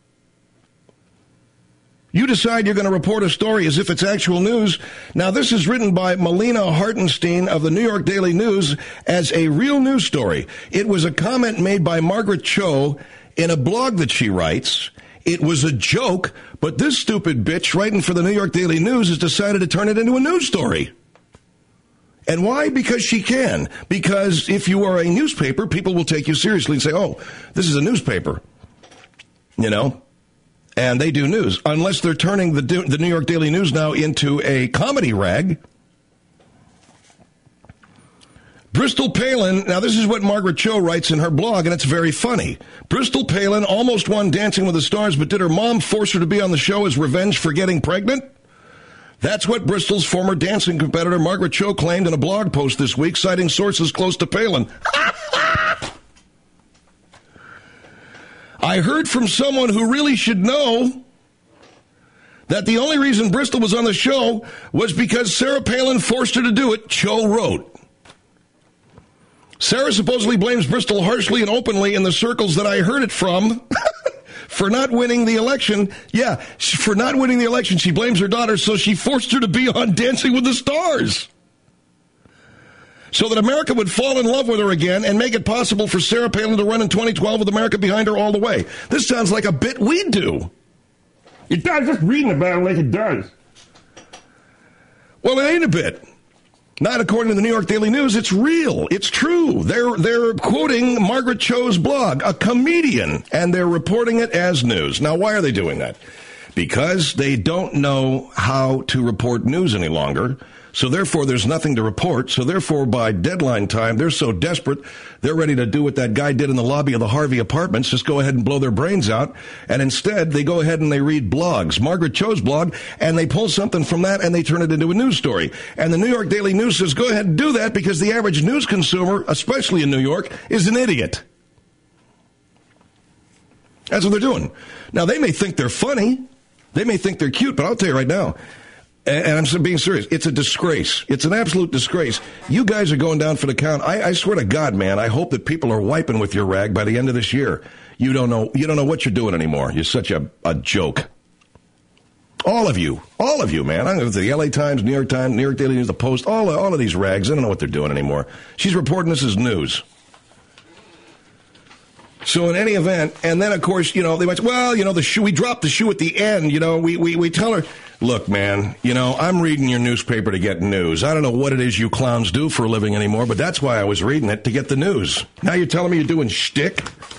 you decide you're going to report a story as if it's actual news. Now, this is written by Melina Hartenstein of the New York Daily News as a real news story. It was a comment made by Margaret Cho in a blog that she writes. It was a joke, but this stupid bitch writing for the New York Daily News has decided to turn it into a news story. And why? Because she can. Because if you are a newspaper, people will take you seriously and say, oh, this is a newspaper. You know? And they do news, unless they're turning the the New York Daily News now into a comedy rag. Bristol Palin, now this is what Margaret Cho writes in her blog, and it's very funny. Bristol Palin almost won Dancing with the Stars, but did her mom force her to be on the show as revenge for getting pregnant? That's what Bristol's former dancing competitor Margaret Cho claimed in a blog post this week, citing sources close to Palin. I heard from someone who really should know that the only reason Bristol was on the show was because Sarah Palin forced her to do it, Cho wrote. Sarah supposedly blames Bristol harshly and openly in the circles that I heard it from for not winning the election. Yeah, for not winning the election, she blames her daughter, so she forced her to be on Dancing with the Stars, so that America would fall in love with her again and make it possible for Sarah Palin to run in twenty twelve with America behind her all the way. This sounds like a bit we do. It does, just reading about it like it does. Well, it ain't a bit. Not according to the New York Daily News. It's real. It's true. They're they're quoting Margaret Cho's blog, a comedian, and they're reporting it as news. Now, why are they doing that? Because they don't know how to report news any longer. So therefore, there's nothing to report. So therefore, by deadline time, they're so desperate, they're ready to do what that guy did in the lobby of the Harvey Apartments, just go ahead and blow their brains out. And instead, they go ahead and they read blogs, Margaret Cho's blog, and they pull something from that and they turn it into a news story. And the New York Daily News says, go ahead and do that because the average news consumer, especially in New York, is an idiot. That's what they're doing. Now, they may think they're funny. They may think they're cute, but I'll tell you right now, and I'm being serious, it's a disgrace. It's an absolute disgrace. You guys are going down for the count. I, I swear to God, man, I hope that people are wiping with your rag by the end of this year. You don't know you don't know what you're doing anymore. You're such a, a joke. All of you. All of you, man. I'm going to the L A Times, New York Times, New York Daily News, the Post, all, all of these rags. I don't know what they're doing anymore. She's reporting this as news. So in any event, and then, of course, you know, they might say, well, you know, the shoe, we dropped the shoe at the end. You know, we, we, we tell her, look, man, you know, I'm reading your newspaper to get news. I don't know what it is you clowns do for a living anymore, but that's why I was reading it, to get the news. Now you're telling me you're doing shtick?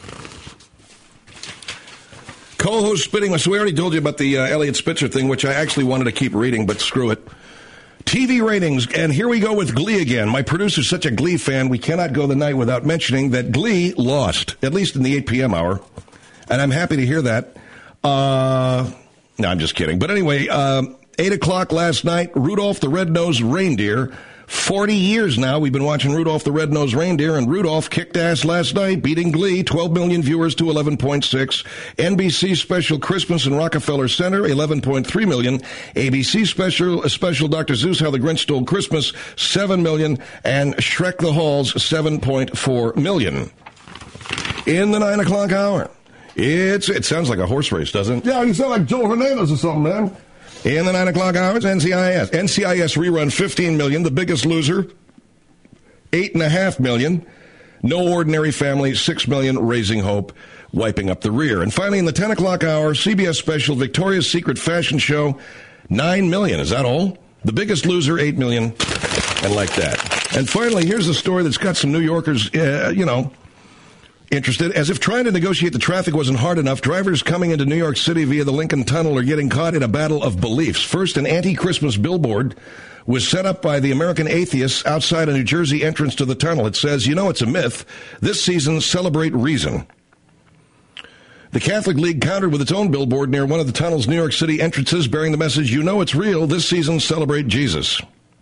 Co-host spitting, so we already told you about the uh, Elliot Spitzer thing, which I actually wanted to keep reading, but screw it. T V ratings, and here we go with Glee again. My producer's such a Glee fan, we cannot go the night without mentioning that Glee lost, at least in the eight p.m. hour, and I'm happy to hear that. Uh, no, I'm just kidding. But anyway, uh, eight o'clock last night, Rudolph the Red-Nosed Reindeer forty years now we've been watching Rudolph the Red-Nosed Reindeer, and Rudolph kicked ass last night, beating Glee, twelve million viewers to eleven point six. N B C special Christmas in Rockefeller Center, eleven point three million. A B C special, special Doctor Seuss, How the Grinch Stole Christmas, seven million. And Shrek the Halls, seven point four million. In the nine o'clock hour, it's it sounds like a horse race, doesn't it? Yeah, you sound like Joe Hernandez or something, man. In the nine o'clock hours, N C I S. N C I S rerun, fifteen million. The Biggest Loser, eight point five million. No Ordinary Family, six million. Raising Hope, wiping up the rear. And finally, in the ten o'clock hour, C B S special Victoria's Secret Fashion Show, nine million. Is that all? The Biggest Loser, eight million. And like that. And finally, here's a story that's got some New Yorkers, uh, you know, interested. As if trying to negotiate the traffic wasn't hard enough, drivers coming into New York City via the Lincoln Tunnel are getting caught in a battle of beliefs. First, an anti-Christmas billboard was set up by the American Atheists outside a New Jersey entrance to the tunnel. It says, you know, it's a myth. This season, celebrate reason. The Catholic League countered with its own billboard near one of the tunnel's New York City entrances, bearing the message, you know, it's real. This season, celebrate Jesus.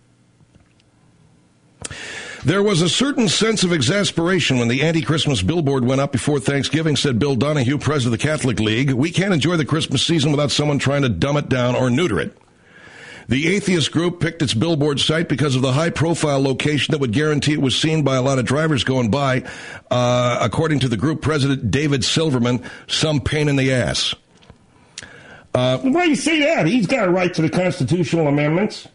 There was a certain sense of exasperation when the anti-Christmas billboard went up before Thanksgiving, said Bill Donahue, president of the Catholic League. We can't enjoy the Christmas season without someone trying to dumb it down or neuter it. The atheist group picked its billboard site because of the high-profile location that would guarantee it was seen by a lot of drivers going by. Uh, according to the group president, David Silverman, some pain in the ass. Uh, Why do you say that? He's got a right to the constitutional amendments.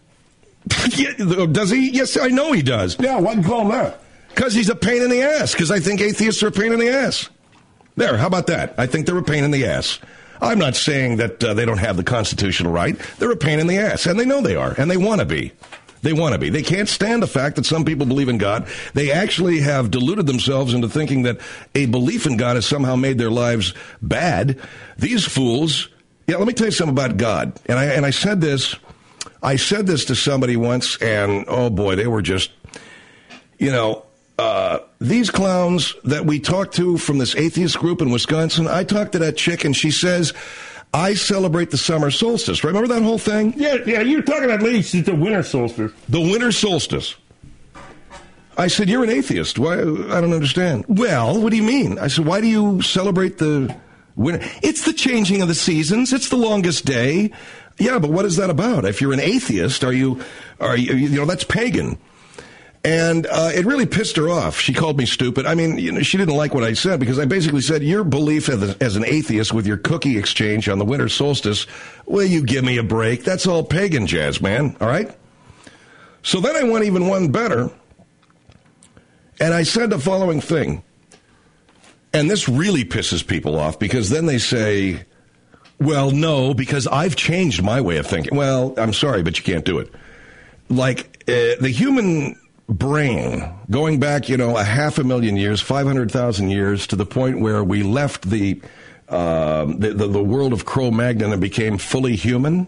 Does he? Yes, I know he does. Yeah, why do you call him that? Because he's a pain in the ass. Because I think atheists are a pain in the ass. There, how about that? I think they're a pain in the ass. I'm not saying that uh, they don't have the constitutional right. They're a pain in the ass, and they know they are, and they want to be. They want to be. They can't stand the fact that some people believe in God. They actually have deluded themselves into thinking that a belief in God has somehow made their lives bad. These fools, yeah, let me tell you something about God. And I, and I said this... I said this to somebody once, and, oh, boy, they were just, you know, uh, these clowns that we talked to from this atheist group in Wisconsin, I talked to that chick, and she says, I celebrate the summer solstice. Remember that whole thing? Yeah, yeah, you were talking about lady, she's the winter solstice. The winter solstice. I said, you're an atheist. Why? I don't understand. Well, what do you mean? I said, why do you celebrate the winter? It's the changing of the seasons. It's the longest day. Yeah, but what is that about? If you're an atheist, are you, are you, you know, that's pagan. And uh, it really pissed her off. She called me stupid. I mean, you know, she didn't like what I said because I basically said, your belief as, a, as an atheist with your cookie exchange on the winter solstice, will you give me a break? That's all pagan jazz, man, all right? So then I went even one better, and I said the following thing. And this really pisses people off because then they say... Well, no, because I've changed my way of thinking. Well, I'm sorry, but you can't do it. Like, uh, the human brain, going back, you know, a half a million years, five hundred thousand years, to the point where we left the, uh, the, the, the world of Cro-Magnon and became fully human,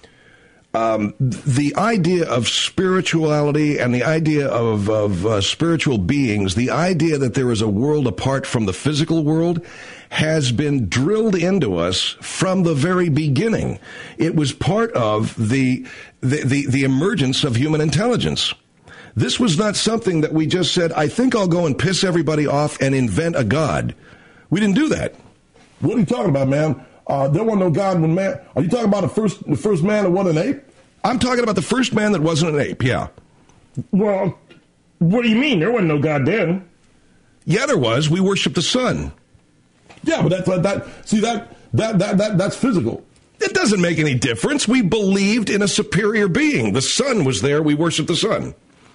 um, the idea of spirituality and the idea of, of uh, spiritual beings, the idea that there is a world apart from the physical world, has been drilled into us from the very beginning. It was part of the, the, the, the emergence of human intelligence. This was not something that we just said, I think I'll go and piss everybody off and invent a God. We didn't do that. What are you talking about, man? Uh, there wasn't no God when man... Are you talking about the first, the first man that wasn't an ape? I'm talking about the first man that wasn't an ape, yeah. Well, what do you mean? There wasn't no God then. Yeah, there was. We worshiped the sun. Yeah, but that's that, that. See that that that that that's physical. It doesn't make any difference. We believed in a superior being. The sun was there. We worshiped the sun.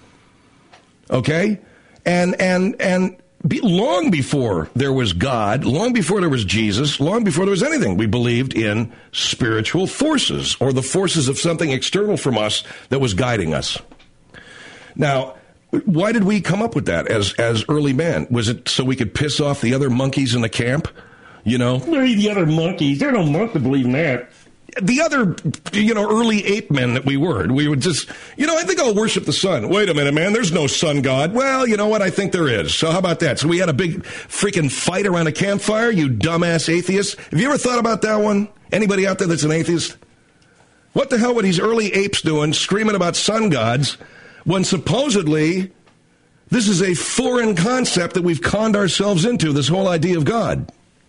Okay, and and and be, long before there was God, long before there was Jesus, long before there was anything, we believed in spiritual forces or the forces of something external from us that was guiding us. Now, why did we come up with that as as early man? Was it so we could piss off the other monkeys in the camp? You know? They're the other monkeys. There are no monks that believe in that. The other, you know, early ape men that we were. We would just, you know, I think I'll worship the sun. Wait a minute, man. There's no sun god. Well, you know what? I think there is. So how about that? So we had a big freaking fight around a campfire, you dumbass atheists. Have you ever thought about that one? Anybody out there that's an atheist? What the hell were these early apes doing screaming about sun gods when supposedly this is a foreign concept that we've conned ourselves into, this whole idea of God.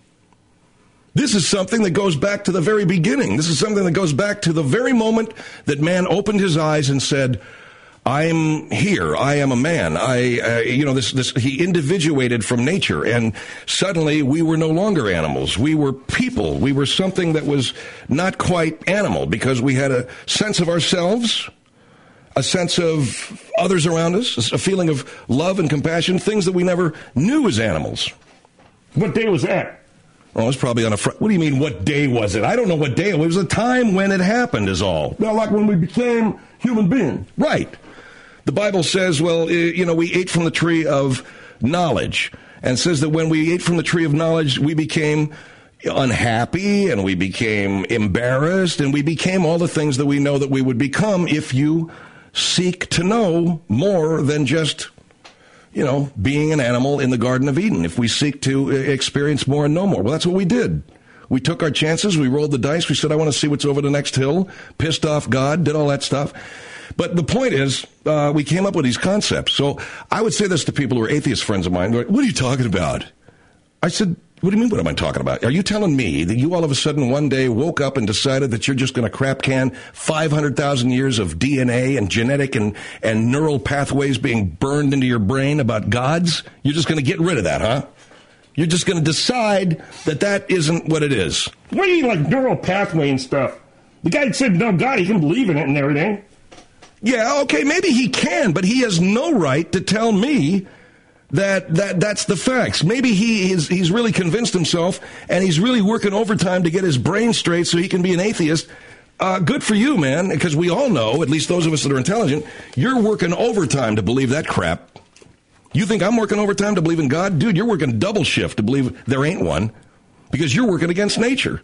This is something that goes back to the very beginning. This is something that goes back to the very moment that man opened his eyes and said, I'm here. I am a man. I, uh, you know, this, this, he individuated from nature, and suddenly we were no longer animals. We were people. We were something that was not quite animal because we had a sense of ourselves, a sense of others around us, a feeling of love and compassion, things that we never knew as animals. What day was that? Oh, it was probably on a Friday. What do you mean, what day was it? I don't know what day. It was a time when it happened is all. Now, like when we became human beings. Right. The Bible says, well, you know, we ate from the tree of knowledge. And says that when we ate from the tree of knowledge, we became unhappy and we became embarrassed and we became all the things that we know that we would become if you seek to know more than just, you know, being an animal in the Garden of Eden. If we seek to experience more and know more. Well, that's what we did. We took our chances. We rolled the dice. We said, I want to see what's over the next hill. Pissed off God, did all that stuff. But the point is, uh, we came up with these concepts. So I would say this to people who are atheist friends of mine. They're like, what are you talking about? I said, what do you mean, what am I talking about? Are you telling me that you all of a sudden one day woke up and decided that you're just going to crap can five hundred thousand years of D N A and genetic and, and neural pathways being burned into your brain about gods? You're just going to get rid of that, huh? You're just going to decide that that isn't what it is. What do you mean, like neural pathway and stuff? The guy that said no God, he can believe in it and everything. Yeah, okay, maybe he can, but he has no right to tell me that that that's the facts. Maybe he is he's really convinced himself, and he's really working overtime to get his brain straight so he can be an atheist. Uh, good for you, man, because we all know, at least those of us that are intelligent, you're working overtime to believe that crap. You think I'm working overtime to believe in God? Dude, you're working double shift to believe there ain't one, because you're working against nature.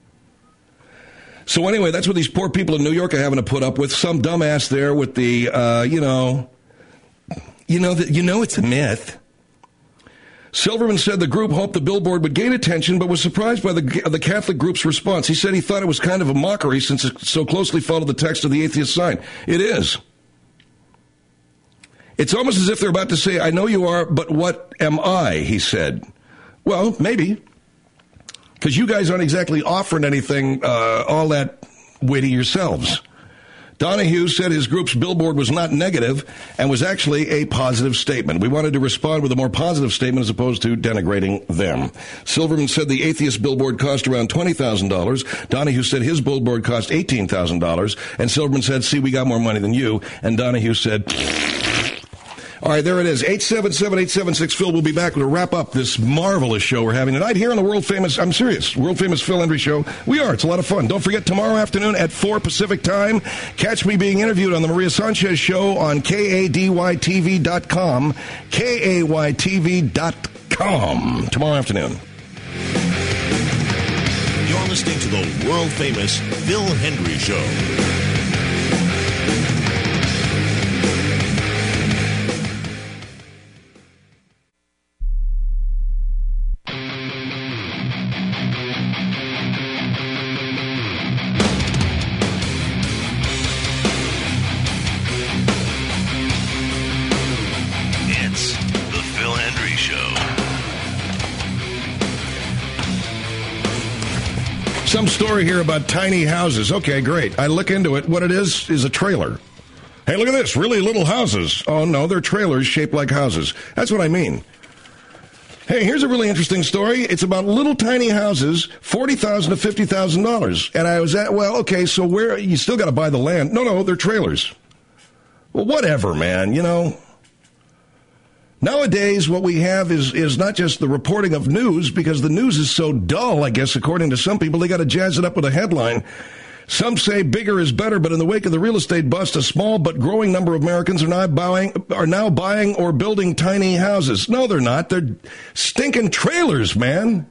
So anyway, that's what these poor people in New York are having to put up with. Some dumbass there with the, uh, you know, you know that you know it's a myth. Silverman said the group hoped the billboard would gain attention, but was surprised by the the Catholic group's response. He said he thought it was kind of a mockery since it so closely followed the text of the atheist sign. It is. It's almost as if they're about to say, I know you are, but what am I, he said. Well, maybe. Because you guys aren't exactly offering anything uh, all that witty yourselves. Donahue said his group's billboard was not negative and was actually a positive statement. We wanted to respond with a more positive statement as opposed to denigrating them. Silverman said the atheist billboard cost around twenty thousand dollars. Donahue said his billboard cost eighteen thousand dollars. And Silverman said, see, we got more money than you. And Donahue said... All right, there it is. eight seven seven, eight seven six, Phil. We'll be back to wrap up this marvelous show we're having tonight here on the world-famous, I'm serious, world-famous Phil Hendrie Show. We are. It's a lot of fun. Don't forget, tomorrow afternoon at four Pacific time, catch me being interviewed on the Maria Sanchez Show on K A D Y T V dot com, K A Y T V dot com, tomorrow afternoon. You're listening to the world-famous Phil Hendrie Show. Some story here about tiny houses. Okay, great. I look into it. What it is is a trailer. Hey, look at this. Really little houses. Oh, no, they're trailers shaped like houses. That's what I mean. Hey, here's a really interesting story. It's about little tiny houses, forty thousand dollars to fifty thousand dollars. And I was at, well, okay, so where, you still got to buy the land. No, no, they're trailers. Well, whatever, man, you know. Nowadays, what we have is is not just the reporting of news, because the news is so dull, I guess, according to some people. They got to jazz it up with a headline. Some say bigger is better, but in the wake of the real estate bust, a small but growing number of Americans are now buying, are now buying or building tiny houses. No, they're not. They're stinking trailers, man.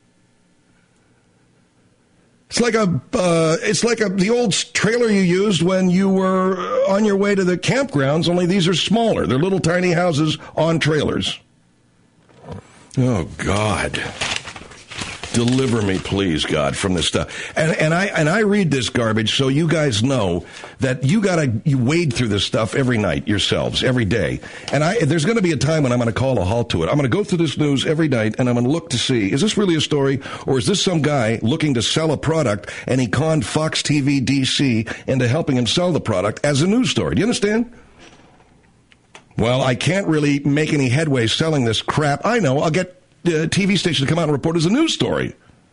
It's like a, uh, it's like a, the old trailer you used when you were on your way to the campgrounds, only these are smaller. They're little tiny houses on trailers. Oh, God. Deliver me, please, God, from this stuff. And and I and I read this garbage so you guys know that you got to you wade through this stuff every night yourselves, every day. And I there's going to be a time when I'm going to call a halt to it. I'm going to go through this news every night, and I'm going to look to see, is this really a story, or is this some guy looking to sell a product, and he conned Fox T V D C into helping him sell the product as a news story? Do you understand? Well, I can't really make any headway selling this crap. I know. I'll get uh, T V stations to come out and report as a news story.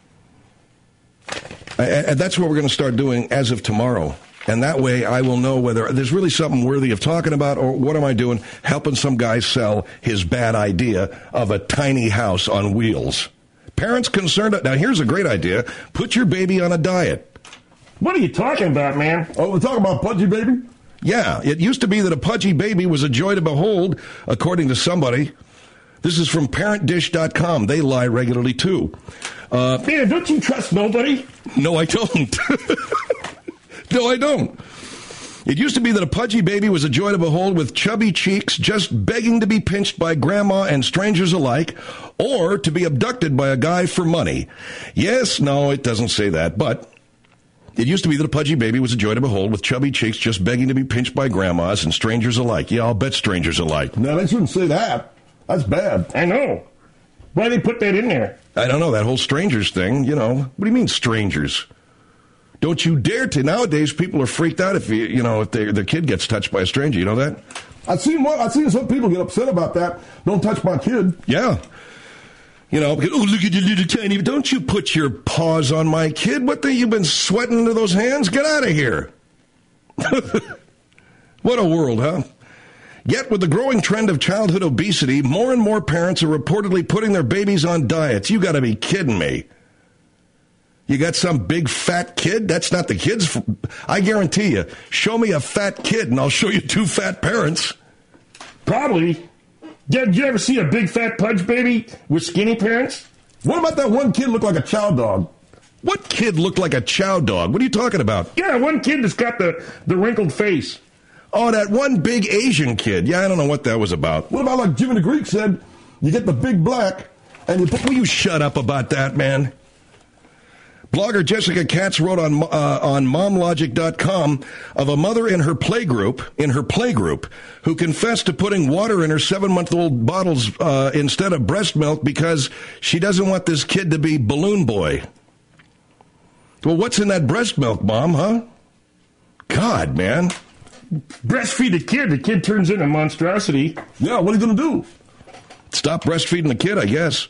And that's what we're going to start doing as of tomorrow. And that way I will know whether there's really something worthy of talking about, or what am I doing helping some guy sell his bad idea of a tiny house on wheels. Parents concerned. Now, here's a great idea. Put your baby on a diet. What are you talking about, man? Oh, we're talking about Pudgy Baby? Yeah, it used to be that a pudgy baby was a joy to behold, according to somebody. This is from parent dish dot com. They lie regularly, too. Uh, Man, don't you trust nobody? No, I don't. No, I don't. It used to be that a pudgy baby was a joy to behold, with chubby cheeks just begging to be pinched by grandma and strangers alike, or to be abducted by a guy for money. Yes, no, it doesn't say that, but it used to be that a pudgy baby was a joy to behold, with chubby cheeks just begging to be pinched by grandmas and strangers alike. Yeah, I'll bet strangers alike. No, they shouldn't say that. That's bad. I know. Why they put that in there? I don't know, that whole strangers thing, you know. What do you mean strangers? Don't you dare to. Nowadays, people are freaked out if, you, you know, if they, their kid gets touched by a stranger. You know that? I've seen one, I've seen some people get upset about that. Don't touch my kid. Yeah. You know, because, oh, look at your little tiny, don't you put your paws on my kid. What the, you've been sweating into those hands? Get out of here. What a world, huh? Yet, with the growing trend of childhood obesity, more and more parents are reportedly putting their babies on diets. You got to be kidding me. You got some big fat kid? That's not the kid's. I guarantee you, show me a fat kid and I'll show you two fat parents. Probably. Did you ever see a big fat pudge baby with skinny parents? What about that one kid looked like a chow dog? What kid looked like a chow dog? What are you talking about? Yeah, one kid that's got the, the wrinkled face. Oh, that one big Asian kid. Yeah, I don't know what that was about. What about, like Jimmy the Greek said, you get the big black and you put... Will you shut up about that, man? Blogger Jessica Katz wrote on uh, on mom logic dot com of a mother in her playgroup, in her playgroup, who confessed to putting water in her seven-month-old bottles uh, instead of breast milk because she doesn't want this kid to be balloon boy. Well, what's in that breast milk, Mom, huh? God, man. Breastfeed a kid, the kid turns into a monstrosity. Yeah, what are you going to do? Stop breastfeeding the kid, I guess.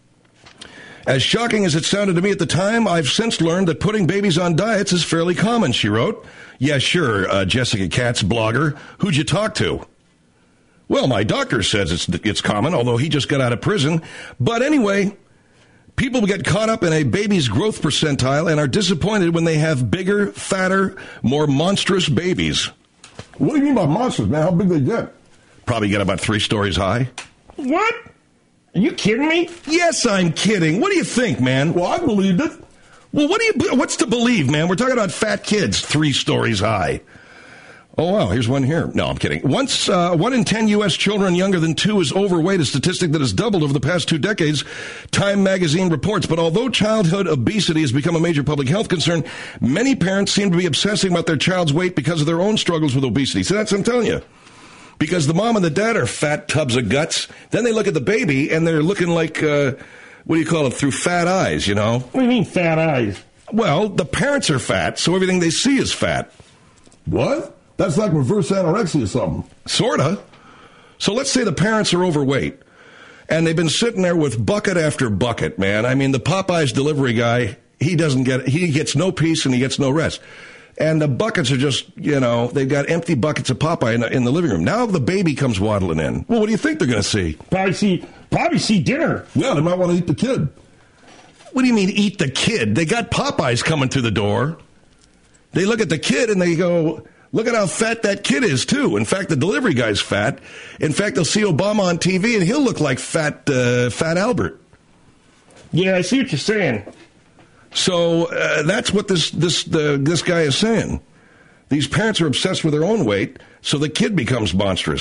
As shocking as it sounded to me at the time, I've since learned that putting babies on diets is fairly common, she wrote. Yeah, sure, uh, Jessica Katz, blogger. Who'd you talk to? Well, my doctor says it's it's common, although he just got out of prison. But anyway, people get caught up in a baby's growth percentile and are disappointed when they have bigger, fatter, more monstrous babies. What do you mean by monstrous, man? How big they get? Probably get about three stories high. What? Are you kidding me? Yes, I'm kidding. What do you think, man? Well, I believed it. Well, what do you? What's to believe, man? We're talking about fat kids, three stories high. Oh, wow, here's one here. No, I'm kidding. Once, uh, one in ten U S children younger than two is overweight, a statistic that has doubled over the past two decades, Time magazine reports. But although childhood obesity has become a major public health concern, many parents seem to be obsessing about their child's weight because of their own struggles with obesity. So that's what I'm telling you. Because the mom and the dad are fat tubs of guts. Then they look at the baby, and they're looking like, uh, what do you call it, through fat eyes, you know? What do you mean fat eyes? Well, the parents are fat, so everything they see is fat. What? That's like reverse anorexia or something. Sorta. So let's say the parents are overweight, and they've been sitting there with bucket after bucket, man. I mean, the Popeyes delivery guy, he doesn't get, he gets no peace and he gets no rest. And the buckets are just, you know, they've got empty buckets of Popeye in the, in the living room. Now the baby comes waddling in. Well, what do you think they're going to see? Probably see, probably see dinner. Yeah, they might want to eat the kid. What do you mean eat the kid? They got Popeyes coming through the door. They look at the kid and they go, look at how fat that kid is, too. In fact, the delivery guy's fat. In fact, they'll see Obama on T V and he'll look like fat, uh, fat Albert. Yeah, I see what you're saying. So uh, that's what this this the, this guy is saying. These parents are obsessed with their own weight, so the kid becomes monstrous.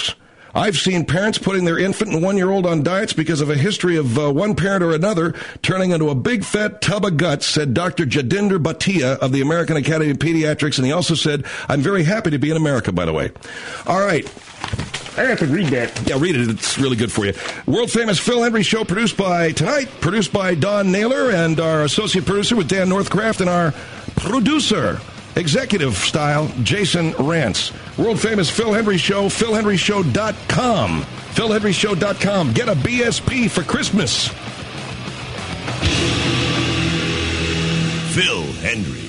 I've seen parents putting their infant and one-year-old on diets because of a history of uh, one parent or another turning into a big fat tub of guts, said Doctor Jadinder Bhatia of the American Academy of Pediatrics. And he also said, I'm very happy to be in America, by the way. All right. I have to read that. Yeah, read it. It's really good for you. World-famous Phil Hendrie Show produced by tonight, produced by Don Naylor and our associate producer with Dan Northcraft and our producer, executive style, Jason Rance. World-famous Phil Hendrie Show, phil hendrie show dot com. phil hendrie show dot com. Get a B S P for Christmas. Phil Hendrie.